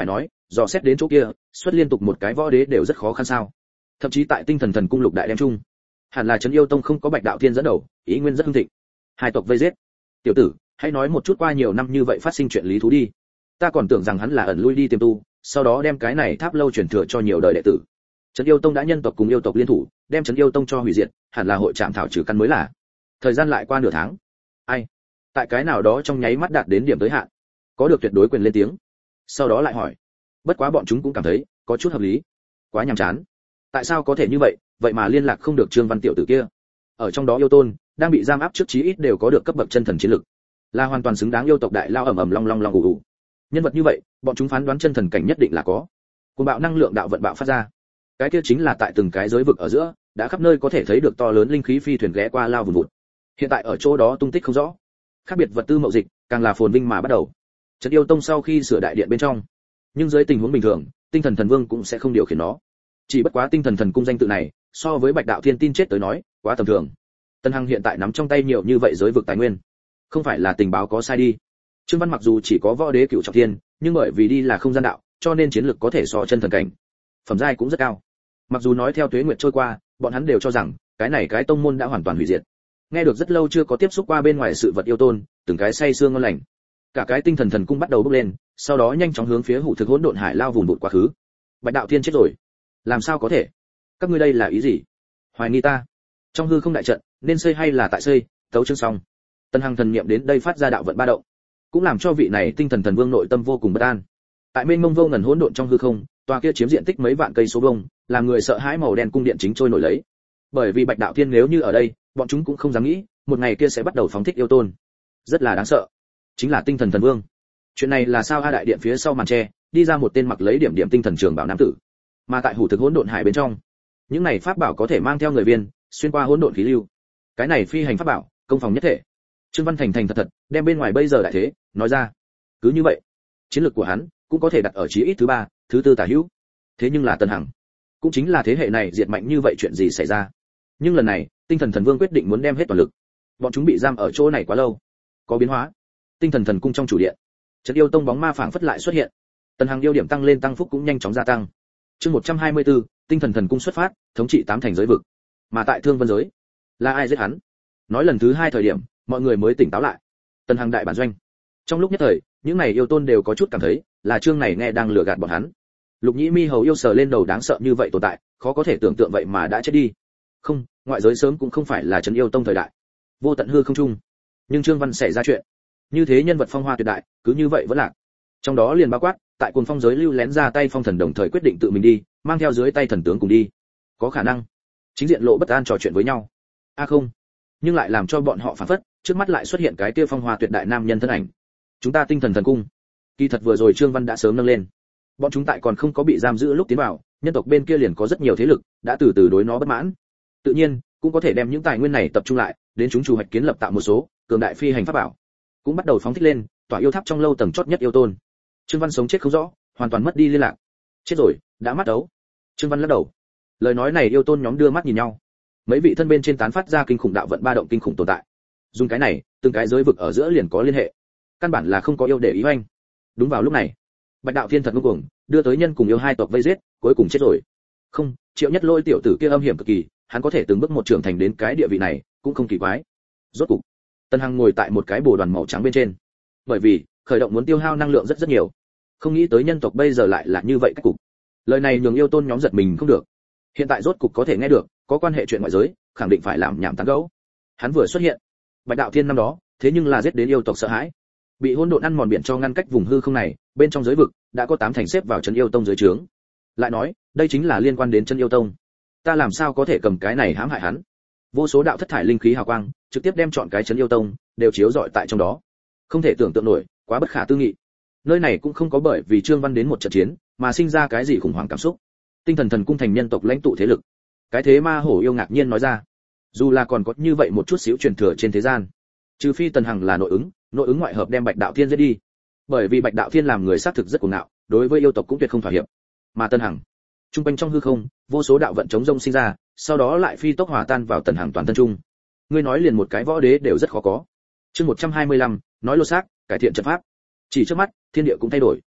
Speaker 1: dò xét đến chỗ kia, xuất liên tục một cái võ đế đều rất khó khăn sao? Thậm chí tại Tinh Thần Thần cung lục đại đem chung, hẳn là Trấn Yêu Tông không có Bạch Đạo Thiên dẫn đầu, ý nguyên rất hưng thịnh. Hai tộc vây giết. Tiểu tử, hãy nói một chút qua nhiều năm như vậy phát sinh chuyện lý thú đi. Ta còn tưởng rằng hắn là ẩn lui đi tiềm tu, sau đó đem cái này tháp lâu truyền thừa cho nhiều đời đệ tử. Trấn Yêu Tông đã nhân tộc cùng yêu tộc liên thủ, đem Trấn Yêu Tông cho hủy diệt, hẳn là hội trạm thảo trừ căn mới là. Thời gian lại qua nửa tháng. Ai? Tại cái nào đó trong nháy mắt đạt đến điểm tới hạn, có được tuyệt đối quyền lên tiếng. Sau đó lại hỏi. Bất quá bọn chúng cũng cảm thấy có chút hợp lý. Quá nhàm chán. Tại sao có thể như vậy, vậy mà liên lạc không được Trương Văn tiểu tử kia? Ở trong đó yêu tôn đang bị giam áp trước chí ít đều có được cấp bậc chân thần chiến lực, là hoàn toàn xứng đáng yêu tộc đại lao ầm ầm long long long ù ù. Nhân vật như vậy, bọn chúng phán đoán chân thần cảnh nhất định là có. Cuồng bạo năng lượng đạo vận bạo phát ra. Cái kia chính là tại từng cái giới vực ở giữa, đã khắp nơi có thể thấy được to lớn linh khí phi thuyền ghé qua lao vùn vụt. Hiện tại ở chỗ đó tung tích không rõ. Khác biệt vật tư mậu dịch, càng là phồn vinh mà bắt đầu. Trấn Yêu Tông sau khi sửa đại điện bên trong, nhưng dưới tình huống bình thường, Tinh Thần Thần Vương cũng sẽ không điều khiển nó. Chỉ bất quá Tinh Thần Thần cung danh tự này, so với Bạch Đạo Thiên tin chết tới nói, quá tầm thường. Tân Hằng hiện tại nắm trong tay nhiều như vậy giới vực tài nguyên, không phải là tình báo có sai đi. Trương Văn mặc dù chỉ có võ đế cửu trọng thiên, nhưng bởi vì đi là không gian đạo, cho nên chiến lực có thể so chân thần cảnh. Phẩm giai cũng rất cao. Mặc dù nói theo tuế nguyệt trôi qua, bọn hắn đều cho rằng cái này cái tông môn đã hoàn toàn hủy diệt. Nghe được rất lâu chưa có tiếp xúc qua bên ngoài sự vật yêu tôn, từng cái say sương ngon lành. Cả cái Tinh Thần Thần cung bắt đầu bốc lên, sau đó nhanh chóng hướng phía hủ thực hỗn độn hải lao vùng vụt quá khứ. Bạch Đạo Thiên chết rồi. Làm sao có thể? Các ngươi đây là ý gì? Hoài nghi ta? Trong hư không đại trận, nên xây hay là tại xây? Tấu chương xong. Tân Hằng thần niệm đến đây phát ra đạo vận ba động, cũng làm cho vị này Tinh Thần Thần Vương nội tâm vô cùng bất an. Tại mênh mông vô ngần hỗn độn trong hư không, tòa kia chiếm diện tích mấy vạn cây số vuông, làm người sợ hãi màu đen cung điện chính trôi nổi lấy. Bởi vì Bạch Đạo Thiên nếu như ở đây, bọn chúng cũng không dám nghĩ, một ngày kia sẽ bắt đầu phóng thích yêu tôn. Rất là đáng sợ. Chính là Tinh Thần Thần Vương. Chuyện này là sao? A đại điện phía sau màn tre, đi ra một tên mặc lấy điểm tinh thần trường bảo nam tử. Mà tại hủ thực hỗn độn hải bên trong, những này pháp bảo có thể mang theo người viên, xuyên qua hỗn độn khí lưu. Cái này phi hành pháp bảo, công phòng nhất thể. Trương Văn thành thật đem bên ngoài bây giờ đại thế nói ra. Cứ như vậy, chiến lược của hắn cũng có thể đặt ở chí ít thứ ba, thứ tư tả hữu. Thế nhưng là Tân Hằng, cũng chính là thế hệ này diệt mạnh như vậy, chuyện gì xảy ra? Nhưng lần này, Tinh Thần Thần Vương quyết định muốn đem hết toàn lực. Bọn chúng bị giam ở chỗ này quá lâu, có biến hóa. Tinh Thần Thần cung trong chủ điện, Trấn Yêu Tông bóng ma phảng phất lại xuất hiện. Tân Hằng yêu điểm tăng lên, tăng phúc cũng nhanh chóng gia tăng. Chương 124, Tinh Thần Thần cung xuất phát, thống trị 8 thành giới vực. Mà tại Thương Vân giới, là ai giết hắn? Nói lần thứ 2 thời điểm, mọi người mới tỉnh táo lại. Tân Hằng đại bản doanh. Trong lúc nhất thời, những này yêu tôn đều có chút cảm thấy, là chương này nghe đang lừa gạt bọn hắn. Lục Nhĩ Mi hầu yêu sờ lên đầu, đáng sợ như vậy tồn tại, khó có thể tưởng tượng vậy mà đã chết đi. Không, ngoại giới sớm cũng không phải là Trấn Yêu Tông thời đại. Vô tận hư không trung. Nhưng Trương Văn xảy ra chuyện. Như thế nhân vật phong hoa tuyệt đại, cứ như vậy vẫn lạc. Trong đó liền bao quát, tại Cuồng Phong giới lưu lén ra tay phong thần đồng thời quyết định tự mình đi, mang theo dưới tay thần tướng cùng đi. Có khả năng chính diện lộ bất an trò chuyện với nhau. Không, nhưng lại làm cho bọn họ phản phất, trước mắt lại xuất hiện cái kia phong hoa tuyệt đại nam nhân thân ảnh. Chúng ta Tinh Thần Thần cung. Kỳ thật vừa rồi Trương Văn đã sớm nâng lên. Bọn chúng tại còn không có bị giam giữ lúc tiến vào, nhân tộc bên kia liền có rất nhiều thế lực đã từ từ đối nó bất mãn. Tự nhiên, cũng có thể đem những tài nguyên này tập trung lại, đến chúng chủ hoạch kiến lập tạo một số cường đại phi hành pháp bảo. Cũng bắt đầu phóng thích lên, tỏa yêu tháp trong lâu tầng chót nhất yêu tôn. Trương Văn sống chết không rõ, hoàn toàn mất đi liên lạc. Chết rồi, đã mắt đấu. Trương Văn lắc đầu. Lời nói này yêu tôn nhóm đưa mắt nhìn nhau. Mấy vị thân bên trên tán phát ra kinh khủng đạo vận ba động kinh khủng tồn tại. Dùng cái này, từng cái giới vực ở giữa liền có liên hệ. Căn bản là không có yêu để ý hoành. Đúng vào lúc này, Bạch Đạo Thiên thật ngông cuồng, đưa tới nhân cùng yêu hai tộc vây giết, cuối cùng chết rồi. Không, Triệu Nhất Lôi tiểu tử kia âm hiểm cực kỳ, hắn có thể từng bước một trưởng thành đến cái địa vị này, cũng không kỳ quái. Rốt cục, Tân Hằng ngồi tại một cái bồ đoàn màu trắng bên trên. Bởi vì, khởi động muốn tiêu hao năng lượng rất nhiều. Không nghĩ tới nhân tộc bây giờ lại là như vậy cách cục. Lời này nhường yêu tôn nhóm giật mình không được. Hiện tại rốt cục có thể nghe được, có quan hệ chuyện ngoại giới, khẳng định phải làm nhảm tán gẫu. Hắn vừa xuất hiện, Bạch Đạo Thiên năm đó, thế nhưng là giết đến yêu tộc sợ hãi. Bị hỗn độn ăn mòn biển cho ngăn cách vùng hư không này, bên trong giới vực đã có 8 thành xếp vào Trấn Yêu Tông dưới trướng. Lại nói, đây chính là liên quan đến Trấn Yêu Tông. Ta làm sao có thể cầm cái này hãm hại hắn? Vô số đạo thất thải linh khí hào quang, trực tiếp đem chọn cái Trấn Yêu Tông đều chiếu rọi tại trong đó. Không thể tưởng tượng nổi, quá bất khả tư nghị. Nơi này cũng không có bởi vì Trương Văn đến một trận chiến mà sinh ra cái gì khủng hoảng cảm xúc. Tinh Thần Thần cung thành nhân tộc lãnh tụ thế lực. Cái thế ma hổ yêu ngạc nhiên nói ra, dù là còn có như vậy một chút xíu truyền thừa trên thế gian, trừ phi Tần Hằng là nội ứng ngoại hợp đem Bạch Đạo Thiên giết đi. Bởi vì Bạch Đạo Thiên làm người xác thực rất cuồng ngạo, đối với yêu tộc cũng tuyệt không thỏa hiệp. Mà Tần Hằng, trung quanh trong hư không, vô số đạo vận chống rông sinh ra, sau đó lại phi tốc hòa tan vào Tần Hằng toàn thân trung. Ngươi nói liền một cái võ đế đều rất khó có. Chương 125, nói lô xác, cải thiện trận pháp. Chỉ trước mắt, thiên địa cũng thay đổi.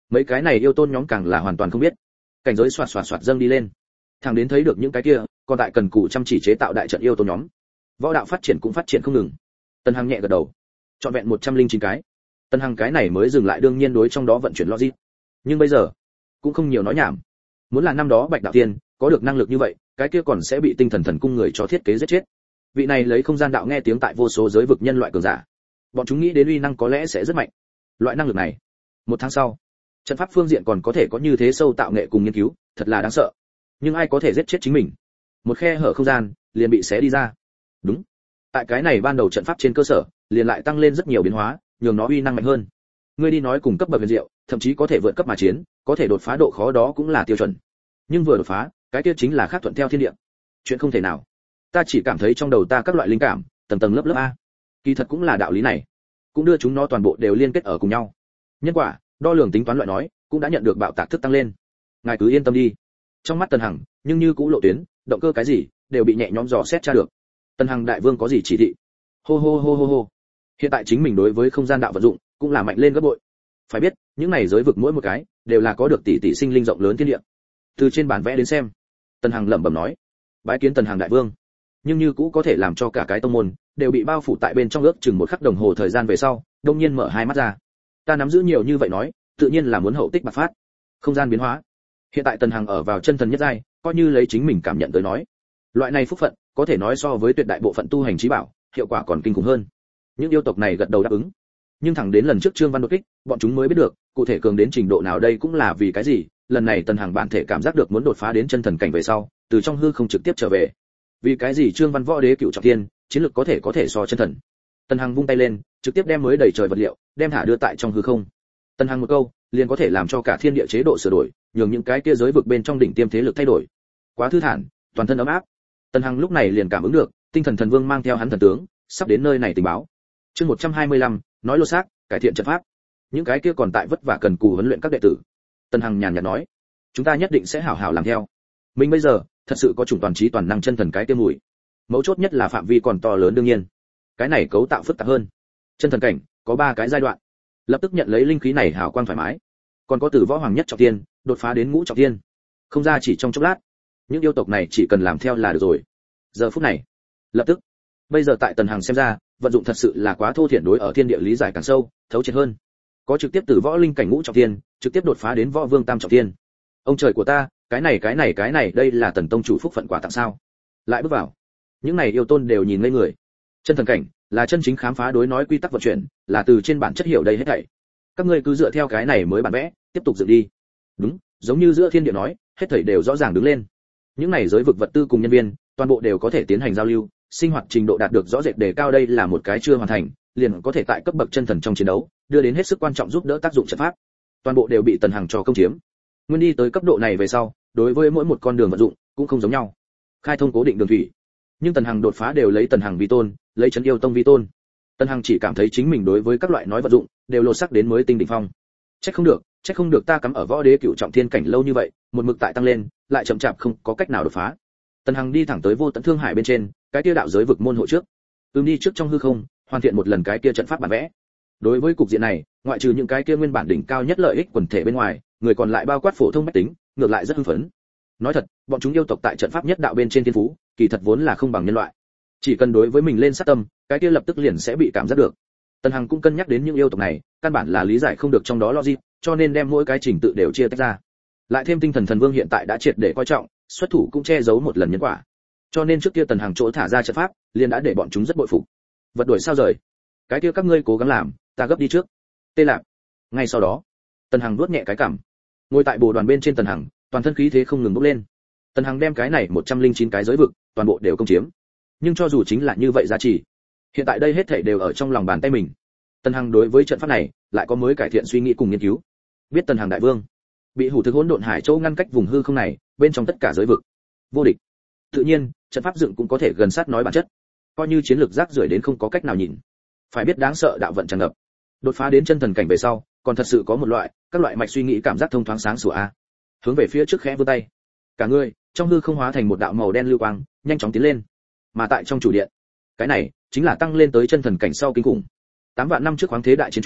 Speaker 1: Mấy cái này yêu tôn nhóm càng là hoàn toàn không biết, cảnh giới xoạt xoạt xoạt dâng đi lên, thẳng đến thấy được những cái kia còn tại cần cù chăm chỉ chế tạo đại trận yêu tôn nhóm, võ đạo phát triển cũng phát triển không ngừng. Tần Hằng nhẹ gật đầu, trọn vẹn 109 cái. Tần Hằng cái này mới dừng lại, đương nhiên đối trong đó vận chuyển logic, nhưng bây giờ cũng không nhiều nói nhảm. Muốn là năm đó Bạch Đạo Tiên có được năng lực như vậy, cái kia còn sẽ bị Tinh Thần Thần cung người cho thiết kế giết chết. Vị này lấy không gian đạo nghe tiếng tại vô số giới vực nhân loại cường giả, bọn chúng nghĩ đến uy năng có lẽ sẽ rất mạnh. Loại năng lực này, một tháng sau, trận pháp phương diện còn có thể có như thế sâu tạo nghệ cùng nghiên cứu, thật là đáng sợ. Nhưng ai có thể giết chết chính mình? Một khe hở không gian liền bị xé đi ra. Đúng, tại cái này ban đầu trận pháp trên cơ sở, liền lại tăng lên rất nhiều biến hóa, nhường nó uy năng mạnh hơn. Ngươi đi nói cùng cấp bậc huyền diệu, thậm chí có thể vượt cấp mà chiến, có thể đột phá độ khó đó cũng là tiêu chuẩn. Nhưng vừa đột phá, cái kia chính là khác thuận theo thiên địa. Chuyện không thể nào. Ta chỉ cảm thấy trong đầu ta các loại linh cảm, tầng tầng lớp lớp a. Kỳ thật cũng là đạo lý này, cũng đưa chúng nó toàn bộ đều liên kết ở cùng nhau. Nhân quả, đo lường tính toán loại nói, cũng đã nhận được bạo tạc thức tăng lên. Ngài cứ yên tâm đi. Trong mắt Tần Hằng, nhưng như cũ lộ tuyến, động cơ cái gì, đều bị nhẹ nhõm dò xét tra được. Tần Hằng đại vương có gì chỉ thị? Hô hô hô hô hô. Hiện tại chính mình đối với không gian đạo vận dụng, cũng là mạnh lên gấp bội. Phải biết, những này giới vực mỗi một cái, đều là có được tỷ tỷ sinh linh rộng lớn thiên địa. Từ trên bản vẽ đến xem, Tần Hằng lẩm bẩm nói, bái kiến Tần Hằng đại vương. Nhưng như cũ có thể làm cho cả cái tông môn đều bị bao phủ tại bên trong, ước chừng một khắc đồng hồ thời gian về sau, đông nhiên mở hai mắt ra. Ta nắm giữ nhiều như vậy nói, tự nhiên là muốn hậu tích bạc phát. Không gian biến hóa. Hiện tại Tần Hằng ở vào chân thần nhất giai, coi như lấy chính mình cảm nhận tới nói, loại này phúc phận, có thể nói so với tuyệt đại bộ phận tu hành trí bảo, hiệu quả còn kinh khủng hơn. Những yêu tộc này gật đầu đáp ứng. Nhưng thẳng đến lần trước Trương Văn đột kích, bọn chúng mới biết được, cụ thể cường đến trình độ nào đây cũng là vì cái gì. Lần này Tần Hằng bản thể cảm giác được muốn đột phá đến chân thần cảnh về sau, từ trong hư không trực tiếp trở về. Vì cái gì Trương Văn võ đế cựu trọng thiên, chiến lược có thể so chân thần. Tần Hằng vung tay lên, trực tiếp đem mới đầy trời vật liệu, đem thả đưa tại trong hư không. Tần Hằng một câu, liền có thể làm cho cả thiên địa chế độ sửa đổi, nhường những cái kia giới vực bên trong đỉnh tiêm thế lực thay đổi. Quá thư thản, toàn thân ấm áp. Tần Hằng lúc này liền cảm ứng được, Tinh Thần Thần Vương mang theo hắn thần tướng, sắp đến nơi này tình báo. Chương 125, nói lô xác, cải thiện trận pháp. Những cái kia còn tại vất vả cần cù huấn luyện các đệ tử. Tần Hằng nhàn nhạt nói, chúng ta nhất định sẽ hảo hảo làm theo. Mình bây giờ, thật sự có chủng toàn trí toàn năng chân thần cái kia mùi. Mấu chốt nhất là phạm vi còn to lớn đương nhiên. Cái này cấu tạo phức tạp hơn. Chân thần cảnh có 3 cái giai đoạn. Lập tức nhận lấy linh khí này hào quang thoải mái. Còn có từ võ hoàng nhất trọng thiên, đột phá đến ngũ trọng thiên. Không ra chỉ trong chốc lát, những yêu tộc này chỉ cần làm theo là được rồi. Giờ phút này, lập tức, bây giờ tại Tần Hằng xem ra, vận dụng thật sự là quá thô thiển, đối ở thiên địa lý giải càng sâu, thấu triệt hơn. Có trực tiếp từ võ linh cảnh ngũ trọng thiên, trực tiếp đột phá đến võ vương tam trọng thiên. Ông trời của ta, cái này, đây là Tần tông chủ phúc phận quả tặng sao? Lại bước vào, những này yêu tôn đều nhìn ngây người. Chân thần cảnh là chân chính khám phá đối nói quy tắc vận chuyển, là từ trên bản chất hiểu đây hết thảy. Các ngươi cứ dựa theo cái này mới bản vẽ, tiếp tục dựng đi. Đúng, giống như giữa thiên địa nói, hết thảy đều rõ ràng đứng lên. Những này giới vực vật tư cùng nhân viên, toàn bộ đều có thể tiến hành giao lưu, sinh hoạt trình độ đạt được rõ rệt đề cao, đây là một cái chưa hoàn thành, liền có thể tại cấp bậc chân thần trong chiến đấu, đưa đến hết sức quan trọng giúp đỡ tác dụng trận pháp. Toàn bộ đều bị Tần Hằng cho công chiếm. Nguyên đi tới cấp độ này về sau, đối với mỗi một con đường vận dụng cũng không giống nhau. Khai thông cố định đường thủy, nhưng Tần Hằng đột phá đều lấy Tần Hằng vi tôn, lấy trấn yêu tông vi tôn. Tần Hằng chỉ cảm thấy chính mình đối với các loại nói vận dụng đều lột sắc đến mới tinh đỉnh phong. Trách không được ta cắm ở võ đế cửu trọng thiên cảnh lâu như vậy, một mực tại tăng lên, lại chậm chạp không có cách nào đột phá. Tần Hằng đi thẳng tới vô tận thương hải bên trên, cái kia đạo giới vực môn hộ trước. Đi trước trong hư không, hoàn thiện một lần cái kia trận pháp bản vẽ. Đối với cục diện này, ngoại trừ những cái kia nguyên bản đỉnh cao nhất lợi ích quần thể bên ngoài, người còn lại bao quát phổ thông bách tính, ngược lại rất hưng phấn. Nói thật, bọn chúng yêu tộc tại trận pháp nhất đạo bên trên thiên phú, kỳ thật vốn là không bằng nhân loại. Chỉ cần đối với mình lên sát tâm, cái kia lập tức liền sẽ bị cảm giác được. Tần Hằng cũng cân nhắc đến những yêu tộc này, căn bản là lý giải không được trong đó logic, cho nên đem mỗi cái trình tự đều chia tách ra. Lại thêm Tinh Thần Thần Vương hiện tại đã triệt để coi trọng, xuất thủ cũng che giấu một lần nhân quả. Cho nên trước kia Tần Hằng chỗ thả ra trận pháp, liền đã để bọn chúng rất bội phục. Vật đuổi sao rời, cái kia các ngươi cố gắng làm, ta gấp đi trước. Tê Lạp. Ngay sau đó, Tần Hằng nuốt nhẹ cái cằm. Ngồi tại bồ đoàn bên trên Tần Hằng, toàn thân khí thế không ngừng bốc lên. Tần Hằng đem cái này 109 cái giới vực, toàn bộ đều công chiếm. Nhưng cho dù chính là như vậy giá trị, hiện tại đây hết thảy đều ở trong lòng bàn tay mình. Tần Hằng đối với trận pháp này, lại có mới cải thiện suy nghĩ cùng nghiên cứu. Biết Tần Hằng đại vương, bị hủ thực hỗn độn hải châu ngăn cách vùng hư không này, bên trong tất cả giới vực, vô địch. Tự nhiên, trận pháp dựng cũng có thể gần sát nói bản chất. Coi như chiến lược rác rưởi đến không có cách nào nhìn. Phải biết đáng sợ đạo vận tràn ngập. Đột phá đến chân thần cảnh về sau, còn thật sự có một loại, các loại mạch suy nghĩ cảm giác thông thoáng sáng sủa a. Hướng về phía trước khẽ vươn tay. Cả người, trong hư không hóa thành một đạo màu đen lưu quang, nhanh chóng tiến lên. Mà tại trong chủ điện, cái này chính là tăng lên tới chân thần cảnh sau kinh khủng. 8 vạn năm trước khoáng thế đại chiến trung,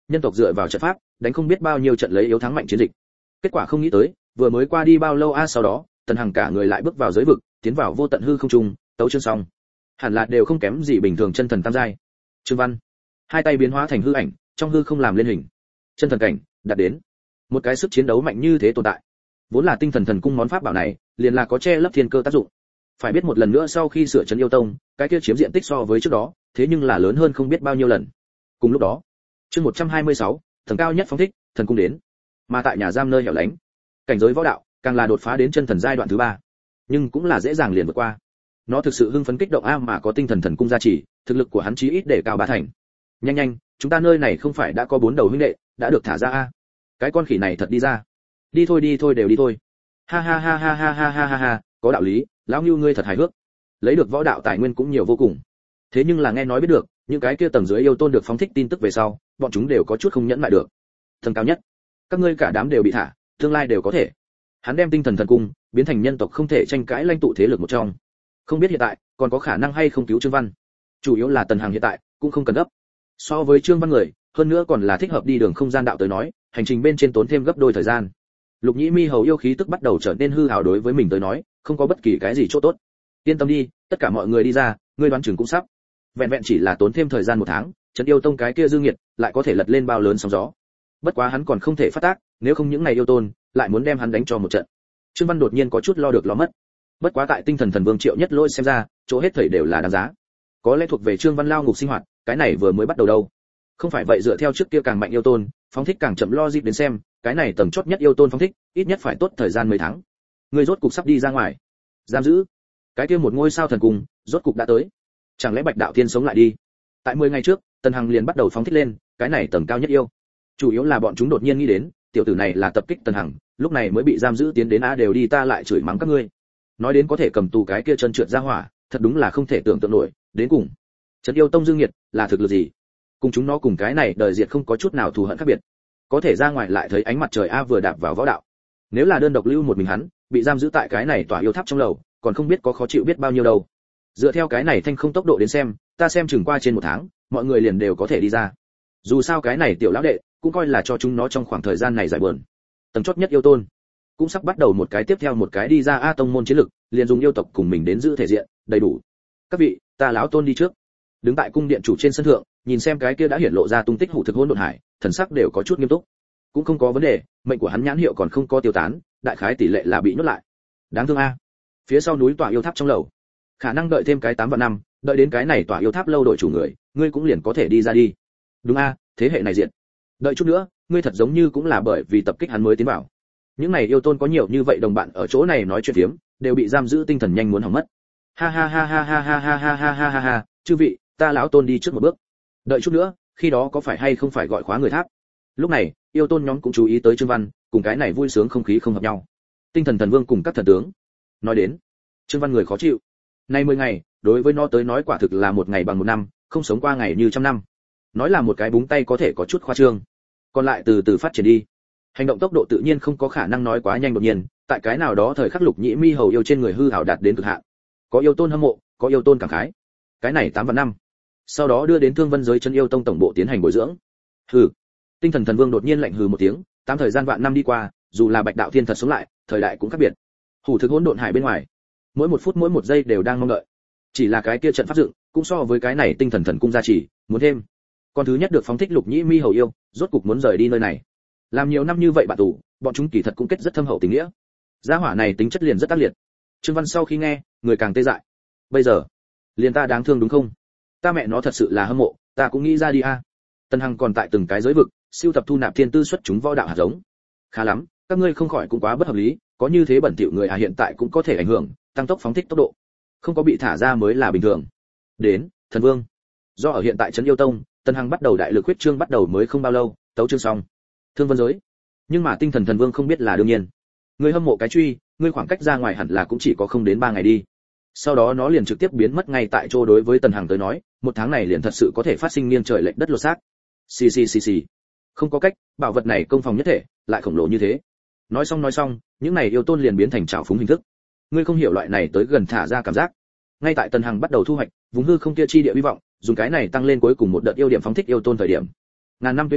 Speaker 1: nhân tộc dựa vào trận pháp đánh không biết bao nhiêu trận lấy yếu thắng mạnh chiến dịch. Kết quả không nghĩ tới, vừa mới qua đi bao lâu sau đó, Tần Hằng cả người lại bước vào giới vực, tiến vào vô tận hư không trung, tấu chương xong. Hẳn là đều không kém gì bình thường chân thần tam giai. Trương Văn, hai tay biến hóa thành hư ảnh, trong hư không làm lên hình. Chân thần cảnh, đạt đến. Một cái sức chiến đấu mạnh như thế tồn tại. Vốn là tinh thần thần cung món pháp bảo này, liền là có che lấp thiên cơ tác dụng. Phải biết một lần nữa sau khi sửa trấn yêu tông, cái kia chiếm diện tích so với trước đó, thế nhưng là lớn hơn không biết bao nhiêu lần. Cùng lúc đó, chương 126, thần cao nhất phóng thích, thần cung đến. Mà tại nhà giam nơi hẻo lánh, cảnh giới võ đạo càng là đột phá đến chân thần giai đoạn thứ 3, nhưng cũng là dễ dàng liền vượt qua. Nó thực sự hưng phấn kích động mà có tinh thần thần cung gia trì, thực lực của hắn chí ít để cao 3 thành. Nhanh nhanh, chúng ta nơi này không phải đã có 4 đầu huynh đệ, đã được thả ra a. Cái con khỉ này thật đi ra. Đi thôi đều đi thôi. Ha ha ha ha ha ha ha ha ha, có đạo lý, lão Nưu ngươi thật hài hước. Lấy được võ đạo tài nguyên cũng nhiều vô cùng. Thế nhưng là nghe nói biết được, những cái kia tầng dưới yêu tôn được phóng thích tin tức về sau, bọn chúng đều có chút không nhẫn lại được. Thần cao nhất, các ngươi cả đám đều bị thả, tương lai đều có thể. Hắn đem tinh thần thần cung biến thành nhân tộc không thể tranh cãi lãnh tụ thế lực một trong. Không biết hiện tại còn có khả năng hay không cứu Trương Văn. Chủ yếu là Tần Hằng hiện tại cũng không cần gấp. So với Trương Văn người, hơn nữa còn là thích hợp đi đường không gian đạo tới nói, hành trình bên trên tốn thêm gấp đôi thời gian. Lục Nhĩ Mi hầu yêu khí tức bắt đầu trở nên hư ảo đối với mình tới nói, không có bất kỳ cái gì chỗ tốt. Yên tâm đi, tất cả mọi người đi ra, ngươi đoán chừng cũng sắp. Vẹn vẹn chỉ là tốn thêm thời gian 1 tháng, trấn yêu tông cái kia dư nghiệt lại có thể lật lên bao lớn sóng gió. Bất quá hắn còn không thể phát tác, nếu không những ngày yêu tôn lại muốn đem hắn đánh cho một trận. Trương Văn đột nhiên có chút lo được lo mất. Bất quá tại tinh thần thần vương Triệu Nhất Lôi xem ra, chỗ hết thảy đều là đáng giá. Có lẽ thuộc về Trương Văn lao ngục sinh hoạt, cái này vừa mới bắt đầu đâu. Không phải vậy dựa theo trước kia càng mạnh yêu tôn, phóng thích càng chậm logic đến xem, cái này tầng chót nhất yêu tôn phóng thích, ít nhất phải tốt thời gian mấy tháng. Người rốt cục sắp đi ra ngoài. Giam giữ. Cái kia một ngôi sao thần cung, rốt cục đã tới. Chẳng lẽ Bạch Đạo Thiên sống lại đi? Tại 10 ngày trước, Tần Hằng liền bắt đầu phóng thích lên, cái này tầng cao nhất yêu. Chủ yếu là bọn chúng đột nhiên nghĩ đến, tiểu tử này là tập kích Tần Hằng, lúc này mới bị giam giữ tiến đến đều đi ta lại chửi mắng các ngươi. Nói đến có thể cầm tù cái kia chân trượt ra hỏa, thật đúng là không thể tưởng tượng nổi, đến cùng. Trấn yêu tông dương nghiệt, là thực lực gì? Cùng chúng nó cùng cái này đời diệt không có chút nào thù hận khác biệt. Có thể ra ngoài lại thấy ánh mặt trời vừa đạp vào võ đạo. Nếu là đơn độc lưu một mình hắn, bị giam giữ tại cái này tòa yêu tháp trong lầu, còn không biết có khó chịu biết bao nhiêu đâu. Dựa theo cái này thanh không tốc độ đến xem, ta xem chừng qua trên 1 tháng, mọi người liền đều có thể đi ra. Dù sao cái này tiểu lão đệ, cũng coi là cho chúng nó trong khoảng thời gian này giải buồn. Tầng chót nhất yêu tôn, cũng sắp bắt đầu một cái tiếp theo một cái đi ra tông môn chiến lực, liền dùng yêu tộc cùng mình đến giữ thể diện, đầy đủ. Các vị, ta lão tôn đi trước. Đứng tại cung điện chủ trên sân thượng, nhìn xem cái kia đã hiển lộ ra tung tích hủ thực hỗn độn hải, thần sắc đều có chút nghiêm túc. Cũng không có vấn đề, mệnh của hắn nhãn hiệu còn không có tiêu tán, đại khái tỷ lệ là bị nhốt lại. Đáng thương a. Phía sau núi tòa yêu tháp trong lầu, khả năng đợi thêm cái 8 vạn năm, đợi đến cái này tòa yêu tháp lâu đổi chủ người, ngươi cũng liền có thể đi ra đi. Đúng a, thế hệ này diện. Đợi chút nữa, ngươi thật giống như cũng là bởi vì tập kích hắn mới tiến vào. Những này yêu tôn có nhiều như vậy đồng bạn ở chỗ này nói chuyện phiếm, đều bị giam giữ tinh thần nhanh muốn hỏng mất. Ha ha ha ha ha ha ha ha ha ha ha ha, chư vị, ta lão tôn đi trước một bước. Đợi chút nữa, khi đó có phải hay không phải gọi khóa người tháp. Lúc này, yêu tôn nhóm cũng chú ý tới Trương Văn, cùng cái này vui sướng không khí không hợp nhau. Tinh thần thần vương cùng các thần tướng. Nói đến, Trương Văn người khó chịu. Nay 10 ngày, đối với nó tới nói quả thực là 1 ngày bằng 1 năm, không sống qua ngày như trăm năm. Nói là một cái búng tay có thể có chút khoa trương. Còn lại từ từ phát triển đi. Hành động tốc độ tự nhiên không có khả năng nói quá nhanh đột nhiên, tại cái nào đó thời khắc Lục Nhĩ Mi hầu yêu trên người hư ảo đạt đến cực hạn. Có yêu tôn hâm mộ, có yêu tôn cảm khái. Cái này 8 và 5. Sau đó đưa đến Thương Vân giới chân yêu tông tổng bộ tiến hành bồi dưỡng. Hừ. Tinh thần thần vương đột nhiên lạnh hừ một tiếng, 8 thời gian vạn năm đi qua, dù là Bạch Đạo Thiên thật sống lại, thời đại cũng khác biệt. Hủ thực hỗn độn hải bên ngoài, mỗi 1 phút mỗi 1 giây đều đang mong đợi. Chỉ là cái kia trận pháp dựng, cũng so với cái này tinh thần thần cung gia trì, muốn thêm. Con thứ nhất được phóng thích Lục Nhĩ Mi hầu yêu, rốt cục muốn rời đi nơi này. Làm nhiều năm như vậy bạn tù, bọn chúng kỳ thật cũng kết rất thâm hậu tình nghĩa. Gia hỏa này tính chất liền rất ác liệt. Trương Văn sau khi nghe, người càng tê dại. Bây giờ, liền ta đáng thương đúng không? Ta mẹ nó thật sự là hâm mộ, ta cũng nghĩ ra đi a. Tần Hằng còn tại từng cái giới vực, siêu tập thu nạp thiên tư xuất chúng võ đạo hạt giống. Khá lắm, các ngươi không khỏi cũng quá bất hợp lý, có như thế bẩn thỉu người hiện tại cũng có thể ảnh hưởng, tăng tốc phóng thích tốc độ. Không có bị thả ra mới là bình thường. Đến, thần vương. Do ở hiện tại trấn yêu tông, Tần Hằng bắt đầu đại lực huyết chương bắt đầu mới không bao lâu, tấu chương xong. Thương Vân giới. Nhưng mà tinh thần thần vương không biết là đương nhiên. Người hâm mộ cái truy, ngươi khoảng cách ra ngoài hẳn là cũng chỉ có không đến 3 ngày đi. Sau đó nó liền trực tiếp biến mất ngay tại chỗ đối với Tần Hằng tới nói, 1 tháng này liền thật sự có thể phát sinh nghiêng trời lệch đất lột xác. Xì xì xì xì. Không có cách, bảo vật này công phòng nhất thể, lại khổng lồ như thế. Nói xong, những này yêu tôn liền biến thành trào phúng hình thức. Ngươi không hiểu loại này tới gần thả ra cảm giác. Ngay tại Tần Hằng bắt đầu thu hoạch, vùng hư không kia chi địa hy vọng, dùng cái này tăng lên cuối cùng một đợt yêu điểm phóng thích yêu tôn thời điểm. Ngàn năm tuế nguyệt,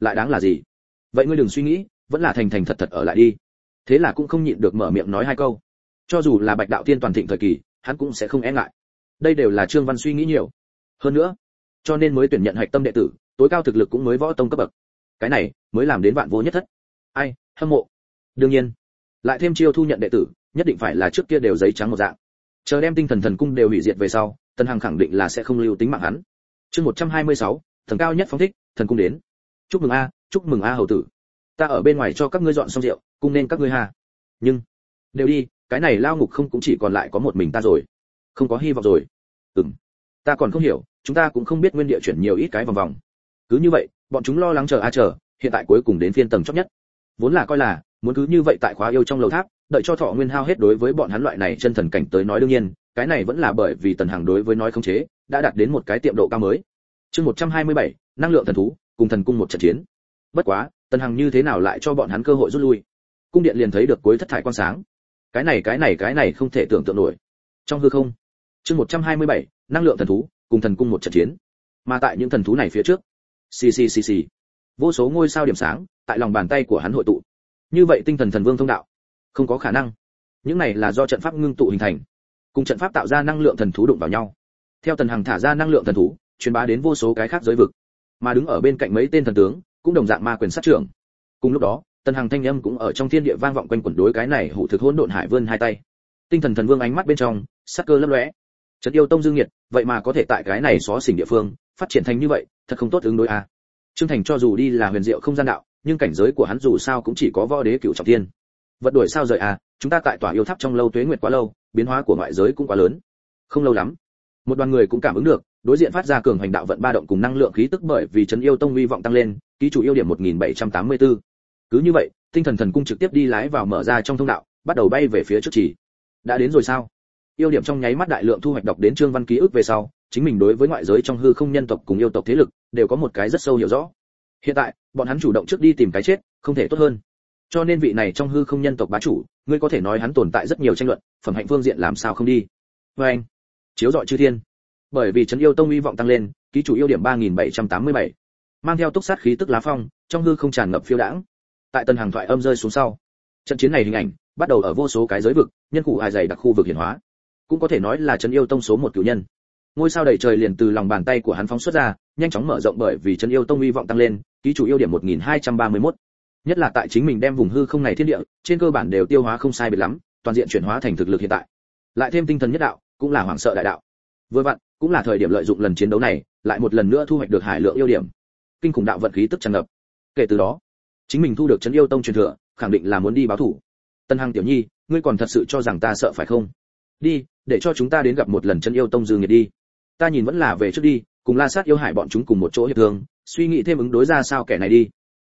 Speaker 1: lại đáng là gì? Vậy ngươi đừng suy nghĩ, vẫn là thành thành thật thật ở lại đi. Thế là cũng không nhịn được mở miệng nói hai câu. Cho dù là Bạch đạo tiên toàn thịnh thời kỳ, hắn cũng sẽ không e ngại. Đây đều là Trương Văn suy nghĩ nhiều. Hơn nữa, cho nên mới tuyển nhận hạch tâm đệ tử, tối cao thực lực cũng mới võ tông cấp bậc. Cái này mới làm đến vạn vô nhất thất. Ai, hâm mộ. Đương nhiên, lại thêm chiêu thu nhận đệ tử, nhất định phải là trước kia đều giấy trắng một dạng. Chờ đem tinh thần thần cung đều hủy diệt về sau, Tần Hằng khẳng định là sẽ không lưu tính mạng hắn. Chương 126, thần cao nhất phóng thích, thần cung đến. Chúc mừng a hầu tử. Ta ở bên ngoài cho các ngươi dọn xong rượu, cung nên các ngươi ha. Nhưng, đều đi, cái này lao ngục không cũng chỉ còn lại có một mình ta rồi. Không có hy vọng rồi. Ta còn không hiểu, chúng ta cũng không biết nguyên địa chuyển nhiều ít cái vòng vòng. Cứ như vậy, bọn chúng lo lắng chờ, hiện tại cuối cùng đến phiên tầng chót nhất. Vốn là coi là muốn cứ như vậy tại khóa yêu trong lầu tháp, đợi cho thọ nguyên hao hết đối với bọn hắn loại này chân thần cảnh tới nói đương nhiên, cái này vẫn là bởi vì Tần Hằng đối với nói khống chế đã đạt đến một cái tiệm độ cao mới. Chương 127, năng lượng thần thú, cùng thần cung một trận chiến. Bất quá, Tần Hằng như thế nào lại cho bọn hắn cơ hội rút lui? Cung điện liền thấy được cuối thất thải quang sáng. Cái này không thể tưởng tượng nổi. Trong hư không. Chương 127, năng lượng thần thú, cùng thần cung một trận chiến. Mà tại những thần thú này phía trước, xì, vô số ngôi sao điểm sáng tại lòng bàn tay của hắn hội tụ. Như vậy tinh thần thần vương thông đạo, không có khả năng. Những này là do trận pháp ngưng tụ hình thành, cùng trận pháp tạo ra năng lượng thần thú đụng vào nhau. Theo Tần Hằng thả ra năng lượng thần thú, truyền bá đến vô số cái khác giới vực. Mà đứng ở bên cạnh mấy tên thần tướng, cũng đồng dạng ma quyền sát trưởng. Cùng lúc đó, Tần Hằng thanh âm cũng ở trong thiên địa vang vọng quanh quẩn đối cái này hủ thực hỗn độn hải vươn hai tay. Tinh thần thần vương ánh mắt bên trong, sắc cơ lấp lóe. Trấn yêu tông dương nhiệt, vậy mà có thể tại cái này xó xỉnh địa phương, phát triển thành như vậy, thật không tốt ứng đối a. Trương Thành cho dù đi là huyền diệu không gian đạo, nhưng cảnh giới của hắn dù sao cũng chỉ có võ đế cửu trọng thiên. Vật đuổi sao rời a, chúng ta tại tòa yêu tháp trong lâu tuế nguyệt quá lâu, biến hóa của ngoại giới cũng quá lớn. Không lâu lắm, một đoàn người cũng cảm ứng được, đối diện phát ra cường hành đạo vận ba động cùng năng lượng khí tức bởi vì Trấn yêu tông uy vọng tăng lên, ký chủ yêu điểm 1784. Cứ như vậy, tinh thần thần cung trực tiếp đi lái vào mở ra trong thông đạo, bắt đầu bay về phía trước chỉ. Đã đến rồi sao? Yêu điểm trong nháy mắt đại lượng thu hoạch đọc đến Trương Văn ký ức về sau, chính mình đối với ngoại giới trong hư không nhân tộc cùng yêu tộc thế lực đều có một cái rất sâu hiểu rõ. Hiện tại, bọn hắn chủ động trước đi tìm cái chết, không thể tốt hơn. Cho nên vị này trong hư không nhân tộc bá chủ, ngươi có thể nói hắn tồn tại rất nhiều tranh luận, phẩm hạnh phương diện làm sao không đi. Và anh, chiếu rọi chư thiên. Bởi vì Trấn yêu tông uy vọng tăng lên, ký chủ yêu điểm 3787. Mang theo túc sát khí tức lá phong, trong hư không tràn ngập phiêu đãng. Tại Tần Hằng thoại âm rơi xuống sau, trận chiến này hình ảnh bắt đầu ở vô số cái giới vực, nhân cụ hài dày đặc khu vực hiển hóa. Cũng có thể nói là Trấn yêu tông số một cửu nhân. Ngôi sao đầy trời liền từ lòng bàn tay của hắn phóng xuất ra, nhanh chóng mở rộng bởi vì Trấn yêu tông uy vọng tăng lên, ký chủ yêu điểm 1231. Nhất là tại chính mình đem vùng hư không này thiên địa, trên cơ bản đều tiêu hóa không sai biệt lắm, toàn diện chuyển hóa thành thực lực hiện tại. Lại thêm tinh thần nhất đạo, cũng là hoàng sợ đại đạo. Vừa vặn, cũng là thời điểm lợi dụng lần chiến đấu này, lại một lần nữa thu hoạch được hải lượng yêu điểm. Kinh khủng đạo vận khí tức tràn ngập. Kể từ đó, chính mình thu được Trấn yêu tông truyền thừa, khẳng định là muốn đi báo thủ. Tân Hằng tiểu nhi, ngươi còn thật sự cho rằng ta sợ phải không? Đi, để cho chúng ta đến gặp một lần Trấn yêu tông dư nghiệt đi. Ta nhìn vẫn là về trước đi, cùng La Sát yêu hải bọn chúng cùng một chỗ hiệp thương, suy nghĩ thêm ứng đối ra sao kẻ này đi.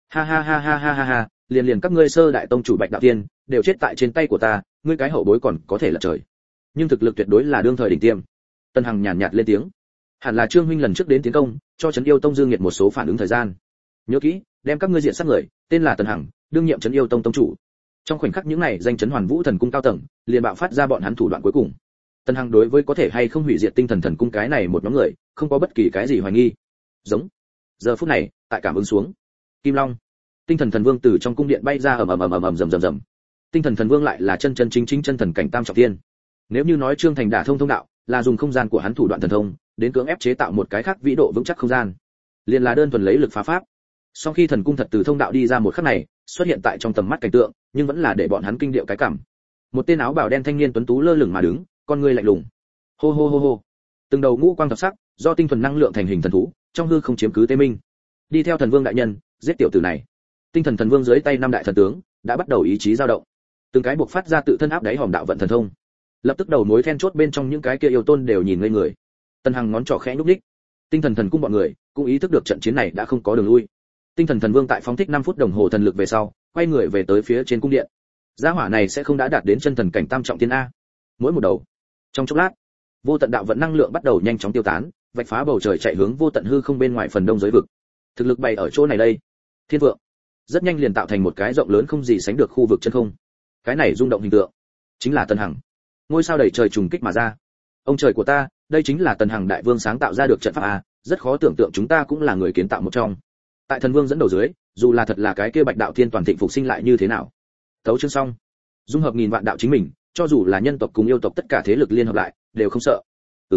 Speaker 1: Ha, liền các ngươi sơ đại tông chủ Bạch đạo tiên đều chết tại trên tay của ta, ngươi cái hậu bối còn có thể là trời. Nhưng thực lực tuyệt đối là đương thời đỉnh tiêm. Tân Hằng nhàn nhạt lên tiếng. Hẳn là Trương huynh lần trước đến tiến công, cho Trấn yêu tông dương nghiệt một số phản ứng thời gian. Nhớ kỹ, đem các ngươi diện sát người, tên là Tân Hằng, đương nhiệm Trấn yêu tông tông chủ. Trong khoảnh khắc những này danh chấn Hoàn Vũ thần cung cao tầng, liền bạo phát ra bọn hắn thủ đoạn cuối cùng. Tân Hằng đối với có thể hay không hủy diệt tinh thần thần cung cái này một nhóm người, không có bất kỳ cái gì hoài nghi. Giống. Giờ phút này, tại cảm ứng xuống, Kim Long, tinh thần thần vương từ trong cung điện bay ra ầm rầm. Tinh thần thần vương lại là chân chính chân thần cảnh tam trọng thiên. Nếu như nói Trương Thành đả thông thông đạo, là dùng không gian của hắn thủ đoạn thần thông, đến cưỡng ép chế tạo một cái khác vĩ độ vững chắc không gian, liền là đơn thuần lấy lực phá pháp. Sau khi thần cung thật từ thông đạo đi ra một khắc này, xuất hiện tại trong tầm mắt cảnh tượng, nhưng vẫn là để bọn hắn kinh điệu cái cảm. Một tên áo bào đen thanh niên tuấn tú lơ lửng mà đứng, con ngươi lạnh lùng. Hô. Từng đầu ngũ quang thập sắc, do tinh thuần năng lượng thành hình thần thú, trong hư không chiếm cứ Tê Minh. Đi theo thần vương đại nhân, giết tiểu tử này. Tinh thần thần vương dưới tay năm đại thần tướng, đã bắt đầu ý chí dao động. Từng cái buộc phát ra tự thân áp đáy hòm đạo vận thần thông. Lập tức đầu mối then chốt bên trong những cái kia yêu tôn đều nhìn ngây người. Tân Hằng ngón trỏ khẽ nhúc nhích. Tinh thần thần cung bọn người cũng ý thức được trận chiến này đã không có đường lui. Tinh thần thần vương tại phóng thích 5 phút đồng hồ thần lực về sau, quay người về tới phía trên cung điện. Gia hỏa này sẽ không đã đạt đến chân thần cảnh tam trọng thiên a. Mỗi một đầu. Trong chốc lát, vô tận đạo vận năng lượng bắt đầu nhanh chóng tiêu tán, vạch phá bầu trời chạy hướng vô tận hư không bên ngoài phần đông giới vực. Thực lực bày ở chỗ này đây. Thiên vượng. Rất nhanh liền tạo thành một cái rộng lớn không gì sánh được khu vực chân không. Cái này rung động hình tượng, chính là Tân Hằng. Ngôi sao đầy trời trùng kích mà ra. Ông trời của ta, đây chính là Tân Hằng đại vương sáng tạo ra được trận pháp a, rất khó tưởng tượng chúng ta cũng là người kiến tạo một trong. Tại thần vương dẫn đầu dưới, dù là thật là cái kia Bạch đạo thiên toàn thịnh phục sinh lại như thế nào. Tấu chương xong. Dung hợp nghìn vạn đạo chính mình, cho dù là nhân tộc cùng yêu tộc tất cả thế lực liên hợp lại, đều không sợ.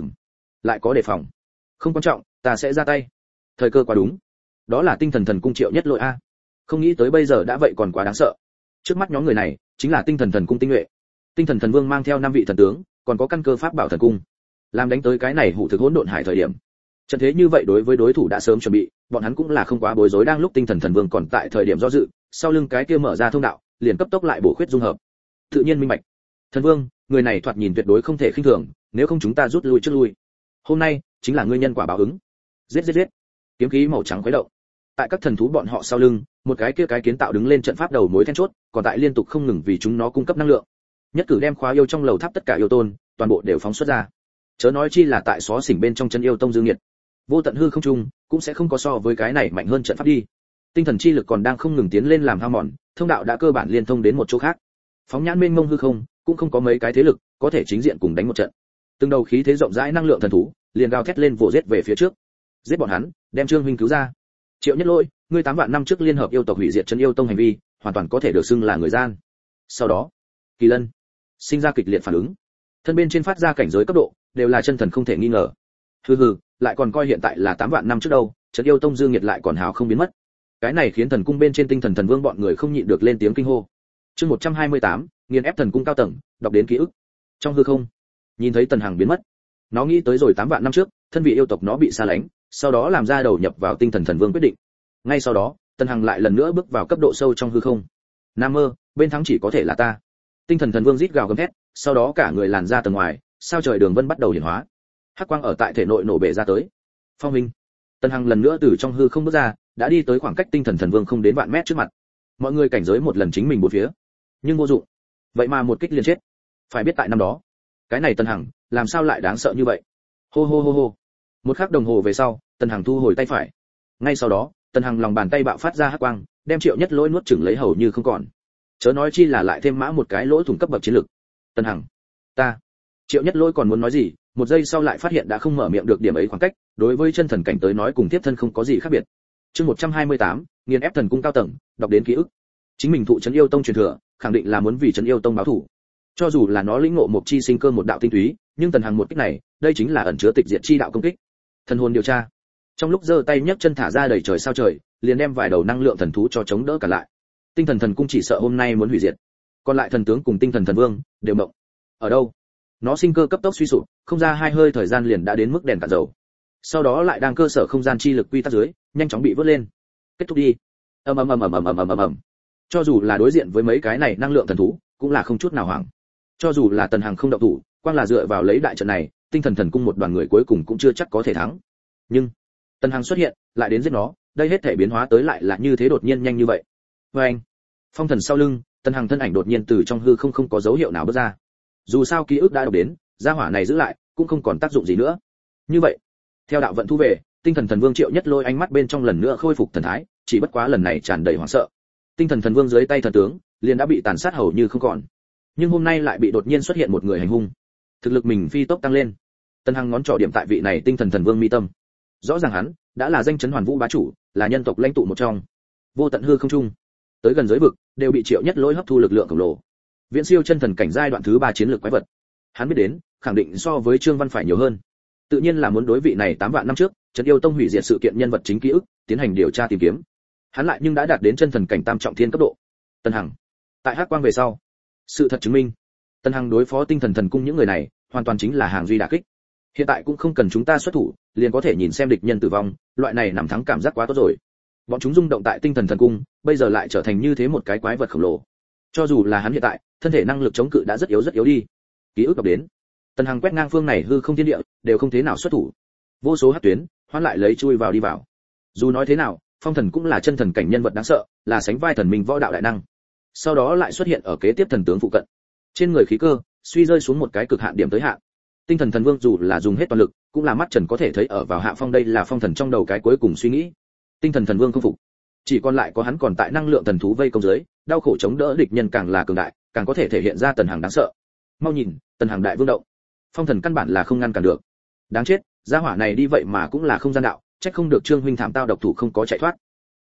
Speaker 1: Lại có đề phòng. Không quan trọng, ta sẽ ra tay. Thời cơ quá đúng. Đó là tinh thần thần cung Triệu Nhất Lỗi a. Không nghĩ tới bây giờ đã vậy còn quá đáng sợ. Trước mắt nhóm người này, chính là tinh thần thần cung tinh nhuệ. Tinh thần thần vương mang theo 5 vị thần tướng, còn có căn cơ pháp bảo thần cung. Làm đánh tới cái này hủ thực hỗn độn hải thời điểm. Trận thế như vậy đối với đối thủ đã sớm chuẩn bị, bọn hắn cũng là không quá bối rối, đang lúc tinh thần thần vương còn tại thời điểm do dự, sau lưng cái kia mở ra thông đạo, liền cấp tốc lại bổ khuyết dung hợp. Tự nhiên minh bạch. Thần vương, người này thoạt nhìn tuyệt đối không thể khinh thường, nếu không chúng ta rút lui trước lui. Hôm nay chính là ngươi nhân quả báo ứng. Giết giết giết. Kiếm khí màu trắng khuấy động. Tại các thần thú bọn họ sau lưng, một cái kia cái kiến tạo đứng lên trận pháp đầu mối then chốt, còn tại liên tục không ngừng vì chúng nó cung cấp năng lượng. Nhất cử đem khóa yêu trong lầu tháp tất cả yêu tôn, toàn bộ đều phóng xuất ra. Chớ nói chi là tại xó xỉnh bên trong chân yêu tông dương nghiệt. Vô tận hư không trung, cũng sẽ không có so với cái này mạnh hơn trận pháp đi. Tinh thần chi lực còn đang không ngừng tiến lên làm hao mòn, thông đạo đã cơ bản liên thông đến một chỗ khác. Phóng nhãn mênh mông hư không, cũng không có mấy cái thế lực có thể chính diện cùng đánh một trận. Từng đầu khí thế rộng rãi năng lượng thần thú, liền gào thét lên vồ giết về phía trước. Giết bọn hắn, đem Trương huynh cứu ra. Triệu Nhất Lỗi, ngươi 8 vạn năm trước liên hợp yêu tộc hủy diệt chân yêu tông hành vi, hoàn toàn có thể được xưng là người gian. Sau đó, Kỳ Lân sinh ra kịch liệt phản ứng, thân bên trên phát ra cảnh giới cấp độ, đều là chân thần không thể nghi ngờ. Hừ, lại còn coi hiện tại là 8 vạn năm trước đâu, chân yêu tông dương nghiệt lại còn hào không biến mất. Cái này khiến thần cung bên trên tinh thần thần vương bọn người không nhịn được lên tiếng kinh hô. Chương 128, nghiền ép thần cung cao tầng, đọc đến ký ức. Trong hư không, nhìn thấy Tần Hằng biến mất, nó nghĩ tới rồi 8 vạn năm trước, thân vị yêu tộc nó bị xa lánh, sau đó làm ra đầu nhập vào tinh thần thần vương quyết định. Ngay sau đó, Tần Hằng lại lần nữa bước vào cấp độ sâu trong hư không. Nam mơ, bên thắng chỉ có thể là ta. Tinh thần thần vương rít gào gầm thét, sau đó cả người làn ra tầng ngoài, sao trời đường vân bắt đầu hiển hóa. Hắc quang ở tại thể nội nổ bể ra tới. Phong minh. Tần Hằng lần nữa từ trong hư không bước ra, đã đi tới khoảng cách tinh thần thần vương không đến vạn mét trước mặt. Mọi người cảnh giới một lần chính mình bốn phía, nhưng vô dụng. Vậy mà một kích liền chết. Phải biết tại năm đó, cái này Tần Hằng làm sao lại đáng sợ như vậy? Hô hô hô hô. Một khắc đồng hồ về sau, Tần Hằng thu hồi tay phải. Ngay sau đó, Tần Hằng lòng bàn tay bạo phát ra hắc quang, đem Triệu Nhất Lỗi nuốt chửng lấy hầu như không còn. Chớ nói chi là lại thêm mã một cái lỗ thủng cấp bậc chiến lực. Tần Hằng, ta. Triệu Nhất Lỗi còn muốn nói gì, một giây sau lại phát hiện đã không mở miệng được, điểm ấy khoảng cách, đối với chân thần cảnh tới nói cùng tiếp thân không có gì khác biệt. Chương 128, nghiền ép thần cung cao tầng, đọc đến ký ức. Chính mình thụ trấn yêu tông truyền thừa, khẳng định là muốn vì trấn yêu tông báo thù. Cho dù là nó lĩnh ngộ một chi sinh cơ một đạo tinh túy, nhưng Tần Hằng một kích này, đây chính là ẩn chứa tịch diệt chi đạo công kích. Thần hồn điều tra. Trong lúc giơ tay nhấc chân thả ra đầy trời sao trời, liền đem vài đầu năng lượng thần thú cho chống đỡ cả lại. Tinh thần thần cung chỉ sợ hôm nay muốn hủy diệt. Còn lại thần tướng cùng tinh thần thần vương đều mộng. Ở đâu? Nó sinh cơ cấp tốc suy sụp, không ra hai hơi thời gian liền đã đến mức đèn cạn dầu. Sau đó lại đang cơ sở không gian chi lực quy tắc dưới, nhanh chóng bị vớt lên. Kết thúc đi. Ầm ầm ầm ầm ầm ầm ầm ầm. Cho dù là đối diện với mấy cái này năng lượng thần thú, cũng là không chút nào hoảng. Cho dù là Tần Hằng không động thủ, quang là dựa vào lấy đại trận này, tinh thần thần cung một đoàn người cuối cùng cũng chưa chắc có thể thắng. Nhưng Tần Hằng xuất hiện, lại đến giết nó, đây hết thể biến hóa tới lại là như thế đột nhiên nhanh như vậy. Và anh, phong thần sau lưng, Tần Hằng thân ảnh đột nhiên từ trong hư không có dấu hiệu nào bước ra. Dù sao ký ức đã đọc đến, gia hỏa này giữ lại, cũng không còn tác dụng gì nữa. Như vậy, theo đạo vận thu về, tinh thần thần vương Triệu Nhất Lỗi ánh mắt bên trong lần nữa khôi phục thần thái, chỉ bất quá lần này tràn đầy hoảng sợ. Tinh thần thần vương dưới tay thần tướng, liền đã bị tàn sát hầu như không còn. Nhưng hôm nay lại bị đột nhiên xuất hiện một người hành hung. Thực lực mình phi tốc tăng lên. Tần Hằng ngón trỏ điểm tại vị này tinh thần thần vương mi tâm. Rõ ràng hắn đã là danh chấn hoàn vũ bá chủ, là nhân tộc lãnh tụ một trong. Vô tận hư không trung, tới gần giới vực, đều bị Triệu Nhất Lỗi hấp thu lực lượng khổng lồ. Viễn siêu chân thần cảnh giai đoạn thứ 3 chiến lược quái vật. Hắn biết đến, khẳng định so với Trương Văn phải nhiều hơn. Tự nhiên là muốn đối vị này 8 vạn năm trước, Trấn Yêu Tông hủy diệt sự kiện nhân vật chính ký ức, tiến hành điều tra tìm kiếm. Hắn lại nhưng đã đạt đến chân thần cảnh tam trọng thiên cấp độ. Tần Hằng, tại Hắc Quang về sau, sự thật chứng minh, Tần Hằng đối phó tinh thần thần cung những người này, hoàn toàn chính là hàng duy đả kích. Hiện tại cũng không cần chúng ta xuất thủ, liền có thể nhìn xem địch nhân tử vong, loại này nằm thắng cảm giác quá tốt rồi. Bọn chúng rung động tại tinh thần thần cung, bây giờ lại trở thành như thế một cái quái vật khổng lồ. Cho dù là hắn hiện tại, thân thể năng lực chống cự đã rất yếu đi. Ký ức đọc đến, Tần Hằng quét ngang phương này hư không thiên địa, đều không thế nào xuất thủ. Vô số hắc tuyến, hoán lại lấy chui vào đi vào. Dù nói thế nào, Phong Thần cũng là chân thần cảnh nhân vật đáng sợ, là sánh vai thần minh võ đạo đại năng. Sau đó lại xuất hiện ở kế tiếp thần tướng phụ cận. Trên người khí cơ, suy rơi xuống một cái cực hạn điểm tới hạn. Tinh thần thần vương dù là dùng hết toàn lực, cũng là mắt trần có thể thấy ở vào hạ phong, đây là Phong Thần trong đầu cái cuối cùng suy nghĩ. Tinh thần thần vương không phục, chỉ còn lại có hắn còn tại năng lượng thần thú vây công dưới, đau khổ chống đỡ địch nhân càng là cường đại, càng có thể thể hiện ra Tần Hằng đáng sợ. Mau nhìn, Tần Hằng đại vương động. Phong Thần căn bản là không ngăn cản được. Đáng chết, gia hỏa này đi vậy mà cũng là không gian đạo, trách không được Trương huynh thảm tao độc thủ không có chạy thoát.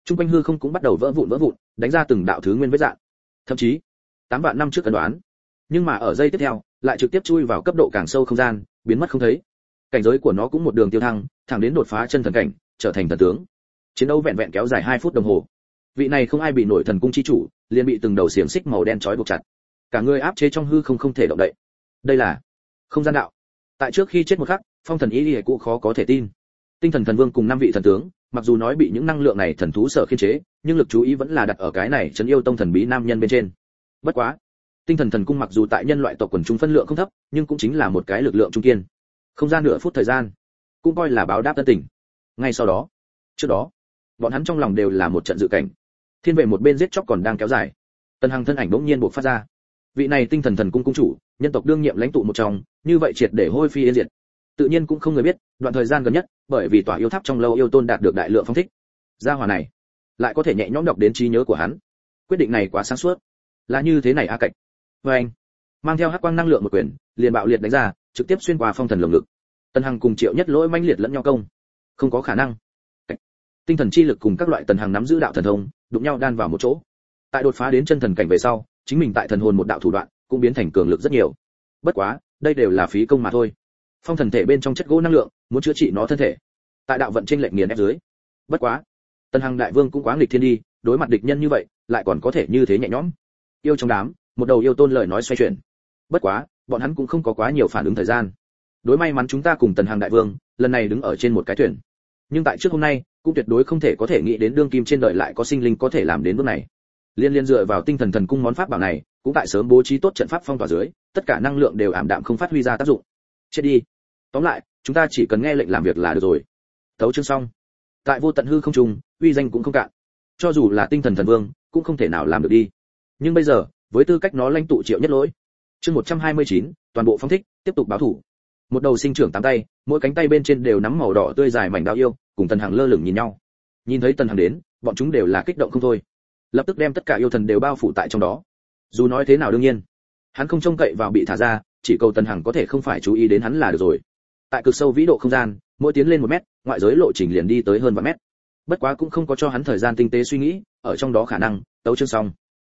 Speaker 1: Trung quanh hư không cũng bắt đầu vỡ vụn, đánh ra từng đạo thứ nguyên vết dạn. Thậm chí, 8 vạn năm trước cân đoán, nhưng mà ở giây tiếp theo, lại trực tiếp chui vào cấp độ càng sâu không gian, biến mất không thấy. Cảnh giới của nó cũng một đường tiêu thăng, thẳng đến đột phá chân thần cảnh, trở thành thần tướng. Chiến đấu vẹn vẹn kéo dài 2 phút đồng hồ. Vị này không ai bị nổi thần cung chi chủ, liền bị từng đầu xiềng xích màu đen trói buộc chặt. Cả người áp chế trong hư không thể động đậy. Đây là không gian đạo. Tại trước khi chết một khắc, Phong Thần Y cũng khó có thể tin. Tinh Thần Thần Vương cùng 5 vị thần tướng, mặc dù nói bị những năng lượng này thần thú sở khiên chế, nhưng lực chú ý vẫn là đặt ở cái này trấn yêu tông thần bí nam nhân bên trên. Bất quá, Tinh Thần Thần Cung mặc dù tại nhân loại tộc quần chúng phân lượng không thấp, nhưng cũng chính là một cái lực lượng trung kiên. Không gian nửa phút thời gian, cũng coi là báo đáp tân tình. Ngay sau đó, trước đó, bọn hắn trong lòng đều là một trận dự cảnh. Thiên vệ một bên giết chóc còn đang kéo dài. Tần Hằng thân ảnh bỗng nhiên bộc phát ra. Vị này Tinh Thần Thần Cung cung chủ, nhân tộc đương nhiệm lãnh tụ một trong, như vậy triệt để hôi phi yên diệt. Tự nhiên cũng không người biết, đoạn thời gian gần nhất, bởi vì tòa yêu tháp trong lâu yêu tôn đạt được đại lượng phong thích. Gia hỏa này, lại có thể nhẹ nhõm đọc đến trí nhớ của hắn. Quyết định này quá sáng suốt. Là như thế này a Cạch. Và anh, mang theo hắc quang năng lượng một quyền, liền bạo liệt đánh ra, trực tiếp xuyên qua phong thần lồng ngực. Tần Hằng cùng Triệu Nhất Lỗi mãnh liệt lẫn nhau công. Không có khả năng. Cạch. Tinh thần chi lực cùng các loại Tần Hằng nắm giữ đạo thần thông, đụng nhau đan vào một chỗ. Tại đột phá đến chân thần cảnh về sau, chính mình tại thần hồn một đạo thủ đoạn, cũng biến thành cường lực rất nhiều. Bất quá, đây đều là phí công mà thôi. Phong thần thể bên trong chất gỗ năng lượng, muốn chữa trị nó thân thể. Tại đạo vận chênh lệch nghiền ép dưới. Bất quá, Tần Hằng đại vương cũng quá nghịch thiên đi, đối mặt địch nhân như vậy, lại còn có thể như thế nhẹ nhõm. Yêu trong đám, một đầu yêu tôn lời nói xoay chuyển. Bất quá, bọn hắn cũng không có quá nhiều phản ứng thời gian. Đối may mắn chúng ta cùng Tần Hằng đại vương, lần này đứng ở trên một cái thuyền. Nhưng tại trước hôm nay, cũng tuyệt đối không thể có thể nghĩ đến đương kim trên đời lại có sinh linh có thể làm đến bước này. Liên dựa vào Tinh Thần Thần Cung món pháp bảo này, cũng tại sớm bố trí tốt trận pháp phong tỏa dưới, tất cả năng lượng đều ảm đạm không phát huy ra tác dụng. Chết đi. Tóm lại, chúng ta chỉ cần nghe lệnh làm việc là được rồi. Tấu chương xong. Tại vô tận hư không trùng, uy danh cũng không cạn. Cho dù là Tinh Thần Thần Vương, cũng không thể nào làm được đi. Nhưng bây giờ, với tư cách nó lãnh tụ Triệu Nhất Lỗi. Chương 129, toàn bộ phóng thích, tiếp tục báo thủ. Một đầu sinh trưởng 8 tay, mỗi cánh tay bên trên đều nắm màu đỏ tươi dài mảnh đao yêu, cùng Tần Hằng lơ lửng nhìn nhau. Nhìn thấy Tần Hằng đến, bọn chúng đều là kích động không thôi. Lập tức đem tất cả yêu thần đều bao phủ tại trong đó. Dù nói thế nào đương nhiên, hắn không trông cậy vào bị thả ra, chỉ cầu Tần Hằng có thể không phải chú ý đến hắn là được rồi. Tại cực sâu vĩ độ không gian, mỗi tiến lên 1 mét, ngoại giới lộ trình liền đi tới hơn vạn mét. Bất quá cũng không có cho hắn thời gian tinh tế suy nghĩ, ở trong đó khả năng, tấu chương xong.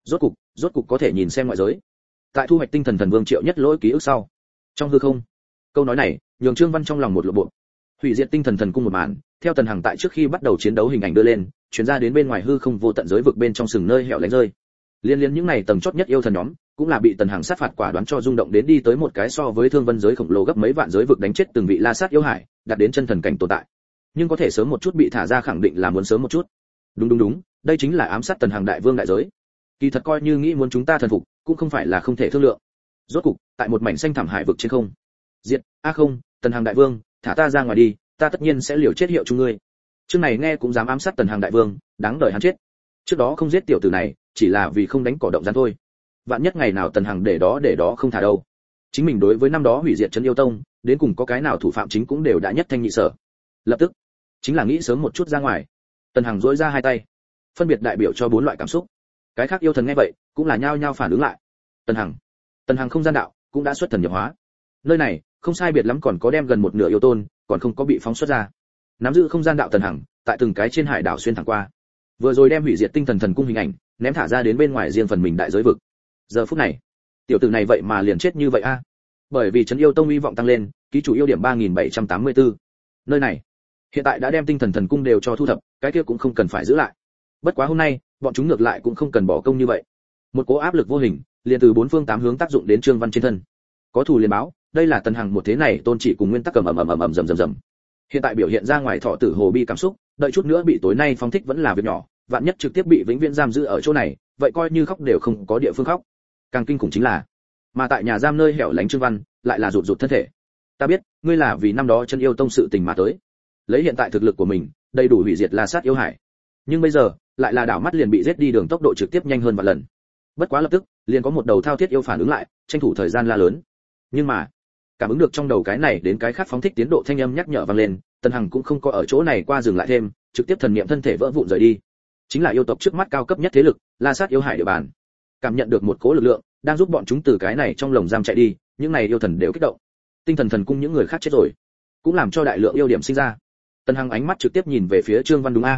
Speaker 1: Rốt cục có thể nhìn xem ngoại giới. Tại thu hoạch Tinh Thần Thần Vương Triệu Nhất Lỗi ký ức sau, trong hư không, câu nói này nhường Trương Văn trong lòng một lộ bộ. Hủy diệt Tinh Thần Thần Cung một màn, theo Tần Hằng tại trước khi bắt đầu chiến đấu hình ảnh đưa lên, truyền ra đến bên ngoài hư không vô tận giới vực bên trong sừng nơi hẻo lánh rơi. Liên những này tầng chót nhất yêu thần nhóm, cũng là bị Tần Hằng sát phạt quả đoán cho rung động đến đi tới một cái so với Thương Vân giới khổng lồ gấp mấy vạn giới vực đánh chết từng vị la sát yêu hải, đạt đến chân thần cảnh tồn tại. Nhưng có thể sớm một chút bị thả ra khẳng định là muốn sớm một chút. Đúng, đây chính là ám sát Tần Hằng đại vương đại giới. Kỳ thật coi như nghĩ muốn chúng ta thần phục, cũng không phải là không thể thương lượng. Rốt cục, tại một mảnh xanh thẳm hải vực trên không. Diệt, không, Tần Hằng đại vương, thả ta ra ngoài đi, ta tất nhiên sẽ liều chết hiệu chung ngươi. Chương này nghe cũng dám ám sát Tần Hằng đại vương, đáng đời hắn chết. Trước đó không giết tiểu tử này, chỉ là vì không đánh cỏ động rắn thôi. Vạn nhất ngày nào Tần Hằng để đó không thả đâu. Chính mình đối với năm đó hủy diệt trấn yêu tông, đến cùng có cái nào thủ phạm chính cũng đều đã nhất thanh nhị sở. Lập tức, chính là nghĩ sớm một chút ra ngoài. Tần Hằng duỗi ra 2 tay, phân biệt đại biểu cho 4 loại cảm xúc. Cái khác yêu thần nghe vậy, cũng là nhao nhao phản ứng lại. Tần Hằng không gian đạo cũng đã xuất thần nhập hóa. Nơi này, không sai biệt lắm còn có đem gần một nửa yêu tôn, còn không có bị phóng xuất ra. Nắm giữ không gian đạo Tần Hằng, tại từng cái trên hải đảo xuyên thẳng qua. Vừa rồi đem hủy diệt Tinh Thần Thần Cung hình ảnh, ném thả ra đến bên ngoài riêng phần mình đại giới vực. Giờ phút này, tiểu tử này vậy mà liền chết như vậy a. Bởi vì trấn yêu tông uy vọng tăng lên, ký chủ yêu điểm 3784. Nơi này, hiện tại đã đem Tinh Thần Thần Cung đều cho thu thập, cái kia cũng không cần phải giữ lại. Bất quá hôm nay, bọn chúng ngược lại cũng không cần bỏ công như vậy. Một cỗ áp lực vô hình, liền từ 4 phương 8 hướng tác dụng đến Trương Văn trên thân. Có thù liền báo, đây là Tần Hằng một thế này tôn trị cùng nguyên tắc ầm rầm. Hiện tại biểu hiện ra ngoài thọ tử hồ bi cảm xúc, đợi chút nữa bị tối nay phóng thích vẫn là việc nhỏ, vạn nhất trực tiếp bị vĩnh viễn giam giữ ở chỗ này, vậy coi như khóc đều không có địa phương khóc. Càng kinh khủng chính là, mà tại nhà giam nơi hẻo lánh Trương Văn, lại là rụt thân thể. Ta biết, ngươi là vì năm đó chân yêu tông sự tình mà tới. Lấy hiện tại thực lực của mình, đầy đủ hủy diệt la sát yêu hải. Nhưng bây giờ, lại là đảo mắt liền bị giết đi đường tốc độ trực tiếp nhanh hơn vạn lần. Bất quá lập tức, liền có một đầu thao thiết yêu phản ứng lại, tranh thủ thời gian la lớn. Nhưng mà, cảm ứng được trong đầu cái này đến cái khác phóng thích tiến độ thanh âm nhắc nhở vang lên, Tần Hằng cũng không có ở chỗ này qua dừng lại thêm, trực tiếp thần niệm thân thể vỡ vụn rời đi. Chính là yêu tộc trước mắt cao cấp nhất thế lực, la sát yêu hải địa bàn. Cảm nhận được một cỗ lực lượng đang giúp bọn chúng từ cái này trong lồng giam chạy đi, những này yêu thần đều kích động. Tinh Thần Thần Cung những người khác chết rồi, cũng làm cho đại lượng yêu điểm sinh ra. Tần Hằng ánh mắt trực tiếp nhìn về phía Trương Văn đúng a.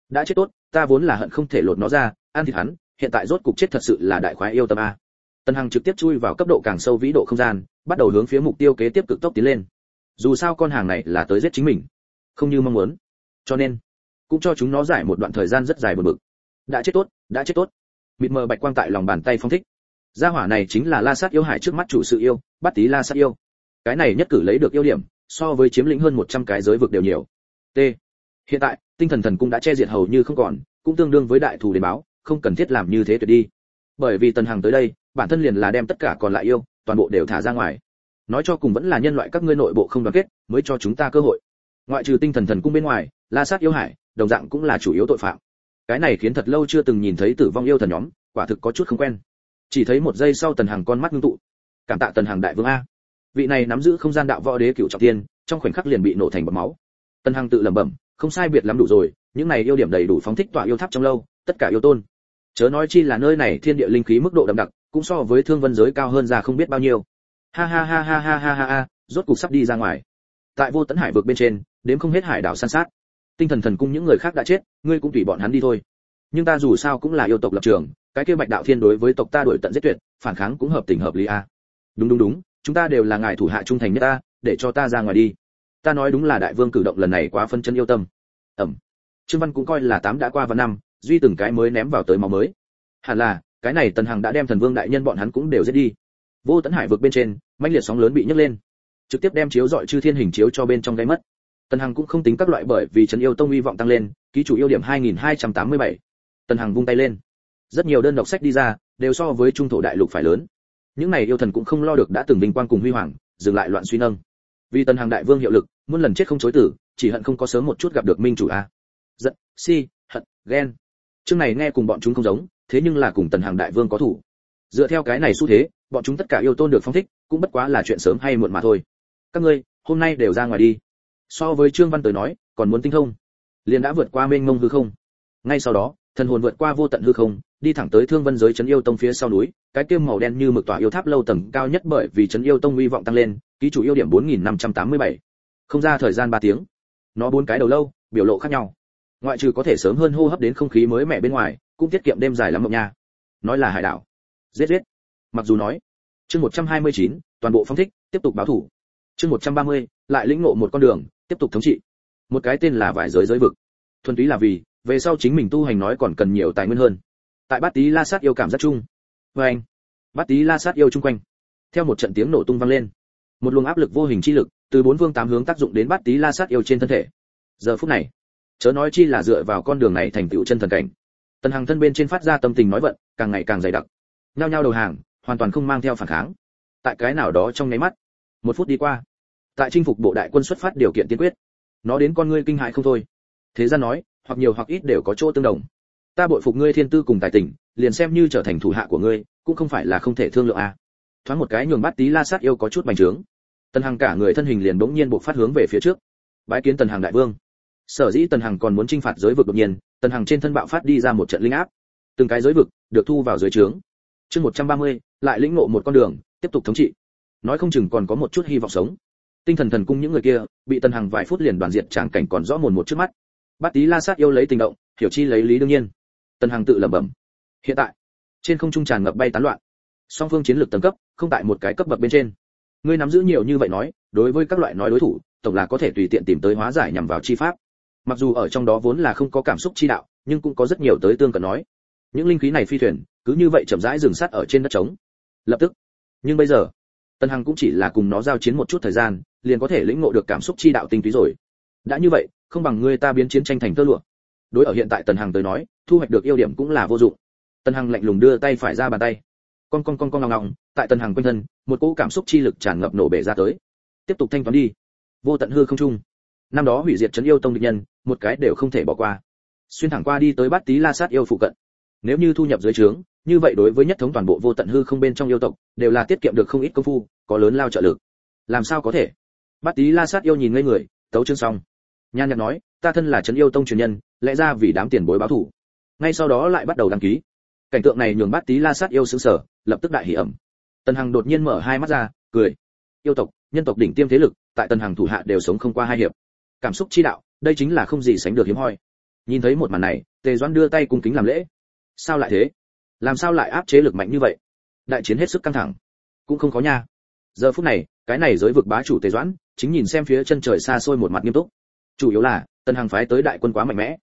Speaker 1: đã chết tốt, ta vốn là hận không thể lột nó ra ăn thịt hắn, hiện tại rốt cục chết thật sự là đại khoái yêu tâm a. Tần Hằng trực tiếp chui vào cấp độ càng sâu vĩ độ không gian, bắt đầu hướng phía mục tiêu kế tiếp cực tốc tiến lên. Dù sao con hàng này là tới giết chính mình, không như mong muốn, cho nên cũng cho chúng nó giải một đoạn thời gian rất dài buồn bực. Đã chết tốt, đã chết tốt. Mịt mờ bạch quang tại lòng bàn tay phong thích. Gia hỏa này chính là La Sát yêu hải trước mắt chủ sự yêu, Bát Tí La Sát yêu. Cái này nhất cử lấy được ưu điểm, so với chiếm lĩnh hơn 100 cái giới vực đều nhiều. T. Hiện tại, Tinh Thần Thần Cung đã che diệt hầu như không còn, cũng tương đương với đại thù đến báo, không cần thiết làm như thế tuyệt đi. Bởi vì Tần Hằng tới đây, bản thân liền là đem tất cả còn lại yêu, toàn bộ đều thả ra ngoài. Nói cho cùng vẫn là nhân loại các ngươi nội bộ không đoàn kết, mới cho chúng ta cơ hội. Ngoại trừ Tinh Thần Thần Cung bên ngoài, La Sát yêu hải, đồng dạng cũng là chủ yếu tội phạm. Cái này khiến thật lâu chưa từng nhìn thấy tử vong yêu thần nhóm, quả thực có chút không quen. Chỉ thấy một giây sau Tần Hằng con mắt ngưng tụ. Cảm tạ Tần Hằng đại vương a. Vị này nắm giữ không gian đạo võ đế cửu trọng thiên, trong khoảnh khắc liền bị nổ thành bọt máu. Tần Hằng tự lẩm bẩm, không sai biệt lắm đủ rồi, những này yêu điểm đầy đủ phóng thích tỏa yêu tháp trong lâu, tất cả yêu tôn. Chớ nói chi là nơi này thiên địa linh khí mức độ đậm đặc, cũng so với thương vân giới cao hơn ra không biết bao nhiêu. Ha ha ha ha ha ha ha, rốt cục sắp đi ra ngoài. Tại Vô Tấn Hải vực bên trên, đếm không hết hải đảo san sát. Tinh Thần Thần Cung những người khác đã chết, ngươi cũng tùy bọn hắn đi thôi. Nhưng ta dù sao cũng là yêu tộc lập trường, cái kia Bạch Đạo Thiên đối với tộc ta đuổi tận giết tuyệt, phản kháng cũng hợp tình hợp lý a. Đúng, chúng ta đều là ngài thủ hạ trung thành nhất ta, để cho ta ra ngoài đi. Ta nói đúng là đại vương cử động lần này quá phân chân yêu tâm. Trương Văn cũng coi là 8 đã qua và năm, duy từng cái mới ném vào tới máu mới. Hẳn là, cái này Tần Hằng đã đem thần vương đại nhân bọn hắn cũng đều giết đi. Vô Tấn Hải vực bên trên, mãnh liệt sóng lớn bị nhấc lên, trực tiếp đem chiếu dọi chư thiên hình chiếu cho bên trong gáy mất. Tần Hằng cũng không tính các loại bởi vì trấn yêu tông uy vọng tăng lên, ký chủ yêu điểm 2287. Tần Hằng vung tay lên, rất nhiều đơn độc sách đi ra, đều so với trung thổ đại lục phải lớn. Những này yêu thần cũng không lo được đã từng vinh quang cùng huy hoàng, dừng lại loạn suy nâng. Vì Tần Hằng đại vương hiệu lực, muôn lần chết không chối tử, chỉ hận không có sớm một chút gặp được minh chủ a. Giận, si, hận, ghen. Chương này nghe cùng bọn chúng không giống, thế nhưng là cùng Tần Hằng đại vương có thủ. Dựa theo cái này xu thế, bọn chúng tất cả yêu tôn được phong thích, cũng bất quá là chuyện sớm hay muộn mà thôi. Các ngươi, hôm nay đều ra ngoài đi. So với Trương Văn tới nói, còn muốn tinh thông, liền đã vượt qua mênh mông hư không. Ngay sau đó, thần hồn vượt qua vô tận hư không, đi thẳng tới Thương Vân giới trấn yêu tông phía sau núi, cái kia màu đen như mực tỏa yêu tháp lâu tầng cao nhất bởi vì trấn yêu tông uy vọng tăng lên, ký chủ yêu điểm 4587. Không ra thời gian 3 tiếng, nó 4 cái đầu lâu, biểu lộ khác nhau. Ngoại trừ có thể sớm hơn hô hấp đến không khí mới mẻ bên ngoài, cũng tiết kiệm đêm dài lắm mộng nha. Nói là hải đảo. Giết. Mặc dù nói, chương 129, toàn bộ phong thích, tiếp tục báo thủ. Chương 130, lại lĩnh ngộ một con đường, tiếp tục thống trị. Một cái tên là vải giới giới vực. Thuần túy là vì, về sau chính mình tu hành nói còn cần nhiều tài nguyên hơn. Tại Bát Tí La Sát yêu cảm giác chung. Anh, Bát Tí La Sát yêu chung quanh. Theo một trận tiếng nổ tung vang lên, một luồng áp lực vô hình chi lực từ 4 phương 8 hướng tác dụng đến Bát Tí La Sát yêu trên thân thể. Giờ phút này, chớ nói chi là dựa vào con đường này thành tựu chân thần cảnh. Tần Hằng thân bên trên phát ra tâm tình nói vận, càng ngày càng dày đặc. Nhao nhao đầu hàng, hoàn toàn không mang theo phản kháng. Tại cái nào đó trong nháy mắt, 1 phút đi qua. Tại chinh phục bộ đại quân xuất phát điều kiện tiên quyết, nó đến con ngươi kinh hại không thôi. Thế gian nói, hoặc nhiều hoặc ít đều có chỗ tương đồng. Ta bội phục ngươi thiên tư cùng tài tình, liền xem như trở thành thủ hạ của ngươi, cũng không phải là không thể thương lượng a. Thoáng một cái nhường Bát Tí La Sát yêu có chút bành trướng. Tần Hằng cả người thân hình liền bỗng nhiên bộc phát hướng về phía trước. Bái kiến Tần Hằng đại vương. Sở dĩ Tần Hằng còn muốn chinh phạt giới vực đột nhiên, Tần Hằng trên thân bạo phát đi ra một trận linh áp. Từng cái giới vực được thu vào dưới trướng. Chương 130, lại lĩnh ngộ một con đường, tiếp tục thống trị. Nói không chừng còn có một chút hy vọng sống. Tinh Thần Thần Cung những người kia, bị Tần Hằng vài phút liền đoàn diệt tràng cảnh còn rõ mồn một trước mắt. Bát Tí La Sát yêu lấy tình động, hiểu chi lấy lý đương nhiên. Tần Hằng tự lẩm bẩm. Hiện tại, trên không trung tràn ngập bay tán loạn. Song phương chiến lược tầng cấp, không tại một cái cấp bậc bên trên. Ngươi nắm giữ nhiều như vậy nói, đối với các loại nói đối thủ, tổng là có thể tùy tiện tìm tới hóa giải nhằm vào chi pháp. Mặc dù ở trong đó vốn là không có cảm xúc chi đạo, nhưng cũng có rất nhiều tới tương cận nói. Những linh khí này phi thuyền, cứ như vậy chậm rãi dừng sát ở trên đất trống. Lập tức, nhưng bây giờ, Tần Hằng cũng chỉ là cùng nó giao chiến một chút thời gian, liền có thể lĩnh ngộ được cảm xúc chi đạo tinh túy rồi. Đã như vậy, không bằng ngươi ta biến chiến tranh thành tơ lụa. Đối ở hiện tại Tần Hằng tới nói, thu hoạch được ưu điểm cũng là vô dụng. Tần Hằng lạnh lùng đưa tay phải ra bàn tay. Con ngong, tại Tần Hằng quanh thân, một cỗ cảm xúc chi lực tràn ngập nổ bể ra tới. Tiếp tục thanh toán đi. Vô tận hư không trung. Năm đó hủy diệt trấn yêu tông địch nhân, một cái đều không thể bỏ qua. Xuyên thẳng qua đi tới Bát Tí La Sát yêu phụ cận. Nếu như thu nhập dưới trướng, như vậy đối với nhất thống toàn bộ vô tận hư không bên trong yêu tộc, đều là tiết kiệm được không ít công phu, có lớn lao trợ lực. Làm sao có thể? Bát Tí La Sát yêu nhìn ngây người, tấu chương xong. Nhan Nhạc nói, ta thân là trấn yêu tông truyền nhân, lẽ ra vì đám tiền bối báo thù. Ngay sau đó lại bắt đầu đăng ký. Cảnh tượng này nhường Bát Tí La Sát yêu sững sờ, lập tức đại hỉ ẩm. Tần Hằng đột nhiên mở hai mắt ra, cười. Yêu tộc, nhân tộc đỉnh tiêm thế lực, tại Tần Hằng thủ hạ đều sống không qua 2 hiệp. Cảm xúc chi đạo, đây chính là không gì sánh được hiếm hoi. Nhìn thấy một màn này, Tề Doãn đưa tay cung kính làm lễ. Sao lại thế? Làm sao lại áp chế lực mạnh như vậy? Đại chiến hết sức căng thẳng. Cũng không có nha. Giờ phút này, cái này giới vực bá chủ Tề Doãn chính nhìn xem phía chân trời xa xôi, một mặt nghiêm túc. Chủ yếu là Tần Hằng phái tới đại quân quá mạnh mẽ.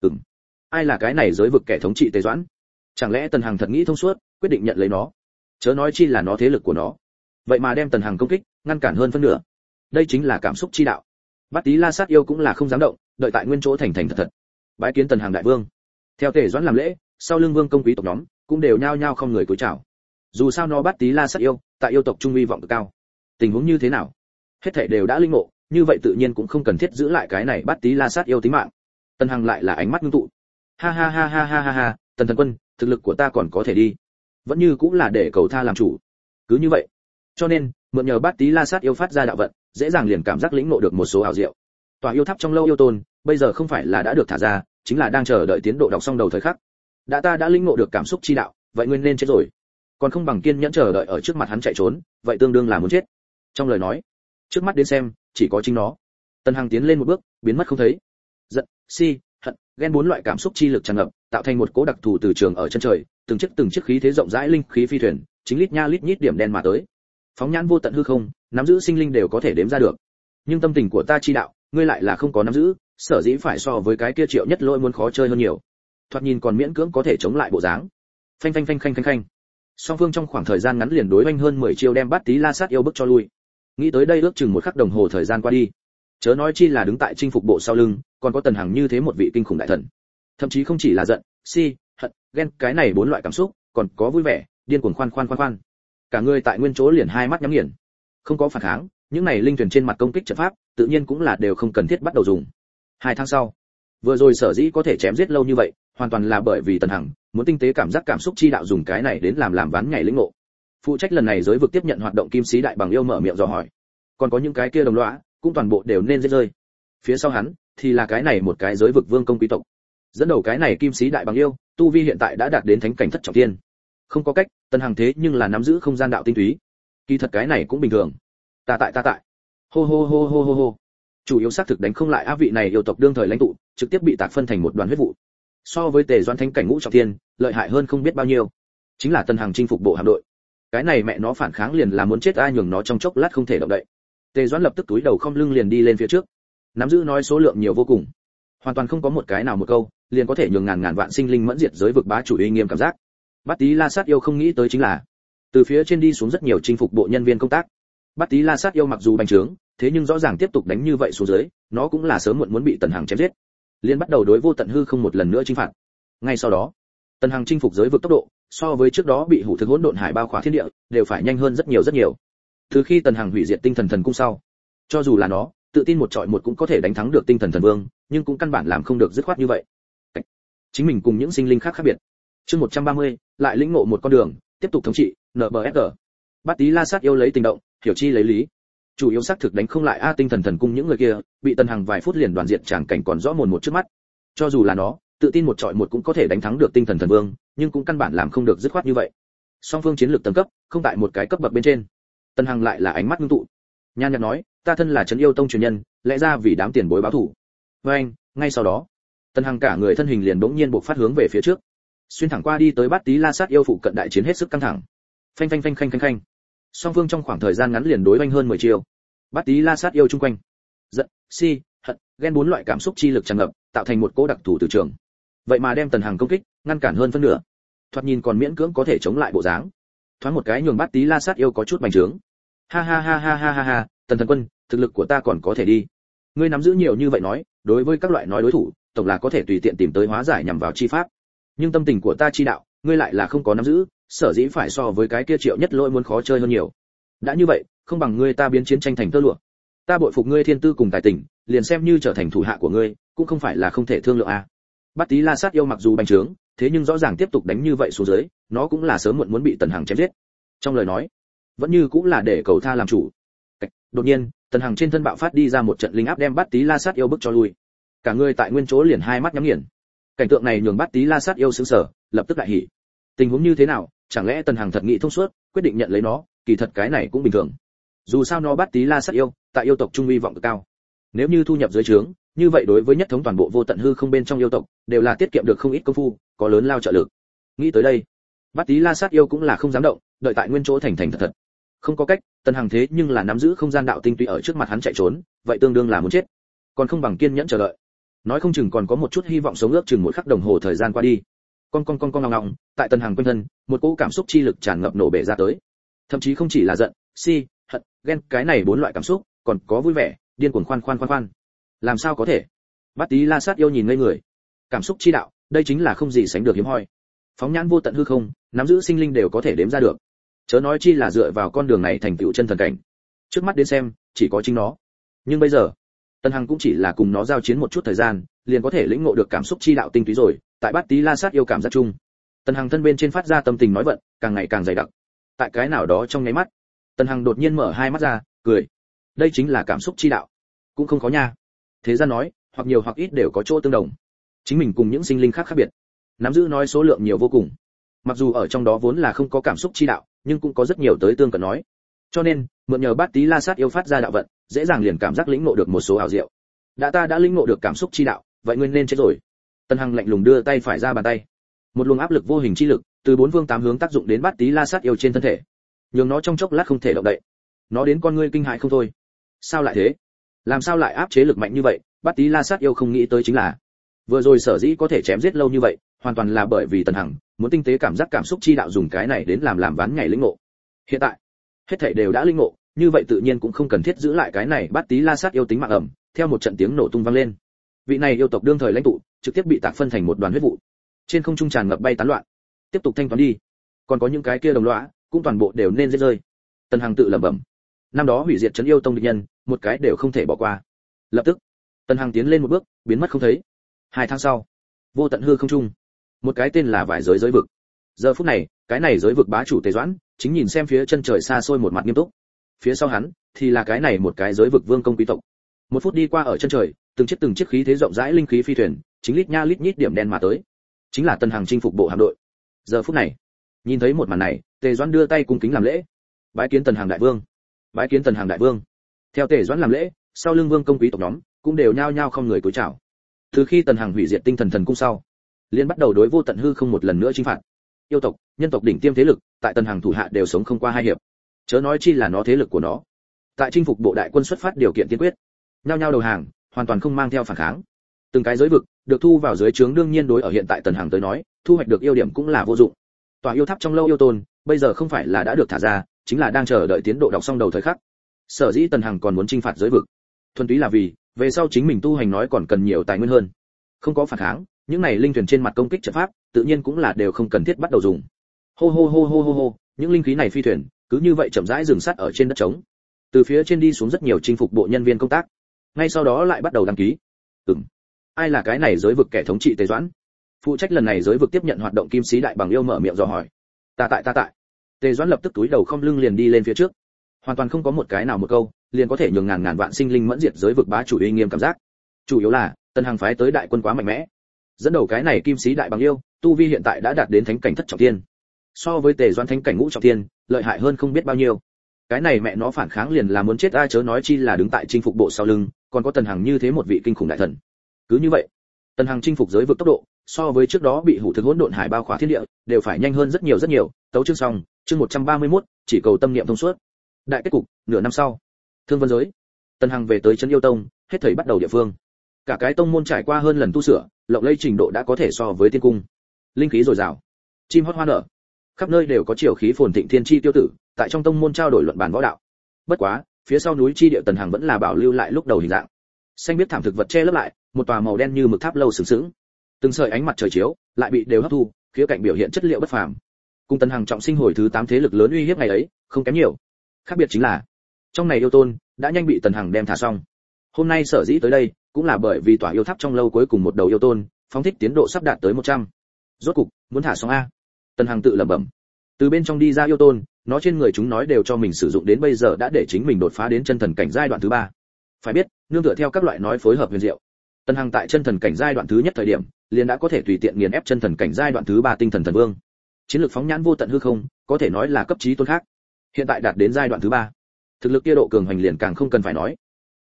Speaker 1: Ai là cái này giới vực kẻ thống trị Tề Doãn? Chẳng lẽ Tần Hằng thật nghĩ thông suốt, quyết định nhận lấy nó? Chớ nói chi là nó thế lực của nó, vậy mà đem Tần Hằng công kích ngăn cản hơn phân nửa. Đây chính là cảm xúc chi đạo. Bát Tí La Sát yêu cũng là không dám động, đợi tại nguyên chỗ thành thật thật. Bái kiến Tần Hằng đại vương. Theo Tề Doãn làm lễ, sau lưng vương công quý tộc nhóm cũng đều nhao nhao không người cúi chào. Dù sao nó Bát Tí La Sát yêu tại yêu tộc trung uy vọng cực cao. Tình huống như thế nào, hết thảy đều đã linh ngộ, như vậy tự nhiên cũng không cần thiết giữ lại cái này Bát Tí La Sát yêu tính mạng. Tần Hằng lại là ánh mắt ngưng tụ. Ha ha ha ha ha ha ha, Tần thần quân, thực lực của ta còn có thể đi, vẫn như cũng là để cầu tha làm chủ. Cứ như vậy, cho nên mượn nhờ Bát Tí La Sát yêu phát ra đạo vận, dễ dàng liền cảm giác lĩnh ngộ được một số ảo diệu. Tòa yêu tháp trong lâu yêu tôn, bây giờ không phải là đã được thả ra, chính là đang chờ đợi tiến độ đọc xong đầu thời khắc. Ta đã lĩnh ngộ được cảm xúc chi đạo, vậy nguyên nên chết rồi. Còn không bằng kiên nhẫn chờ đợi ở trước mặt hắn chạy trốn, vậy tương đương là muốn chết. Trong lời nói, trước mắt đến xem, chỉ có chính nó. Tần Hằng tiến lên một bước, biến mất không thấy. Giận, si, hận, ghen, 4 loại cảm xúc chi lực tràn ngập, tạo thành một cỗ đặc thù từ trường ở chân trời, từng chiếc khí thế rộng rãi linh khí phi thuyền, chính lít nha lít nhít điểm đen mà tới. Phóng nhãn vô tận hư không, nắm giữ sinh linh đều có thể đếm ra được. Nhưng tâm tình của ta chi đạo, ngươi lại là không có nắm giữ, sở dĩ phải so với cái kia Triệu Nhất Lỗi muốn khó chơi hơn nhiều. Thoạt nhìn còn miễn cưỡng có thể chống lại bộ dáng. Phanh phanh phanh phanh phanh phanh. Song phương trong khoảng thời gian ngắn liền đối oanh hơn 10 chiêu đem Bát Tí La Sát yêu bức cho lui. Nghĩ tới đây ước chừng một khắc đồng hồ thời gian qua đi. Chớ nói chi là đứng tại chinh phục bộ sau lưng, còn có Tần Hằng như thế một vị kinh khủng đại thần. Thậm chí không chỉ là giận, si, hận, ghen, cái này 4 loại cảm xúc, còn có vui vẻ, điên cuồng khoan. Cả người tại nguyên chỗ liền hai mắt nhắm nghiền. Không có phản kháng, những này linh thuyền trên mặt công kích trận pháp, tự nhiên cũng là đều không cần thiết bắt đầu dùng. 2 tháng sau, vừa rồi sở dĩ có thể chém giết lâu như vậy, hoàn toàn là bởi vì Tần Hằng muốn tinh tế cảm giác cảm xúc chi đạo, dùng cái này đến làm ván nhảy lĩnh ngộ. Phụ trách lần này giới vực tiếp nhận hoạt động Kim Sĩ Đại Bằng yêu mở miệng dò hỏi. Còn có những cái kia đồng lõa, cũng toàn bộ đều nên giết rơi. Phía sau hắn thì là cái này một cái giới vực vương công quý tộc. Dẫn đầu cái này Kim Sĩ Đại Bằng yêu, tu vi hiện tại đã đạt đến thánh cảnh thất trọng thiên. Không có cách, Tần Hằng thế nhưng là nắm giữ không gian đạo tinh túy. Kỳ thật cái này cũng bình thường. Ta tại. Hô. Chủ yếu xác thực đánh không lại á vị này yêu tộc đương thời lãnh tụ, trực tiếp bị tạc phân thành một đoàn huyết vụ. So với Tề Doãn thánh cảnh ngũ trọng thiên, lợi hại hơn không biết bao nhiêu. Chính là Tần Hằng chinh phục bộ hạm đội. Cái này mẹ nó phản kháng liền là muốn chết ai, nhường nó trong chốc lát không thể động đậy. Tề Doãn lập tức túi đầu không lưng liền đi lên phía trước. Nắm giữ nói số lượng nhiều vô cùng, hoàn toàn không có một cái nào một câu liền có thể nhường ngàn vạn sinh linh mẫn diệt giới vực bá chủ uy nghiêm cảm giác. Bát Tí La Sát yêu không nghĩ tới chính là, từ phía trên đi xuống rất nhiều chinh phục bộ nhân viên công tác. Bát Tí La Sát yêu mặc dù bành trướng, thế nhưng rõ ràng tiếp tục đánh như vậy xuống dưới, nó cũng là sớm muộn muốn bị Tần Hằng chém giết. Liên bắt đầu đối vô tận hư không một lần nữa chinh phạt. Ngay sau đó, Tần Hằng chinh phục giới vực tốc độ, so với trước đó bị hủ thực hỗn độn hải bao khóa thiên địa, đều phải nhanh hơn rất nhiều. Từ khi Tần Hằng hủy diệt tinh thần thần cung sau, cho dù là nó tự tin một trọi một cũng có thể đánh thắng được tinh thần thần vương, nhưng cũng căn bản làm không được dứt khoát như vậy. Chính mình cùng những sinh linh khác biệt. Chương 130, lại lĩnh ngộ một con đường, tiếp tục thống trị, NBFR. Bát Tí La Sát yêu lấy tình động, hiểu chi lấy lý. Chủ yếu xác thực đánh không lại tinh thần thần cung những người kia, bị Tần Hằng vài phút liền đoàn diệt tràng cảnh còn rõ mồn một trước mắt. Cho dù là nó tự tin một trọi một cũng có thể đánh thắng được tinh thần thần vương, nhưng cũng căn bản làm không được dứt khoát như vậy. Song phương chiến lược tầng cấp không tại một cái cấp bậc bên trên. Tần Hằng lại là ánh mắt ngưng tụ, nhan nhạt nói, ta thân là trấn yêu tông truyền nhân, lẽ ra vì đám tiền bối báo thù. Ngay sau đó, Tần Hằng cả người thân hình liền bỗng nhiên bộc phát hướng về phía trước, xuyên thẳng qua đi tới Bát Tí La Sát yêu phụ cận. Đại chiến hết sức căng thẳng. Phanh. Song phương trong khoảng thời gian ngắn liền đối oanh hơn 10 chiêu. Bát Tí La Sát yêu chung quanh, giận, si, hận, ghen, 4 loại cảm xúc chi lực tràn ngập, tạo thành một cỗ đặc thù từ trường. Vậy mà đem Tần Hằng công kích ngăn cản hơn phân nửa. Thoạt nhìn còn miễn cưỡng có thể chống lại bộ dáng. Thoáng một cái nhường Bát Tí La Sát yêu có chút bành trướng. Ha, Tần thần quân, thực lực của ta còn có thể đi. Ngươi nắm giữ nhiều như vậy nói, đối với các loại nói đối thủ, tổng là có thể tùy tiện tìm tới hóa giải nhằm vào chi pháp. Nhưng tâm tình của ta chi đạo, ngươi lại là không có nắm giữ, sở dĩ phải so với cái kia Triệu Nhất Lỗi muốn khó chơi hơn nhiều. Đã như vậy, không bằng ngươi ta biến chiến tranh thành tơ lụa. Ta bội phục ngươi thiên tư cùng tài tình, liền xem như trở thành thủ hạ của ngươi, cũng không phải là không thể thương lượng à. Bát Tí La Sát yêu mặc dù bành trướng, thế nhưng rõ ràng tiếp tục đánh như vậy xuống dưới, nó cũng là sớm muộn muốn bị Tần Hằng chém giết. Trong lời nói, vẫn như cũng là để cầu tha làm chủ. Đột nhiên, Tần Hằng trên thân bạo phát đi ra một trận linh áp đem Bát Tí La Sát yêu bức cho lui. Cả người tại nguyên chỗ liền hai mắt nhắm nghiền. Cảnh tượng này nhường Bát Tí La Sát yêu sững sờ, lập tức đại hỉ. Tình huống như thế nào, chẳng lẽ Tần Hằng thật nghĩ thông suốt, quyết định nhận lấy nó, kỳ thật cái này cũng bình thường. Dù sao nó Bát Tí La Sát yêu, tại yêu tộc trung uy vọng cực cao. Nếu như thu nhập dưới trướng, như vậy đối với nhất thống toàn bộ vô tận hư không bên trong yêu tộc đều là tiết kiệm được không ít công phu, có lớn lao trợ lực. Nghĩ tới đây, Bát Tí La Sát yêu cũng là không dám động, đợi tại nguyên chỗ thành thành thật thật. Không có cách, Tần Hằng thế nhưng là nắm giữ không gian đạo tinh túy ở trước mặt hắn chạy trốn, vậy tương đương là muốn chết. Còn không bằng kiên nhẫn chờ đợi. Nói không chừng còn có một chút hy vọng sống ước chừng một khắc đồng hồ thời gian qua đi. Con ngọng ngọng, tại Tần Hằng quanh thân, một cỗ cảm xúc chi lực tràn ngập nổ bể ra tới. Thậm chí không chỉ là giận, si, hận, ghen, cái này bốn loại cảm xúc, còn có vui vẻ, điên cuồng khoan. Làm sao có thể? Bát Tí La Sát yêu nhìn ngây người. Cảm xúc chi đạo, đây chính là không gì sánh được hiếm hoi. Phóng nhãn vô tận hư không, nắm giữ sinh linh đều có thể đếm ra được. Chớ nói chi là dựa vào con đường này thành tựu chân thần cảnh. Trước mắt đến xem, chỉ có chính nó. Nhưng bây giờ, Tần Hằng cũng chỉ là cùng nó giao chiến một chút thời gian, liền có thể lĩnh ngộ được cảm xúc chi đạo tinh túy rồi. Tại Bát Tí La Sát yêu cảm giác chung, Tần Hằng thân bên trên phát ra tâm tình nói vận, càng ngày càng dày đặc. Tại cái nào đó trong nháy mắt, Tần Hằng đột nhiên mở hai mắt ra, cười. Đây chính là cảm xúc chi đạo. Cũng không khó nha. Thế gian nói, hoặc nhiều hoặc ít đều có chỗ tương đồng. Chính mình cùng những sinh linh khác khác biệt, nắm giữ nói số lượng nhiều vô cùng. Mặc dù ở trong đó vốn là không có cảm xúc chi đạo, nhưng cũng có rất nhiều tới tương cận nói. Cho nên, mượn nhờ Bát Tí La Sát yêu phát ra đạo vận, dễ dàng liền cảm giác lĩnh ngộ được một số ảo diệu. Ta đã lĩnh ngộ được cảm xúc chi đạo, vậy ngươi nên chết rồi. Tần Hằng lạnh lùng đưa tay phải ra bàn tay. Một luồng áp lực vô hình chi lực từ bốn phương tám hướng tác dụng đến Bát Tí La Sát yêu trên thân thể, nhường nó trong chốc lát không thể động đậy. Nó đến con ngươi kinh hãi không thôi. Sao lại thế? Làm sao lại áp chế lực mạnh như vậy? Bát Tí La Sát yêu không nghĩ tới chính là, vừa rồi sở dĩ có thể chém giết lâu như vậy, hoàn toàn là bởi vì Tần Hằng muốn tinh tế cảm giác cảm xúc chi đạo dùng cái này đến làm ván nhảy lĩnh ngộ. Hiện tại, hết thảy đều đã lĩnh ngộ, như vậy tự nhiên cũng không cần thiết giữ lại cái này Bát Tí La Sát yêu tính mạng ẩm. Theo một trận tiếng nổ tung vang lên, vị này yêu tộc đương thời lãnh tụ trực tiếp bị tạc phân thành một đoàn huyết vụ, trên không trung tràn ngập bay tán loạn. Tiếp tục thanh toán đi, còn có những cái kia đồng lõa cũng toàn bộ đều nên giết rơi. Tần Hằng tự lẩm bẩm, năm đó hủy diệt trấn yêu tông địch nhân, một cái đều không thể bỏ qua. Lập tức, Tần Hằng tiến lên một bước, biến mất không thấy. 2 tháng sau, vô tận hư không trung, một cái tên là vải giới vực. Giờ phút này, cái này giới vực bá chủ Tề Doãn chính nhìn xem phía chân trời xa xôi một mặt nghiêm túc. Phía sau hắn thì là cái này một cái giới vực vương công quý tộc. Một phút đi qua ở chân trời, từng chiếc khí thế rộng rãi linh khí phi thuyền, chính lít nha lít nhít điểm đen mà tới. Chính là Tần Hằng chinh phục bộ hạm đội. Giờ phút này, nhìn thấy một màn này, Tề Doãn đưa tay cung kính làm lễ. Bái kiến Tần Hằng đại vương. Bái kiến Tần Hằng đại vương. Theo Tề Doãn làm lễ, sau lưng vương công quý tộc nhóm cũng đều nhao nhao không người cúi chào. Từ khi Tần Hằng hủy diệt tinh thần thần cung sau, liên bắt đầu đối vô tận hư không một lần nữa chinh phạt. Yêu tộc, nhân tộc đỉnh tiêm thế lực, tại Tần Hằng thủ hạ đều sống không qua 2 hiệp. Chớ nói chi là nó thế lực của nó. Tại chinh phục bộ đại quân xuất phát điều kiện tiên quyết, nhao nhao đầu hàng, hoàn toàn không mang theo phản kháng. Từng cái giới vực được thu vào dưới trướng, đương nhiên đối ở hiện tại Tần Hằng tới nói, thu hoạch được ưu điểm cũng là vô dụng. Tòa yêu tháp trong lâu yêu tôn, bây giờ không phải là đã được thả ra, chính là đang chờ đợi tiến độ đọc xong đầu thời khắc. Sở dĩ Tần Hằng còn muốn chinh phạt giới vực, thuần túy là vì về sau chính mình tu hành nói còn cần nhiều tài nguyên hơn. Không có phản kháng, những này linh thuyền trên mặt công kích trận pháp, tự nhiên cũng là đều không cần thiết bắt đầu dùng. Hô, những linh khí này phi thuyền, cứ như vậy chậm rãi dừng sát ở trên đất trống. Từ phía trên đi xuống rất nhiều chinh phục bộ nhân viên công tác. Ngay sau đó lại bắt đầu đăng ký. Ai là cái này giới vực kẻ thống trị Tề Doãn? Phụ trách lần này giới vực tiếp nhận hoạt động Kim Sĩ Đại Bằng yêu mở miệng dò hỏi. Ta tại. Tề Doãn lập tức túi đầu không lưng liền đi lên phía trước. Hoàn toàn không có một cái nào một câu, liền có thể nhường ngàn vạn sinh linh mẫn diệt giới vực bá chủ uy nghiêm cảm giác. Chủ yếu là, Tần Hằng phái tới đại quân quá mạnh mẽ. Dẫn đầu cái này Kim Sĩ Đại Bằng yêu, tu vi hiện tại đã đạt đến thánh cảnh thất trọng thiên. So với Tề Doãn thánh cảnh ngũ trọng thiên, lợi hại hơn không biết bao nhiêu. Cái này mẹ nó phản kháng liền là muốn chết, ai chớ nói chi là đứng tại chinh phục bộ sau lưng, còn có Tần Hằng như thế một vị kinh khủng đại thần. Cứ như vậy, Tần Hằng chinh phục giới vực tốc độ, so với trước đó bị hủ thực hỗn độn hải bao khóa thiên địa, đều phải nhanh hơn rất nhiều. Tấu chương xong, chương 131, chỉ cầu tâm niệm thông suốt. Đại kết cục, nửa năm sau. Thương Vân giới. Tần Hằng về tới trấn yêu tông, hết thảy bắt đầu địa phương. Cả cái tông môn trải qua hơn lần tu sửa, lộng lẫy trình độ đã có thể so với tiên cung. Linh khí dồi dào, chim hót hoa nở, khắp nơi đều có triều khí phồn thịnh thiên chi tiêu tử, tại trong tông môn trao đổi luận bàn võ đạo. Bất quá, phía sau núi chi địa Tần Hằng vẫn là bảo lưu lại lúc đầu hình dạng. Xanh biết thảm thực vật che lấp lại, một tòa màu đen như mực tháp lâu sừng sững. Từng sợi ánh mặt trời chiếu, lại bị đều hấp thu, khía cạnh biểu hiện chất liệu bất phàm. Cùng Tần Hằng trọng sinh hồi thứ 8 thế lực lớn uy hiếp ngày ấy, không kém nhiều. Khác biệt chính là, trong này yêu tôn đã nhanh bị Tần Hằng đem thả xong. Hôm nay sở dĩ tới đây, cũng là bởi vì tòa yêu tháp trong lâu cuối cùng một đầu yêu tôn, phóng thích tiến độ sắp đạt tới 100. Rốt cục, muốn thả xong a. Tần Hằng tự lẩm bẩm. Từ bên trong đi ra yêu tôn, nó trên người chúng nói đều cho mình sử dụng đến bây giờ đã để chính mình đột phá đến chân thần cảnh giai đoạn thứ 3. Phải biết, nương tựa theo các loại nói phối hợp huyền diệu, Tần Hằng tại chân thần cảnh giai đoạn thứ nhất thời điểm, liền đã có thể tùy tiện nghiền ép chân thần cảnh giai đoạn thứ 3 tinh thần thần vương. Chiến lược phóng nhãn vô tận hư không, có thể nói là cấp chí tôn khác. Hiện tại đạt đến giai đoạn thứ 3, thực lực kia độ cường hành liền càng không cần phải nói.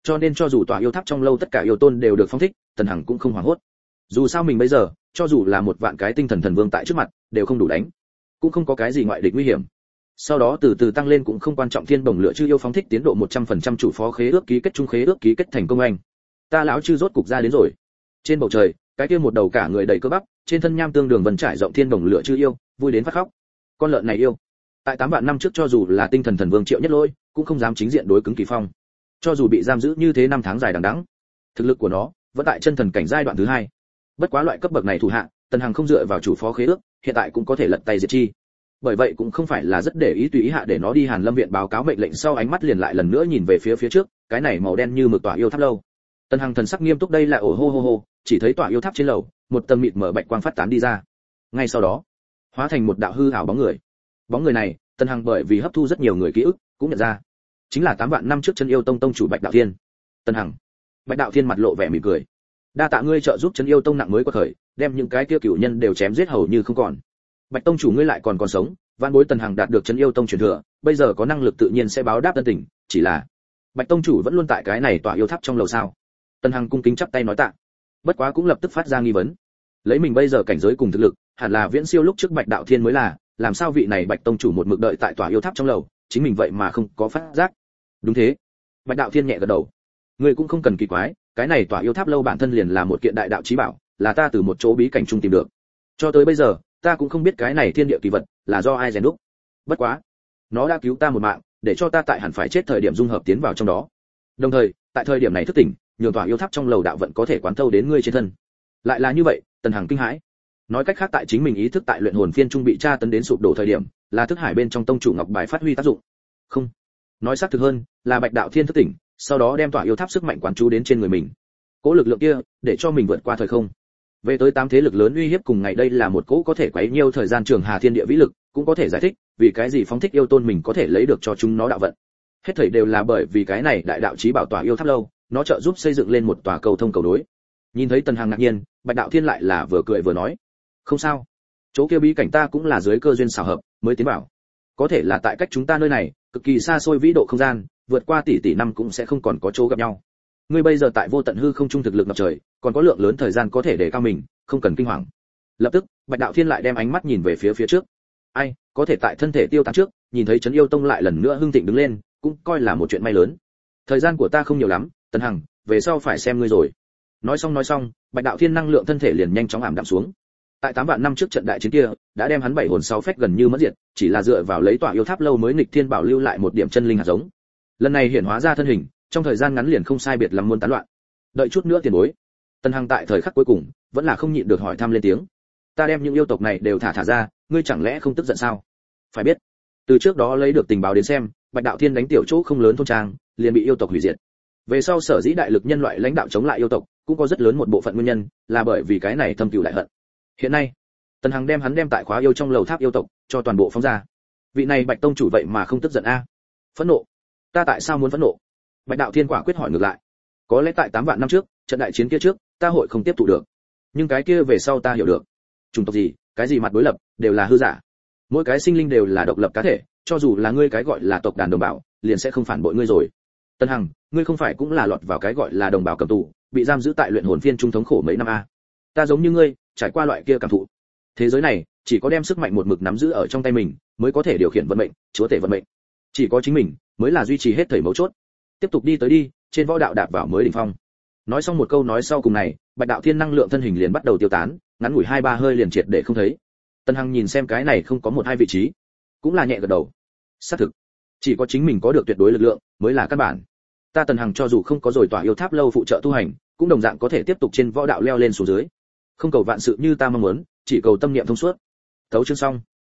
Speaker 1: Cho nên cho dù tòa yêu tháp trong lâu tất cả yêu tôn đều được phong thích, Tần Hằng cũng không hoảng hốt. Dù sao mình bây giờ, cho dù là một vạn cái tinh thần thần vương tại trước mặt, đều không đủ đánh, cũng không có cái gì ngoại địch nguy hiểm. Sau đó từ từ tăng lên cũng không quan trọng, thiên bổng lửa chư yêu phóng thích tiến độ 100% chủ phó khế ước ký kết chung khế ước ký kết thành công anh. Ta lão chư rốt cục ra đến rồi. Trên bầu trời, cái kia một đầu cả người đầy cơ bắp, trên thân nham tương đường vân trải rộng thiên bổng lửa chư yêu, vui đến phát khóc. Con lợn này yêu. Tại 8 vạn năm trước cho dù là tinh thần thần vương Triệu Nhất Lôi, cũng không dám chính diện đối cứng Kỳ Phong. Cho dù bị giam giữ như thế 5 tháng dài đằng đẵng, thực lực của nó vẫn tại chân thần cảnh giai đoạn thứ 2. Bất quá loại cấp bậc này thủ hạ, Tần Hằng không dựa vào chủ phó khế ước, hiện tại cũng có thể lật tay diệt chi. Bởi vậy cũng không phải là rất để ý, tùy ý hạ để nó đi Hàn Lâm viện báo cáo mệnh lệnh, sau ánh mắt liền lại lần nữa nhìn về phía trước, cái này màu đen như mực tỏa yêu tháp lâu. Tần Hằng thần sắc nghiêm túc, đây là ổ hô hô hô, chỉ thấy tỏa yêu tháp trên lầu, một tầng mịt mở bạch quang phát tán đi ra. Ngay sau đó, hóa thành một đạo hư ảo bóng người. Bóng người này, Tần Hằng bởi vì hấp thu rất nhiều người ký ức, cũng nhận ra, chính là 8 vạn năm trước Chân Yêu Tông tông chủ Bạch Đạo Thiên. Tần Hằng. Bạch Đạo Thiên mặt lộ vẻ mỉm cười. Đa tạ ngươi trợ giúp Chân Yêu Tông nặng mới qua khởi, đem những cái kia cửu nhân đều chém giết hầu như không còn. Bạch tông chủ ngươi lại còn sống, vạn bối Tần Hằng đạt được Chân Yêu Tông truyền thừa, bây giờ có năng lực tự nhiên sẽ báo đáp ân tình, chỉ là Bạch tông chủ vẫn luôn tại cái này tỏa yêu tháp trong lầu sao? Tần Hằng cung kính chắp tay nói tạ. Bất quá cũng lập tức phát ra nghi vấn. Lấy mình bây giờ cảnh giới cùng thực lực, hẳn là viễn siêu lúc trước Bạch Đạo Thiên mới là, làm sao vị này Bạch tông chủ một mực đợi tại tòa yêu tháp trong lầu, chính mình vậy mà không có phát giác. Đúng thế. Bạch Đạo Thiên nhẹ gật đầu. Ngươi cũng không cần kỳ quái, cái này tòa yêu tháp lâu bản thân liền là một kiện đại đạo chí bảo, là ta từ một chỗ bí cảnh trung tìm được. Cho tới bây giờ, ta cũng không biết cái này thiên địa kỳ vật là do ai rèn đúc. Bất quá, nó đã cứu ta một mạng, để cho ta tại hẳn phải chết thời điểm dung hợp tiến vào trong đó. Đồng thời, tại thời điểm này thức tỉnh, nhường tòa yêu tháp trong lầu đạo vận có thể quán thâu đến ngươi trên thân. Lại là như vậy, Tần Hằng kinh hãi. Nói cách khác, tại chính mình ý thức tại luyện hồn phiên trung bị tra tấn đến sụp đổ thời điểm, là thức hải bên trong tông chủ ngọc bài phát huy tác dụng. Không, nói xác thực hơn, là Bạch Đạo Thiên thức tỉnh, sau đó đem tỏa yêu tháp sức mạnh quán chú đến trên người mình. Cỗ lực lượng kia, để cho mình vượt qua thời không. Về tới 8 thế lực lớn uy hiếp cùng ngày, đây là một cỗ có thể quấy nhiêu thời gian trường hà thiên địa vĩ lực, cũng có thể giải thích vì cái gì phóng thích yêu tôn mình có thể lấy được cho chúng nó đạo vận. Hết thảy đều là bởi vì cái này đại đạo chí bảo tỏa yêu tháp lâu, nó trợ giúp xây dựng lên một tòa cầu thông cầu đối. Nhìn thấy Tần Hằng ngạc nhiên, Bạch Đạo Thiên lại là vừa cười vừa nói, không sao, chỗ kia bí cảnh ta cũng là dưới cơ duyên xảo hợp mới tiến vào, có thể là tại cách chúng ta nơi này cực kỳ xa xôi vĩ độ không gian, vượt qua tỷ năm cũng sẽ không còn có chỗ gặp nhau. Ngươi bây giờ tại vô tận hư không trung thực lực ngập trời, còn có lượng lớn thời gian có thể để cao mình, không cần kinh hoàng. Lập tức, Bạch Đạo Thiên lại đem ánh mắt nhìn về phía trước. Ai, có thể tại thân thể tiêu tán trước, nhìn thấy Trấn Yêu Tông lại lần nữa hưng thịnh đứng lên, cũng coi là một chuyện may lớn. Thời gian của ta không nhiều lắm, Tần Hằng, về sau phải xem ngươi rồi. Nói xong, Bạch Đạo Thiên năng lượng thân thể liền nhanh chóng ảm đạm xuống. Tại 8 vạn năm trước trận đại chiến kia, đã đem hắn 7 hồn 6 phách gần như mất diệt, chỉ là dựa vào lấy tỏa yêu tháp lâu mới nghịch thiên bảo lưu lại một điểm chân linh hạt giống. Lần này hiện hóa ra thân hình, trong thời gian ngắn liền không sai biệt lắm muôn tán loạn. Đợi chút nữa tiền bối. Tần Hằng tại thời khắc cuối cùng, vẫn là không nhịn được hỏi thăm lên tiếng. Ta đem những yêu tộc này đều thả ra, ngươi chẳng lẽ không tức giận sao? Phải biết, từ trước đó lấy được tình báo đến xem, Bạch Đạo Thiên đánh tiểu chỗ không lớn thôn trang, liền bị yêu tộc hủy diệt. Về sau sở dĩ đại lực nhân loại lãnh đạo chống lại yêu tộc, cũng có rất lớn một bộ phận nguyên nhân, là bởi vì cái này thâm cừu đại hận. Hiện nay, Tần Hằng đem hắn đem tại khóa yêu trong lầu tháp yêu tộc, cho toàn bộ phóng ra. Vị này Bạch tông chủ vậy mà không tức giận a? Phẫn nộ? Ta tại sao muốn phẫn nộ? Bạch Đạo Thiên quả quyết hỏi ngược lại. Có lẽ tại 8 vạn năm trước, trận đại chiến kia trước, ta hội không tiếp thụ được. Nhưng cái kia về sau ta hiểu được. Chủng tộc gì, cái gì mặt đối lập, đều là hư giả. Mỗi cái sinh linh đều là độc lập cá thể, cho dù là ngươi cái gọi là tộc đàn đồng bào, liền sẽ không phản bội ngươi rồi. Tần Hằng, ngươi không phải cũng là lọt vào cái gọi là đồng bào cầm tù, bị giam giữ tại luyện hồn phiên trung thống khổ mấy năm a? Ta giống như ngươi, trải qua loại kia cảm thụ. Thế giới này, chỉ có đem sức mạnh một mực nắm giữ ở trong tay mình, mới có thể điều khiển vận mệnh, chúa tể vận mệnh. Chỉ có chính mình mới là duy trì hết thảy mấu chốt. Tiếp tục đi tới đi, trên võ đạo đạp vào mới đỉnh phong. Nói xong một câu nói sau cùng này, Bạch Đạo Thiên năng lượng thân hình liền bắt đầu tiêu tán, ngắn ngủi 2-3 hơi liền triệt để không thấy. Tần Hằng nhìn xem cái này không có một hai vị trí, cũng là nhẹ gật đầu. Xác thực, chỉ có chính mình có được tuyệt đối lực lượng mới là căn bản. Ta Tần Hằng cho dù không có rồi tỏa yêu tháp lâu phụ trợ tu hành, cũng đồng dạng có thể tiếp tục trên võ đạo leo lên xuống dưới. Không cầu vạn sự như ta mong muốn, chỉ cầu tâm niệm thông suốt. Tấu chương xong.